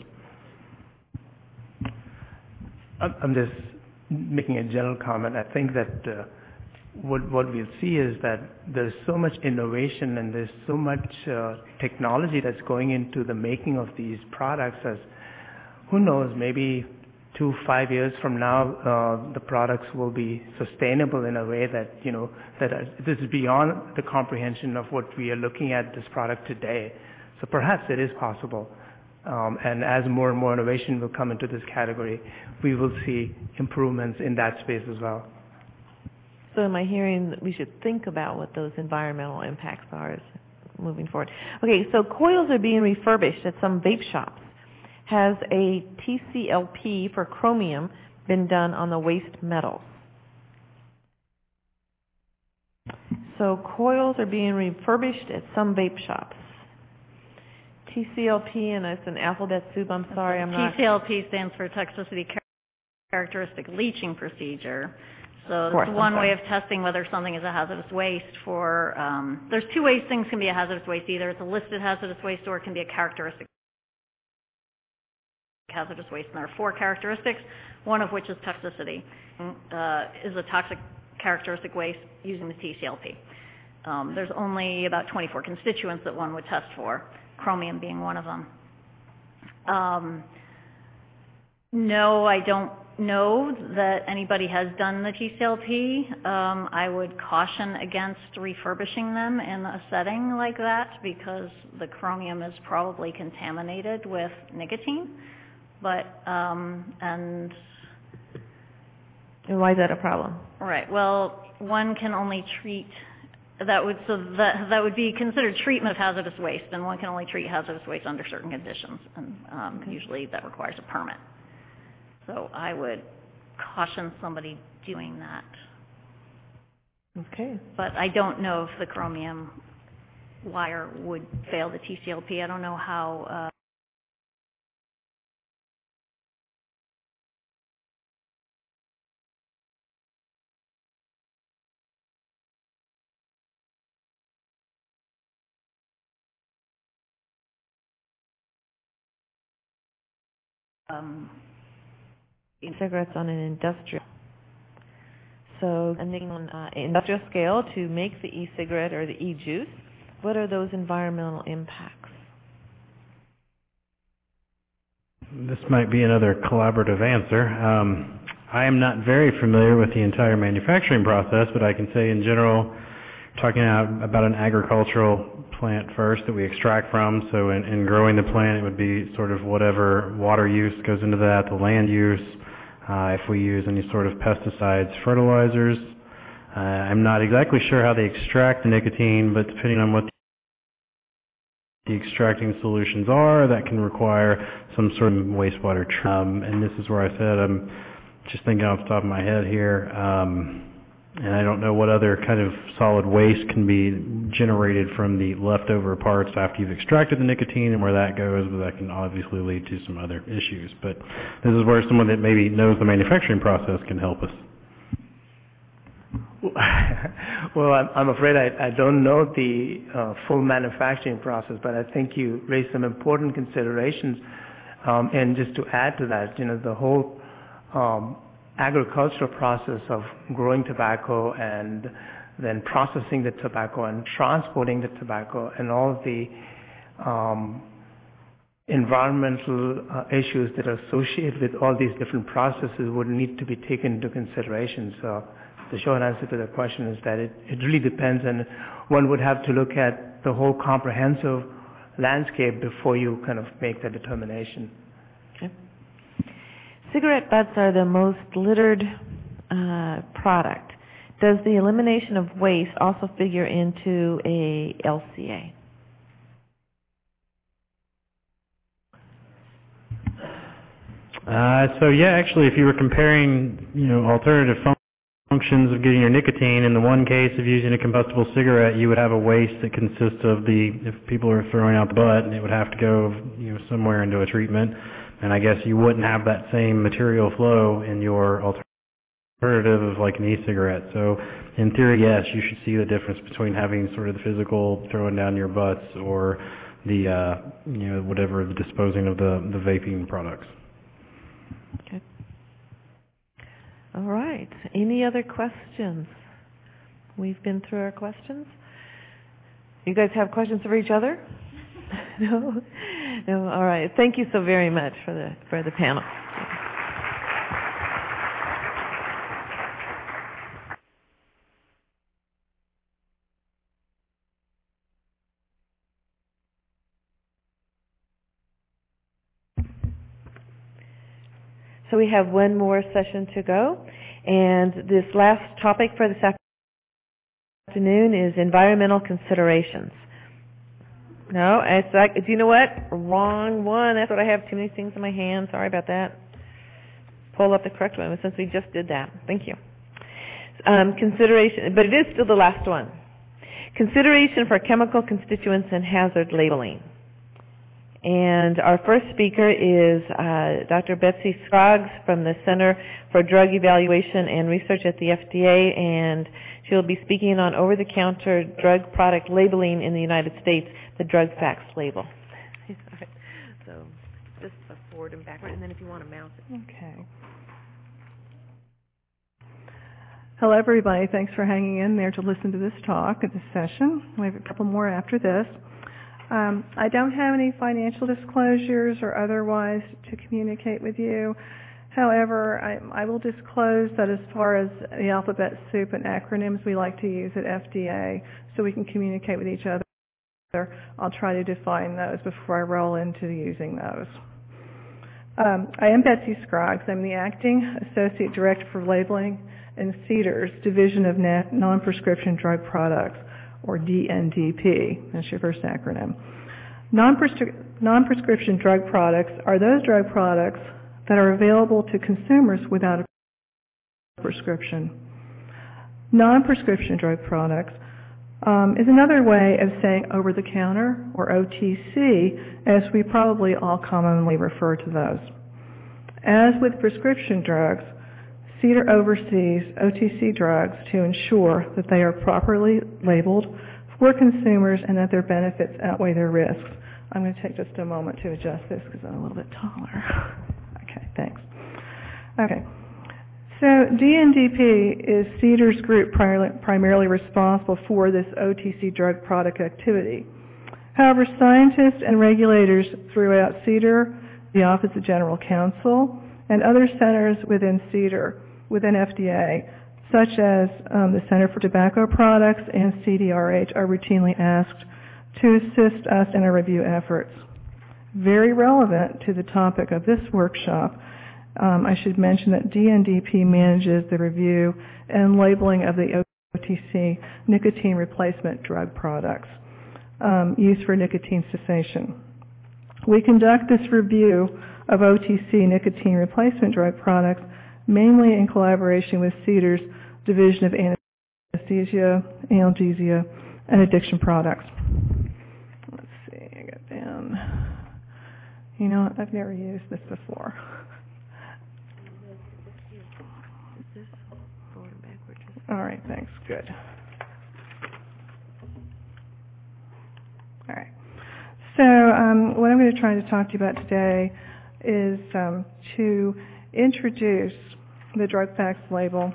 G: I'm just making a general comment. I think that uh, what, what we'll see is that there's so much innovation and there's so much uh, technology that's going into the making of these products as, who knows, maybe two, five years from now, uh, the products will be sustainable in a way that, you know, that are, this is beyond the comprehension of what we are looking at this product today. So perhaps it is possible. Um, and as more and more innovation will come into this category, we will see improvements in that space as well.
A: So am I hearing that we should think about what those environmental impacts are as moving forward? Okay, so coils are being refurbished at some vape shops. Has a T C L P for chromium been done on the waste metals? So coils are being refurbished at some vape shops. T C L P, and it's an alphabet soup, I'm sorry, I'm not...
F: T C L P stands for toxicity characteristic leaching procedure. So that's one way of testing whether something is a hazardous waste for... Um, there's two ways things can be a hazardous waste. Either it's a listed hazardous waste or it can be a characteristic hazardous waste. And there are four characteristics, one of which is toxicity. Uh, is a toxic characteristic waste using the T C L P. Um, there's only about twenty-four constituents that one would test for, chromium being one of them. Um, no, I don't know that anybody has done the T C L P. Um, I would caution against refurbishing them in a setting like that because the chromium is probably contaminated with nicotine. But, um, and...
A: And why is that a problem?
F: Right, well, one can only treat, that would, so that, that would be considered treatment of hazardous waste, and one can only treat hazardous waste under certain conditions, and um, okay. usually that requires a permit. So I would caution somebody doing that.
A: Okay.
F: But I don't know if the chromium wire would fail the T C L P. I don't know how... Uh, um,
A: cigarettes on an industrial. So, and then on uh, industrial scale to make the e-cigarette or the e-juice, what are those environmental impacts?
E: This might be another collaborative answer. Um, I am not very familiar with the entire manufacturing process, but I can say in general, talking out about an agricultural plant first that we extract from, so in, in growing the plant it would be sort of whatever water use goes into that, the land use, uh, if we use any sort of pesticides, fertilizers. Uh, I'm not exactly sure how they extract the nicotine, but depending on what the extracting solutions are, that can require some sort of wastewater treatment. Um, and this is where I said I'm just thinking off the top of my head here, um, and I don't know what other kind of solid waste can be generated from the leftover parts after you've extracted the nicotine and where that goes, but that can obviously lead to some other issues. But this is where someone that maybe knows the manufacturing process can help us.
G: Well, I'm, I'm afraid I, I don't know the uh, full manufacturing process, but I think you raised some important considerations. Um, and just to add to that, you know, the whole um, agricultural process of growing tobacco and then processing the tobacco and transporting the tobacco and all of the um, environmental uh, issues that are associated with all these different processes would need to be taken into consideration. So the short answer to the question is that it, it really depends, and one would have to look at the whole comprehensive landscape before you kind of make that determination.
A: Okay. Cigarette butts are the most littered uh, product. Does the elimination of waste also figure into a L C A?
E: Uh, so yeah, actually, if you were comparing, you know, alternative fun- functions of getting your nicotine, in the one case of using a combustible cigarette, you would have a waste that consists of the, if people are throwing out the butt, and it would have to go, you know, somewhere into a treatment. And I guess you wouldn't have that same material flow in your alternative of like an e-cigarette. So in theory, yes, you should see the difference between having sort of the physical throwing down your butts or the, uh, you know, whatever, the disposing of the, the vaping products.
A: Okay. All right. Any other questions? We've been through our questions. You guys have questions for each other? No? No? All right. Thank you so very much for the for the panel. So we have one more session to go, and this last topic for this afternoon is environmental considerations. No, it's like, do you know what? Wrong one. That's what I have. Too many things in my hand. Sorry about that. Pull up the correct one since we just did that. Thank you. Um, consideration, but it is still the last one. Consideration for chemical constituents and hazard labeling. And our first speaker is uh, Doctor Betsy Scroggs from the Center for Drug Evaluation and Research at the F D A, and she'll be speaking on over-the-counter drug product labeling in the United States, the drug facts label. So just forward and backward, and then if you want to mount it.
G: Okay.
H: Hello, everybody. Thanks for hanging in there to listen to this talk at this session. We have a couple more after this. Um, I don't have any financial disclosures or otherwise to communicate with you. However, I, I will disclose that as far as the alphabet soup and acronyms we like to use at F D A so we can communicate with each other, I'll try to define those before I roll into using those. Um, I am Betsy Scroggs. I'm the Acting Associate Director for Labeling in CDER's Division of Non-Prescription Drug Products, or D N D P. That's your first acronym. Non-prescri- non-prescription drug products are those drug products that are available to consumers without a prescription. Non-prescription drug products um, is another way of saying over-the-counter, or O T C, as we probably all commonly refer to those. As with prescription drugs, CDER oversees O T C drugs to ensure that they are properly labeled for consumers and that their benefits outweigh their risks. I'm going to take just a moment to adjust this because I'm a little bit taller. Okay, thanks. Okay. So D N D P is CDER's group primarily responsible for this O T C drug product activity. However, scientists and regulators throughout CDER, the Office of General Counsel, and other centers within CDER, within F D A, such as um, the Center for Tobacco Products and C D R H, are routinely asked to assist us in our review efforts. Very relevant to the topic of this workshop, um, I should mention that D N D P manages the review and labeling of the O T C nicotine replacement drug products um, used for nicotine cessation. We conduct this review of O T C nicotine replacement drug products mainly in collaboration with CDER's Division of Anesthesia, Analgesia, and Addiction Products. Let's see, I got down. You know what, I've never used this before. All right, thanks, good. All right. So um, what I'm going to try to talk to you about today is um, to introduce the drug facts label.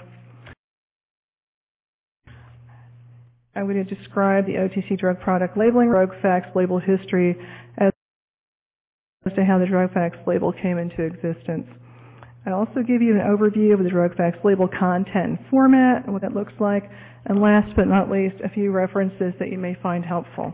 H: I'm going to describe the O T C drug product labeling drug facts label history as to how the drug facts label came into existence. I'll also give you an overview of the drug facts label content and format and what that looks like. And last but not least, a few references that you may find helpful.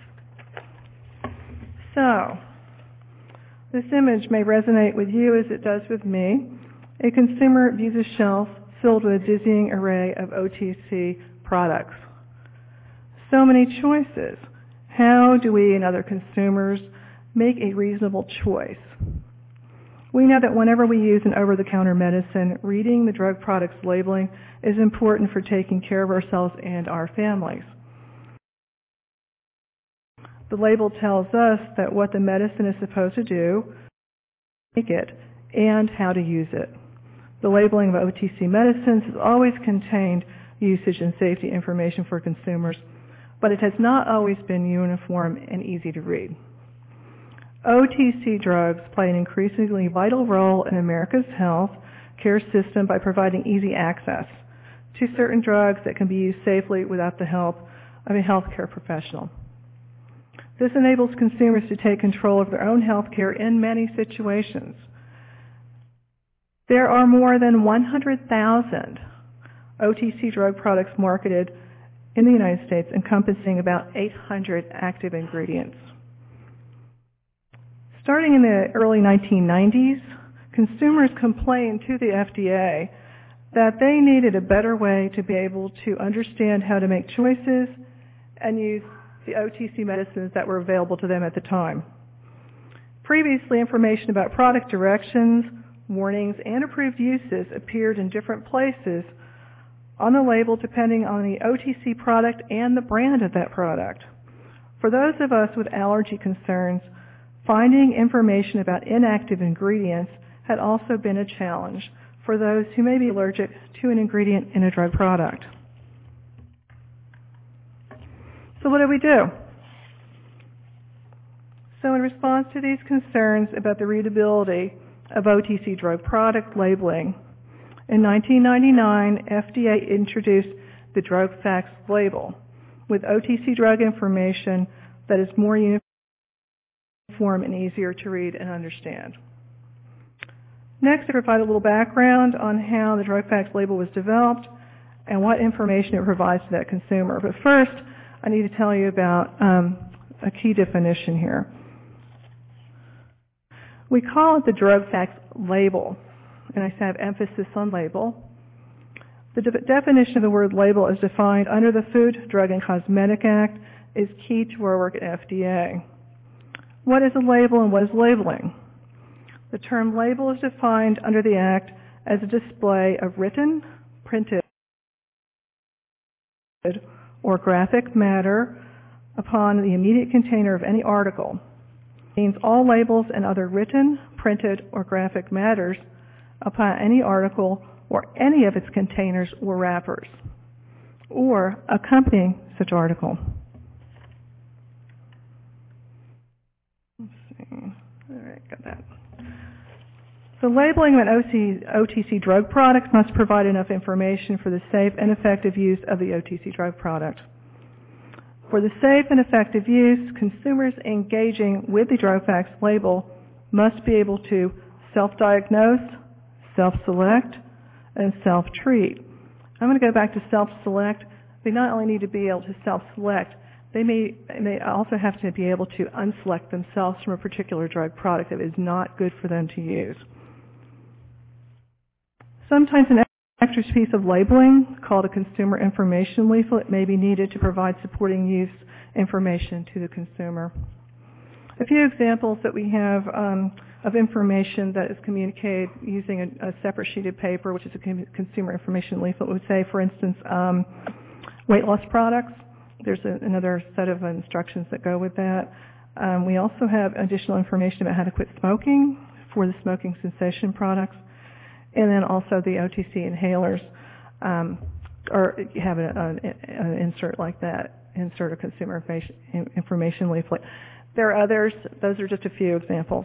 H: So, this image may resonate with you as it does with me. A consumer views a shelf filled with a dizzying array of O T C products. So many choices. How do we and other consumers make a reasonable choice? We know that whenever we use an over-the-counter medicine, reading the drug product's labeling is important for taking care of ourselves and our families. The label tells us that what the medicine is supposed to do, make it, and how to use it. The labeling of O T C medicines has always contained usage and safety information for consumers, but it has not always been uniform and easy to read. O T C drugs play an increasingly vital role in America's health care system by providing easy access to certain drugs that can be used safely without the help of a healthcare professional. This enables consumers to take control of their own health care in many situations. There are more than one hundred thousand O T C drug products marketed in the United States, encompassing about eight hundred active ingredients. Starting in the early nineteen nineties, consumers complained to the F D A that they needed a better way to be able to understand how to make choices and use the O T C medicines that were available to them at the time. Previously, information about product directions, warnings, and approved uses appeared in different places on the label depending on the O T C product and the brand of that product. For those of us with allergy concerns, finding information about inactive ingredients had also been a challenge for those who may be allergic to an ingredient in a drug product. So what do we do? So in response to these concerns about the readability of O T C drug product labeling, In nineteen ninety-nine, F D A introduced the Drug Facts label with O T C drug information that is more uniform and easier to read and understand. Next, I provide a little background on how the Drug Facts label was developed and what information it provides to that consumer. But first, I need to tell you about um, a key definition here. We call it the Drug Facts label, and I have emphasis on label. The de- definition of the word label as defined under the Food, Drug, and Cosmetic Act is key to our work at F D A. What is a label and what is labeling? The term label is defined under the Act as a display of written, printed, or graphic matter upon the immediate container of any article. It means all labels and other written, printed, or graphic matters upon any article or any of its containers or wrappers, or accompanying such article. Let's see. All right, got that. The labeling of an O T C drug product must provide enough information for the safe and effective use of the O T C drug product. For the safe and effective use, consumers engaging with the Drug Facts label must be able to self-diagnose, self-select, and self-treat. I'm going to go back to self-select. They not only need to be able to self-select, they may, may also have to be able to unselect themselves from a particular drug product that is not good for them to use. Sometimes an extra piece of labeling, called a consumer information leaflet, may be needed to provide supporting use information to the consumer. A few examples that we have um, of information that is communicated using a, a separate sheet of paper, which is a com- consumer information leaflet, would say, for instance, um, weight loss products. There's a, another set of instructions that go with that. Um, we also have additional information about how to quit smoking for the smoking cessation products. And then also the O T C inhalers, um, or you have an insert like that, insert a consumer information, information leaflet. There are others. Those are just a few examples.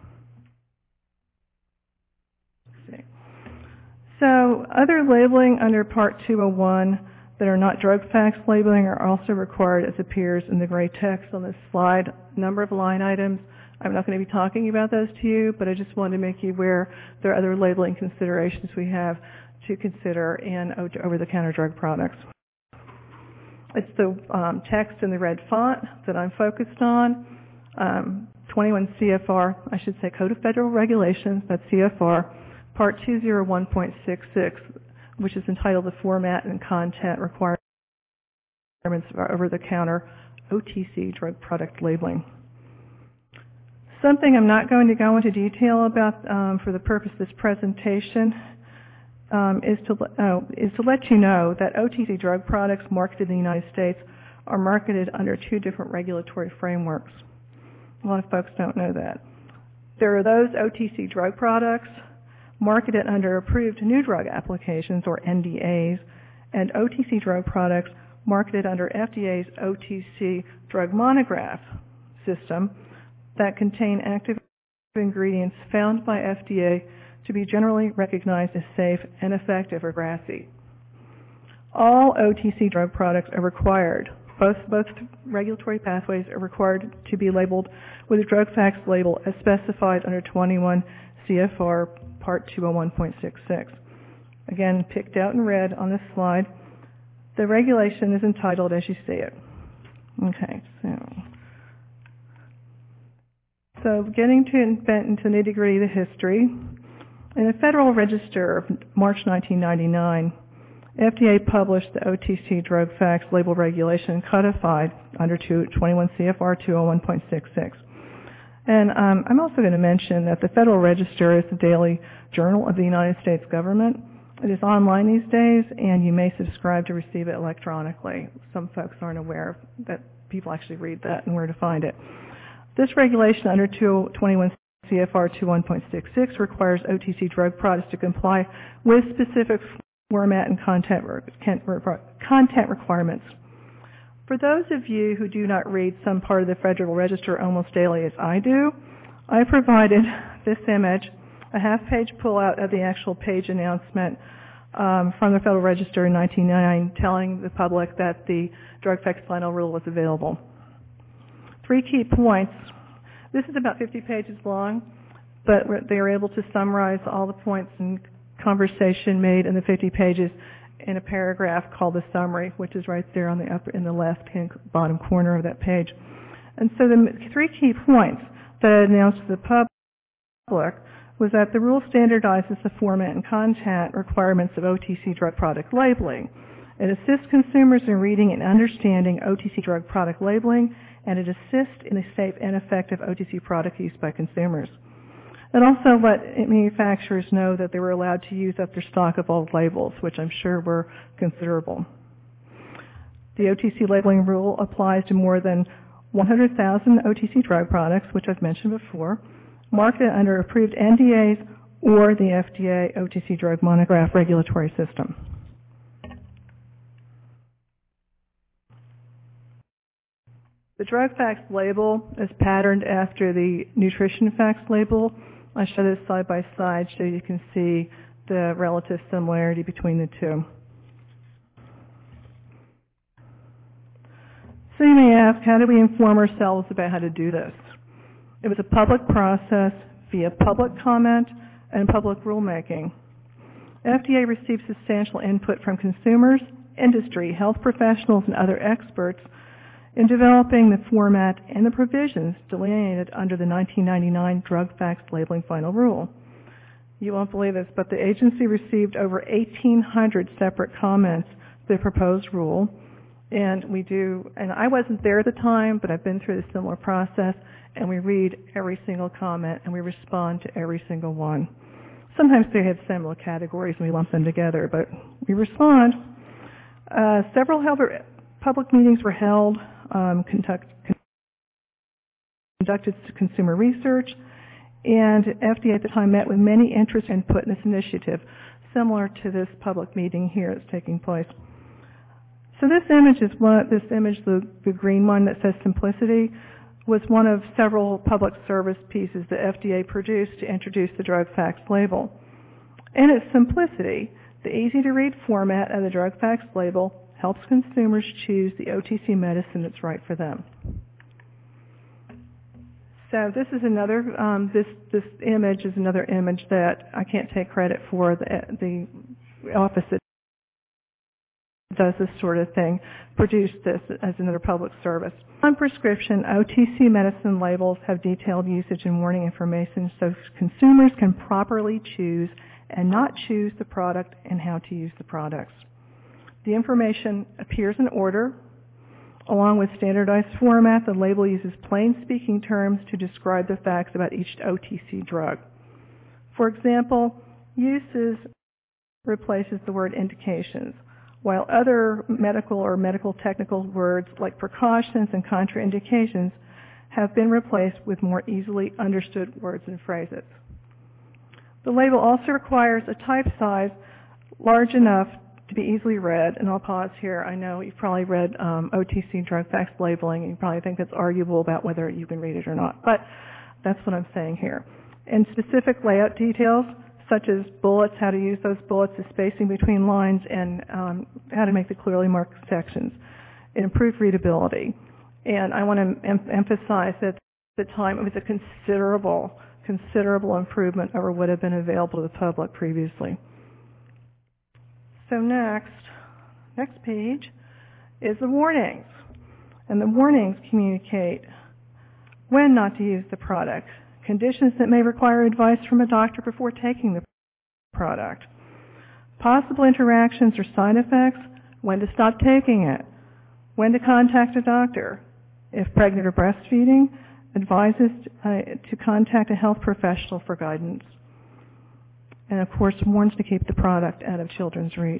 H: Let's see. So other labeling under Part two oh one that are not Drug Facts labeling are also required, as appears in the gray text on this slide. Number of line items. I'm not going to be talking about those to you, but I just wanted to make you aware there are other labeling considerations we have to consider in over-the-counter drug products. It's the um, text in the red font that I'm focused on. Um, twenty-one C F R, I should say Code of Federal Regulations, that's C F R, Part two oh one point six six, which is entitled the Format and Content Requirements for Over-the-Counter O T C Drug Product Labeling. Something I'm not going to go into detail about um, for the purpose of this presentation um, is, to, oh, is to let you know that O T C drug products marketed in the United States are marketed under two different regulatory frameworks. A lot of folks don't know that. There are those O T C drug products marketed under approved new drug applications, or N D As, and O T C drug products marketed under F D A's O T C drug monograph system that contain active ingredients found by F D A to be generally recognized as safe and effective, or GRASI. All O T C drug products are required. Both, both regulatory pathways are required to be labeled with a Drug Facts label as specified under twenty-one C F R Part two oh one point six six. Again, picked out in red on this slide. The regulation is entitled as you see it. Okay, so... So getting to into the nitty-gritty of the history, in the Federal Register of March nineteen ninety-nine, F D A published the O T C Drug Facts Label Regulation codified under twenty-one C F R two oh one point six six. And um, I'm also going to mention that the Federal Register is the daily journal of the United States government. It is online these days, and you may subscribe to receive it electronically. Some folks aren't aware that people actually read that and where to find it. This regulation under twenty-one C F R two oh one point six six requires O T C drug products to comply with specific format and content, content requirements. For those of you who do not read some part of the Federal Register almost daily as I do, I provided this image a half-page pullout of the actual page announcement um, from the Federal Register in nineteen ninety-nine telling the public that the drug facts final rule was available. Three key points. This is about fifty pages long, but they were able to summarize all the points and conversation made in the fifty pages in a paragraph called the summary, which is right there on the upper in the left-hand bottom corner of that page. And so the three key points that I announced to the public was that the rule standardizes the format and content requirements of O T C drug product labeling. It assists consumers in reading and understanding O T C drug product labeling, and it assists in the safe and effective O T C product use by consumers. It also let manufacturers know that they were allowed to use up their stock of old labels, which I'm sure were considerable. The O T C labeling rule applies to more than one hundred thousand O T C drug products, which I've mentioned before, marketed under approved N D As or the F D A O T C drug monograph regulatory system. The drug facts label is patterned after the nutrition facts label. I show this side by side so you can see the relative similarity between the two. So you may ask, how do we inform ourselves about how to do this? It was a public process via public comment and public rulemaking. F D A received substantial input from consumers, industry, health professionals, and other experts in developing the format and the provisions delineated under the nineteen ninety-nine Drug Facts Labeling Final Rule. You won't believe this, but the agency received over eighteen hundred separate comments to the proposed rule, and we do, and I wasn't there at the time, but I've been through the similar process, and we read every single comment and we respond to every single one. Sometimes they have similar categories and we lump them together, but we respond. Uh, several held, public meetings were held, um, conduct, conducted consumer research, and F D A at the time met with many interest and input in this initiative, similar to this public meeting here that's taking place. So this image is one, this image, the, the green one that says simplicity, was one of several public service pieces that F D A produced to introduce the drug facts label. In its simplicity, the easy-to-read format of the drug facts label helps consumers choose the O T C medicine that's right for them. So this is another, um, this, this image is another image that I can't take credit for. The, the office that does this sort of thing produced this as another public service. On prescription, O T C medicine labels have detailed usage and warning information so consumers can properly choose and not choose the product and how to use the products. The information appears in order. Along with standardized format, the label uses plain speaking terms to describe the facts about each O T C drug. For example, uses replaces the word indications, while other medical or medical technical words like precautions and contraindications have been replaced with more easily understood words and phrases. The label also requires a type size large enough to be easily read, and I'll pause here. I know you've probably read um, O T C drug facts labeling, and you probably think that's arguable about whether you can read it or not, but that's what I'm saying here. And specific layout details, such as bullets, how to use those bullets, the spacing between lines, and um, how to make the clearly marked sections. It improved readability. And I want to em- emphasize that at the time it was a considerable, considerable improvement over what had been available to the public previously. So next, next page is the warnings. And the warnings communicate when not to use the product, conditions that may require advice from a doctor before taking the product, possible interactions or side effects, when to stop taking it, when to contact a doctor, if pregnant or breastfeeding, advises uh, to contact a health professional for guidance, and of course warns to keep the product out of children's reach.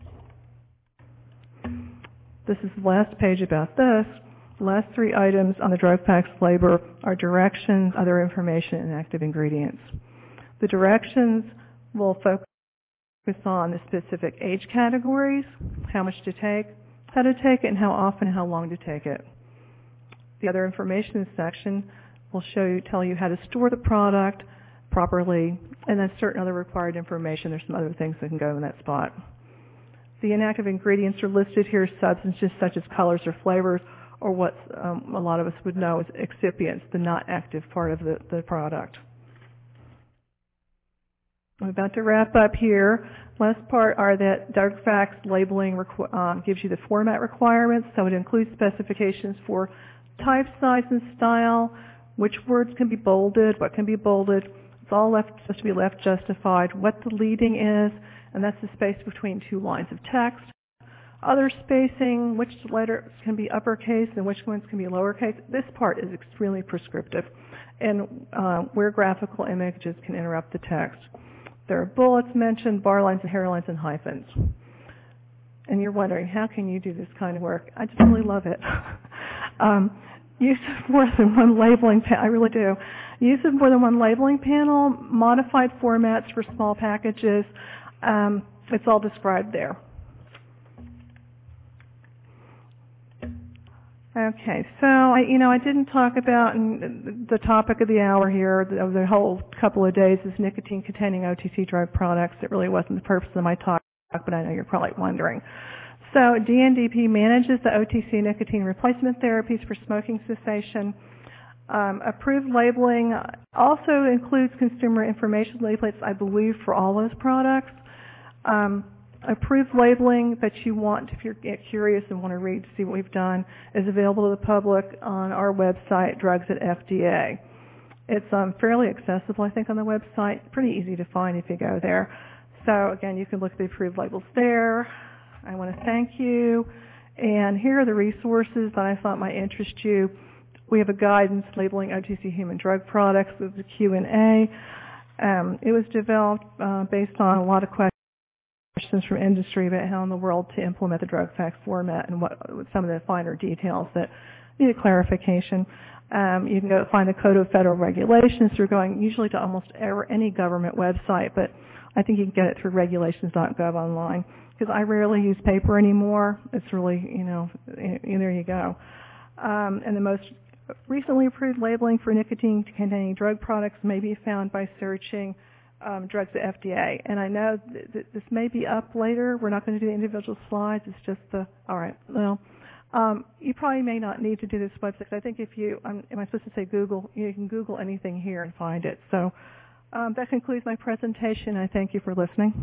H: This is the last page about this. The last three items on the drug facts label are directions, other information, and active ingredients. The directions will focus on the specific age categories, how much to take, how to take it, and how often and how long to take it. The other information section will show you, tell you how to store the product, properly, and then certain other required information. There's some other things that can go in that spot. The inactive ingredients are listed here, substances such as colors or flavors, or what um, a lot of us would know as excipients, the not active part of the, the product. I'm about to wrap up here. Last part are that DrugFacts labeling requ- um, gives you the format requirements, so it includes specifications for type, size, and style, which words can be bolded, what can be bolded. It's all left, supposed to be left justified, what the leading is, and that's the space between two lines of text. Other spacing, which letters can be uppercase and which ones can be lowercase. This part is extremely prescriptive, and uh, where graphical images can interrupt the text. There are bullets mentioned, bar lines and hairlines and hyphens. And you're wondering, how can you do this kind of work? I just really love it. um, use of more than one labeling panel, I really do. Use of more than one labeling panel, modified formats for small packages. Um, it's all described there. Okay, so I, you know, I didn't talk about and the topic of the hour here, of the whole couple of days, is nicotine-containing O T C drug products. It really wasn't the purpose of my talk, but I know you're probably wondering. So D N D P manages the O T C nicotine replacement therapies for smoking cessation. Um, approved labeling also includes consumer information leaflets, I believe, for all those products. Um, Approved labeling that you want, if you're curious and want to read to see what we've done, is available to the public on our website, Drugs at F D A. It's um, fairly accessible, I think, on the website. Pretty easy to find if you go there. So, again, you can look at the approved labels there. I want to thank you. And here are the resources that I thought might interest you. We have a guidance labeling O T C human drug products with the Q and A. Um, it was developed uh, based on a lot of questions. questions from industry about how in the world to implement the DrugFacts format and what some of the finer details that need clarification. Um, you can go find the Code of Federal Regulations through going usually to almost ever, any government website, but I think you can get it through regulations dot gov online because I rarely use paper anymore. It's really, you know, there you go. Um, and the most recently approved labeling for nicotine-containing drug products may be found by searching Um, drugs at F D A. And I know th- th- this may be up later. We're not going to do the individual slides. It's just the, all right, well, um, you probably may not need to do this website. I think if you, um, am I supposed to say Google? You can Google anything here and find it. So um, that concludes my presentation. I thank you for listening.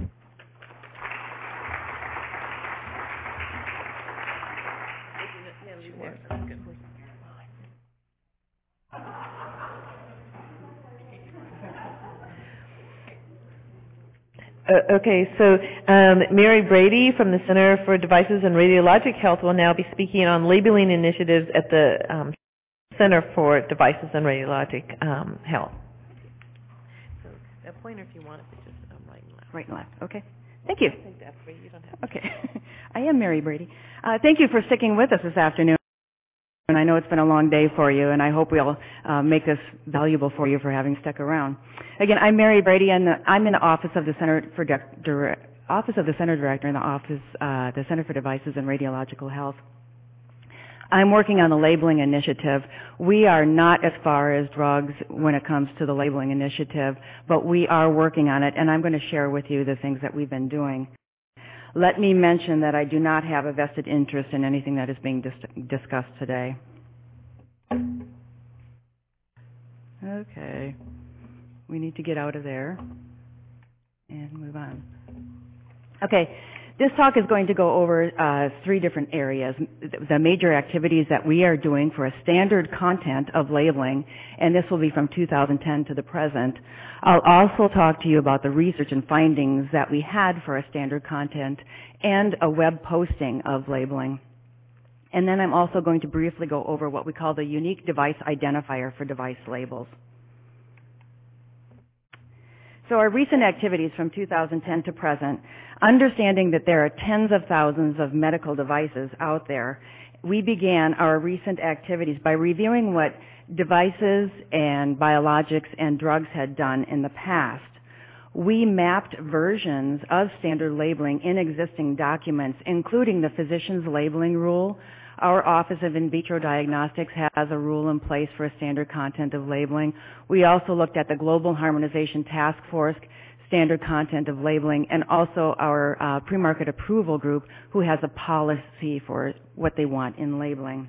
A: Uh, okay, so um, Mary Brady from the Center for Devices and Radiologic Health will now be speaking on labeling initiatives at the um, Center for Devices and Radiologic um, Health. So a pointer if you want it, but just um, right and left.
I: Right and left, okay. Thank you.
A: I think that's for you. You don't have to.
I: Okay. I am Mary Brady. Uh, thank you for sticking with us this afternoon. And I know it's been a long day for you, and I hope we'll uh, make this valuable for you for having stuck around. Again, I'm Mary Brady, and I'm in the office of the Center for Dir- Office of the Center Director in the office, uh, the Center for Devices and Radiological Health. I'm working on the labeling initiative. We are not as far as drugs when it comes to the labeling initiative, but we are working on it, and I'm going to share with you the things that we've been doing. Let me mention that I do not have a vested interest in anything that is being dis- discussed today. Okay. We need to get out of there and move on. Okay. This talk is going to go over uh, three different areas. The major activities that we are doing for a standard content of labeling, and this will be from two thousand ten to the present. I'll also talk to you about the research and findings that we had for a standard content and a web posting of labeling. And then I'm also going to briefly go over what we call the unique device identifier for device labels. So our recent activities from two thousand ten to present, understanding that there are tens of thousands of medical devices out there, we began our recent activities by reviewing what devices and biologics and drugs had done in the past. We mapped versions of standard labeling in existing documents, including the physician's labeling rule, Our Office of In Vitro Diagnostics has a rule in place for a standard content of labeling. We also looked at the Global Harmonization Task Force standard content of labeling, and also our uh, pre-market approval group, who has a policy for what they want in labeling.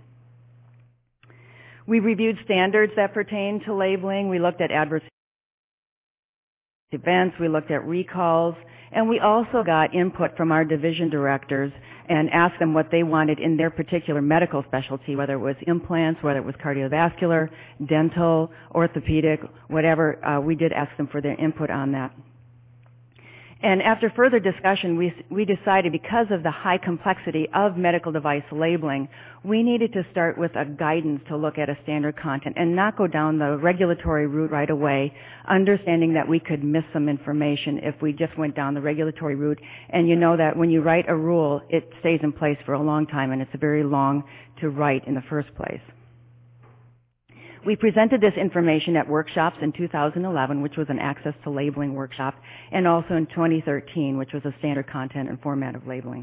I: We reviewed standards that pertain to labeling. We looked at adverse events. We looked at recalls. And we also got input from our division directors and asked them what they wanted in their particular medical specialty, whether it was implants, whether it was cardiovascular, dental, orthopedic, whatever. Uh, we did ask them for their input on that. And after further discussion, we, we decided, because of the high complexity of medical device labeling, we needed to start with a guidance to look at a standard content and not go down the regulatory route right away, understanding that we could miss some information if we just went down the regulatory route. And you know that when you write a rule, it stays in place for a long time, and it's very long to write in the first place. We presented this information at workshops in two thousand eleven, which was an access to labeling workshop, and also in twenty thirteen, which was a standard content and format of labeling.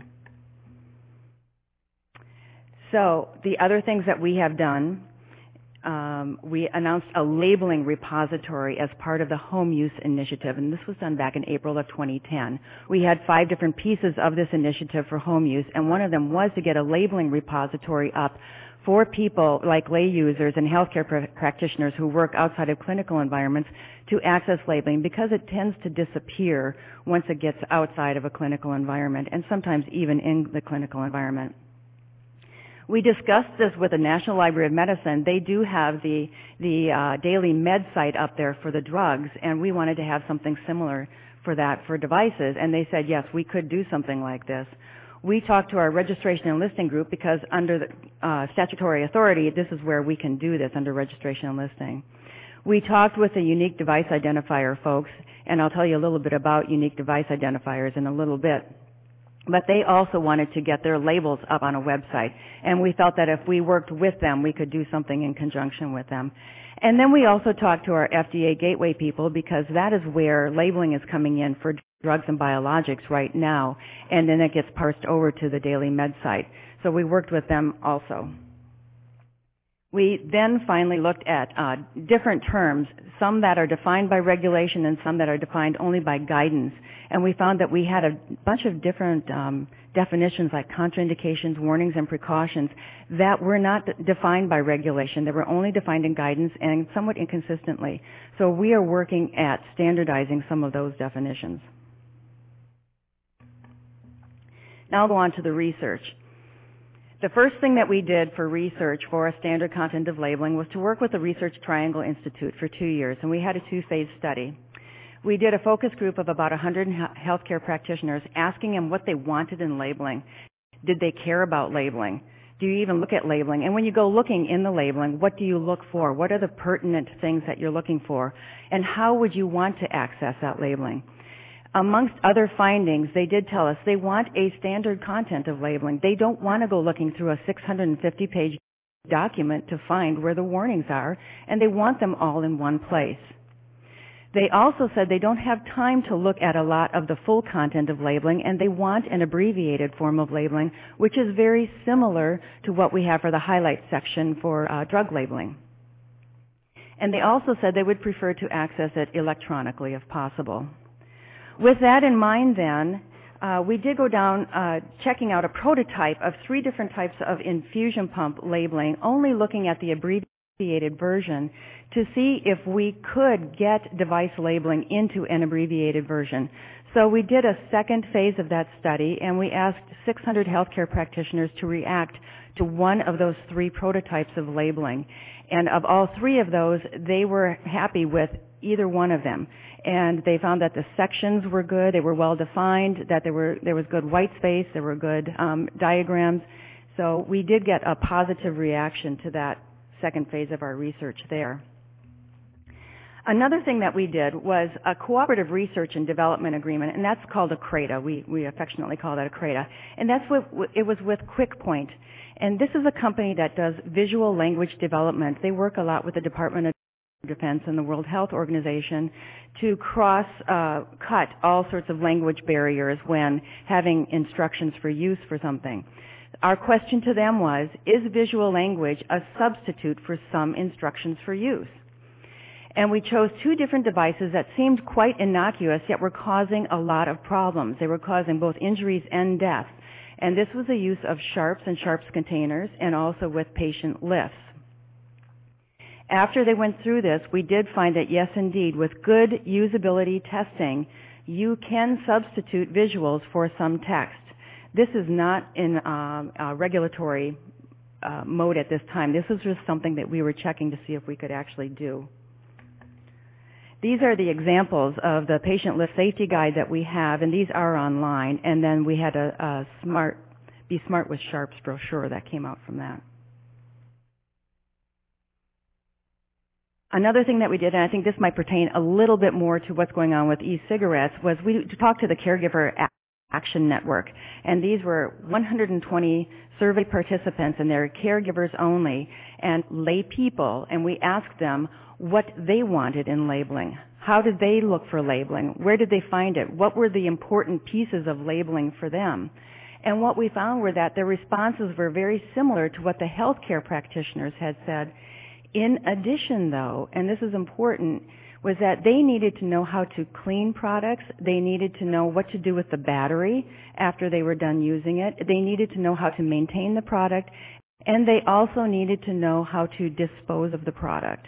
I: So the other things that we have done, um, we announced a labeling repository as part of the Home Use Initiative, and this was done back in April of twenty ten. We had five different pieces of this initiative for home use, and one of them was to get a labeling repository up for people like lay users and healthcare pr- practitioners who work outside of clinical environments to access labeling, because it tends to disappear once it gets outside of a clinical environment, and sometimes even in the clinical environment. We discussed this with the National Library of Medicine. They do have the, the uh, Daily Med site up there for the drugs, and we wanted to have something similar for that for devices, and they said, yes, we could do something like this. We talked to our registration and listing group, because under the uh, statutory authority, this is where we can do this, under registration and listing. We talked with the unique device identifier folks, and I'll tell you a little bit about unique device identifiers in a little bit. But they also wanted to get their labels up on a website, and we felt that if we worked with them, we could do something in conjunction with them. And then we also talked to our F D A gateway people, because that is where labeling is coming in for drugs and biologics right now, and then it gets parsed over to the Daily Med site. So we worked with them also. We then finally looked at uh, different terms, some that are defined by regulation and some that are defined only by guidance. And we found that we had a bunch of different um, definitions, like contraindications, warnings, and precautions, that were not d- defined by regulation. They were only defined in guidance, and somewhat inconsistently. So we are working at standardizing some of those definitions. Now I'll go on to the research. The first thing that we did for research for a standard content of labeling was to work with the Research Triangle Institute for two years, and we had a two-phase study. We did a focus group of about one hundred healthcare practitioners, asking them what they wanted in labeling. Did they care about labeling? Do you even look at labeling? And when you go looking in the labeling, what do you look for? What are the pertinent things that you're looking for? And how would you want to access that labeling? Amongst other findings, they did tell us they want a standard content of labeling. They don't want to go looking through a six hundred fifty page document to find where the warnings are, and they want them all in one place. They also said they don't have time to look at a lot of the full content of labeling, and they want an abbreviated form of labeling, which is very similar to what we have for the highlight section for uh, drug labeling. And they also said they would prefer to access it electronically if possible. With that in mind, then, uh, we did go down uh, checking out a prototype of three different types of infusion pump labeling, only looking at the abbreviated version to see if we could get device labeling into an abbreviated version. So we did a second phase of that study, and we asked six hundred healthcare practitioners to react to one of those three prototypes of labeling. And of all three of those, they were happy with either one of them. And they found that the sections were good, they were well defined, that there were there was good white space, there were good um, diagrams. So we did get a positive reaction to that second phase of our research there. Another thing that we did was a cooperative research and development agreement, and that's called a CRADA. We, we affectionately call that a CRADA. And that's what, it was with QuickPoint. And this is a company that does visual language development. They work a lot with the Department of Defense and the World Health Organization to cross uh, cut all sorts of language barriers when having instructions for use for something. Our question to them was, is visual language a substitute for some instructions for use? And we chose two different devices that seemed quite innocuous, yet were causing a lot of problems. They were causing both injuries and death. And this was the use of sharps and sharps containers, and also with patient lifts. After they went through this, we did find that yes, indeed, with good usability testing, you can substitute visuals for some text. This is not in um, a regulatory uh, mode at this time. This was just something that we were checking to see if we could actually do. These are the examples of the patient lift safety guide that we have, and these are online. And then we had a, a smart, Be Smart with Sharps brochure that came out from that. Another thing that we did, and I think this might pertain a little bit more to what's going on with e-cigarettes, was we talked to the Caregiver Action Network. And these were one hundred twenty survey participants, and they're caregivers only, and lay people, and we asked them what they wanted in labeling. How did they look for labeling? Where did they find it? What were the important pieces of labeling for them? And what we found were that their responses were very similar to what the healthcare practitioners had said. In addition, though, and this is important, was that they needed to know how to clean products. They needed to know what to do with the battery after they were done using it. They needed to know how to maintain the product, and they also needed to know how to dispose of the product.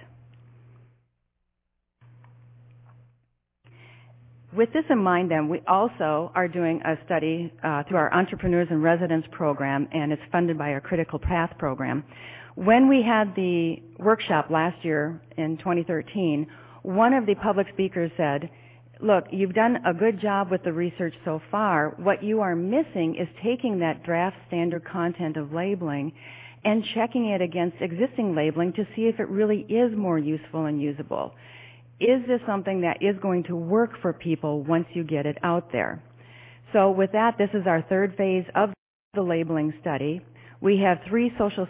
I: With this in mind, then, we also are doing a study uh, through our Entrepreneurs in Residence program, and it's funded by our Critical Path program. When we had the workshop last year in twenty thirteen, one of the public speakers said, look, you've done a good job with the research so far. What you are missing is taking that draft standard content of labeling and checking it against existing labeling to see if it really is more useful and usable. Is this something that is going to work for people once you get it out there? So with that, this is our third phase of the labeling study. We have three social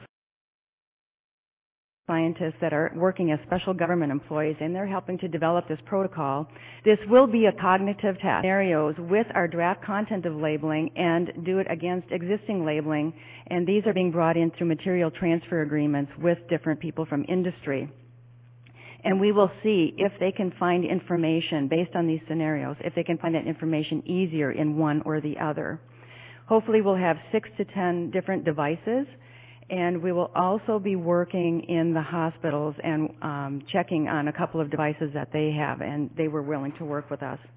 I: scientists that are working as special government employees, and they're helping to develop this protocol. This will be a cognitive test scenarios with our draft content of labeling and do it against existing labeling, and these are being brought in through material transfer agreements with different people from industry. And we will see if they can find information based on these scenarios, if they can find that information easier in one or the other. Hopefully we'll have six to ten different devices, and we will also be working in the hospitals and um, checking on a couple of devices that they have, and they were willing to work with us.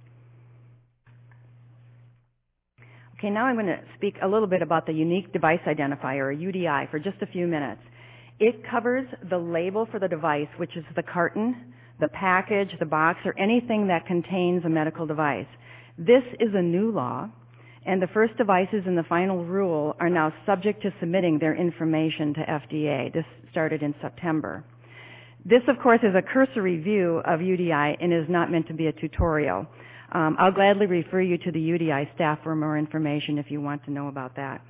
I: Okay, now I'm going to speak a little bit about the Unique Device Identifier, or U D I, for just a few minutes. It covers the label for the device, which is the carton, the package, the box, or anything that contains a medical device. This is a new law, and the first devices in the final rule are now subject to submitting their information to F D A. This started in September. This, of course, is a cursory view of U D I and is not meant to be a tutorial. Um, I'll gladly refer you to the U D I staff for more information if you want to know about that.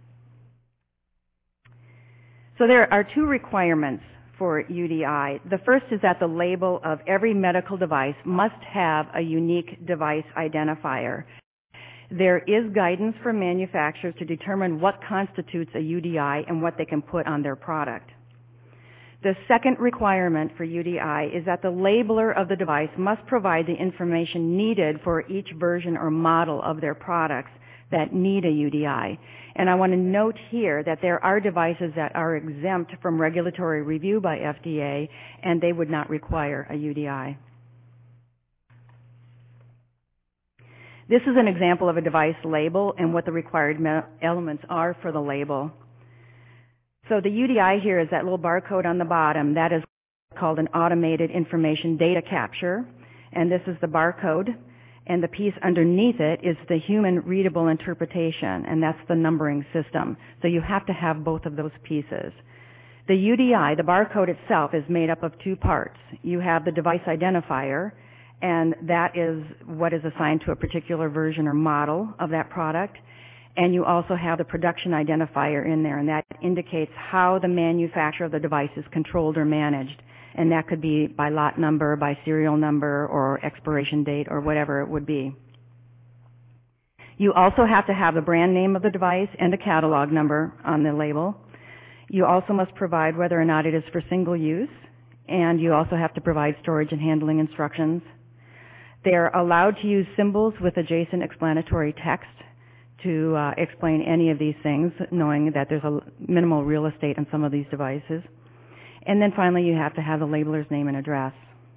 I: So there are two requirements for U D I. The first is that the label of every medical device must have a unique device identifier. There is guidance from manufacturers to determine what constitutes a U D I and what they can put on their product. The second requirement for U D I is that the labeler of the device must provide the information needed for each version or model of their products that need a U D I. And I want to note here that there are devices that are exempt from regulatory review by F D A, and they would not require a U D I. This is an example of a device label and what the required elements are for the label. So the U D I here is that little barcode on the bottom. That is called an automated information data capture, and this is the barcode. And the piece underneath it is the human readable interpretation, and that's the numbering system. So you have to have both of those pieces. The U D I, the barcode itself, is made up of two parts. You have the device identifier, and that is what is assigned to a particular version or model of that product. And you also have the production identifier in there, and that indicates how the manufacturer of the device is controlled or managed. And that could be by lot number, by serial number, or expiration date, or whatever it would be. You also have to have the brand name of the device and a catalog number on the label. You also must provide whether or not it is for single use, and you also have to provide storage and handling instructions. They are allowed to use symbols with adjacent explanatory text to uh, explain any of these things, knowing that there's a minimal real estate on some of these devices. And then finally, you have to have the labeler's name and address.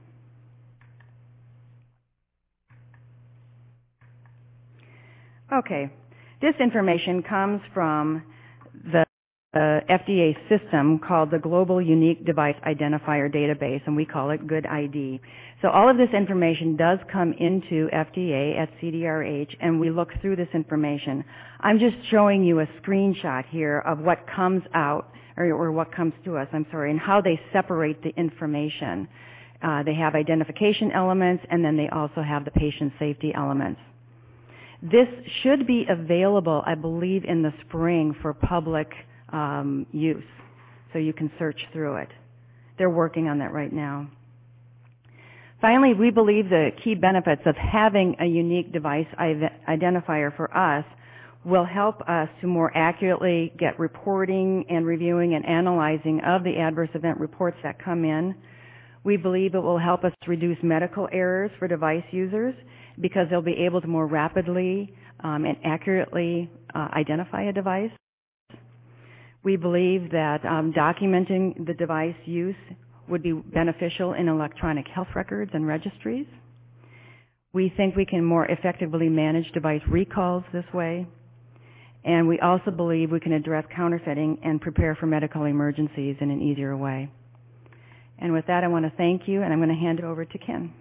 I: Okay, this information comes from the uh, F D A system called the Global Unique Device Identifier Database, and we call it Good I D. So all of this information does come into F D A at C D R H, and we look through this information. I'm just showing you a screenshot here of what comes out, or, or what comes to us, I'm sorry, and how they separate the information. Uh, they have identification elements, and then they also have the patient safety elements. This should be available, I believe, in the spring for public um, use, so you can search through it. They're working on that right now. Finally, we believe the key benefits of having a unique device identifier for us will help us to more accurately get reporting and reviewing and analyzing of the adverse event reports that come in. We believe it will help us to reduce medical errors for device users because they'll be able to more rapidly um, and accurately uh, identify a device. We believe that um, documenting the device use would be beneficial in electronic health records and registries. We think we can more effectively manage device recalls this way. And we also believe we can address counterfeiting and prepare for medical emergencies in an easier way. And with that, I want to thank you, and I'm going to hand it over to Ken.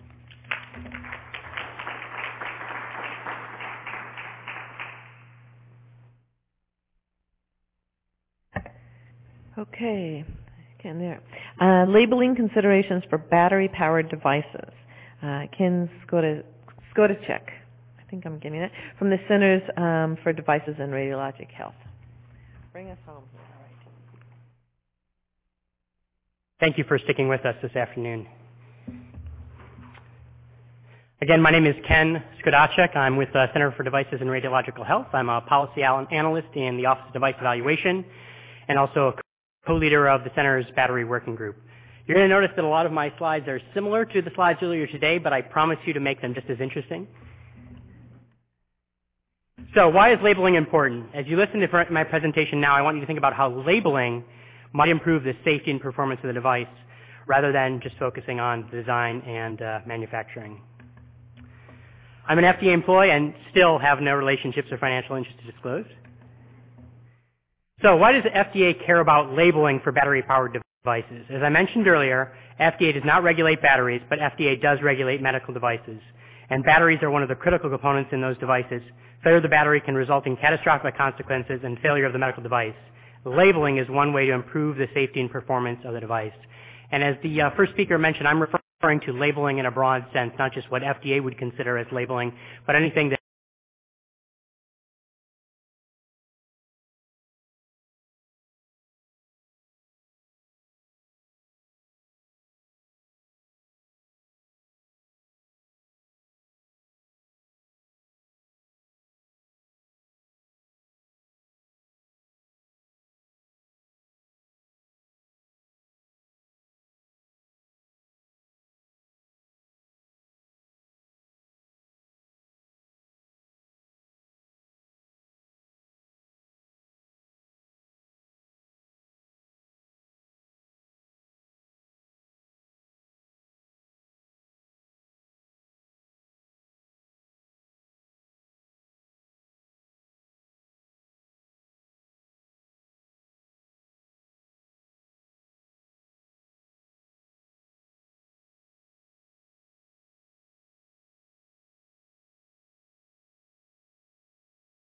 A: Okay, Ken there. Uh, labeling considerations for battery-powered devices. Uh, Ken Skotacek, I think I'm getting it, from the Centers um, for Devices and Radiologic Health. Bring us home here. All right.
J: Thank you for sticking with us this afternoon. Again, my name is Ken Skotacek. I'm with the Center for Devices and Radiological Health. I'm a policy analyst in the Office of Device Evaluation and also a co-leader of the Center's Battery Working Group. You're going to notice that a lot of my slides are similar to the slides earlier today, but I promise you to make them just as interesting. So why is labeling important? As you listen to my presentation now, I want you to think about how labeling might improve the safety and performance of the device rather than just focusing on design and uh, manufacturing. I'm an F D A employee and still have no relationships or financial interests to disclose. So why does the F D A care about labeling for battery-powered devices? As I mentioned earlier, F D A does not regulate batteries, but F D A does regulate medical devices. And batteries are one of the critical components in those devices. Failure of the battery can result in catastrophic consequences and failure of the medical device. Labeling is one way to improve the safety and performance of the device. And as the uh, first speaker mentioned, I'm referring to labeling in a broad sense, not just what F D A would consider as labeling, but anything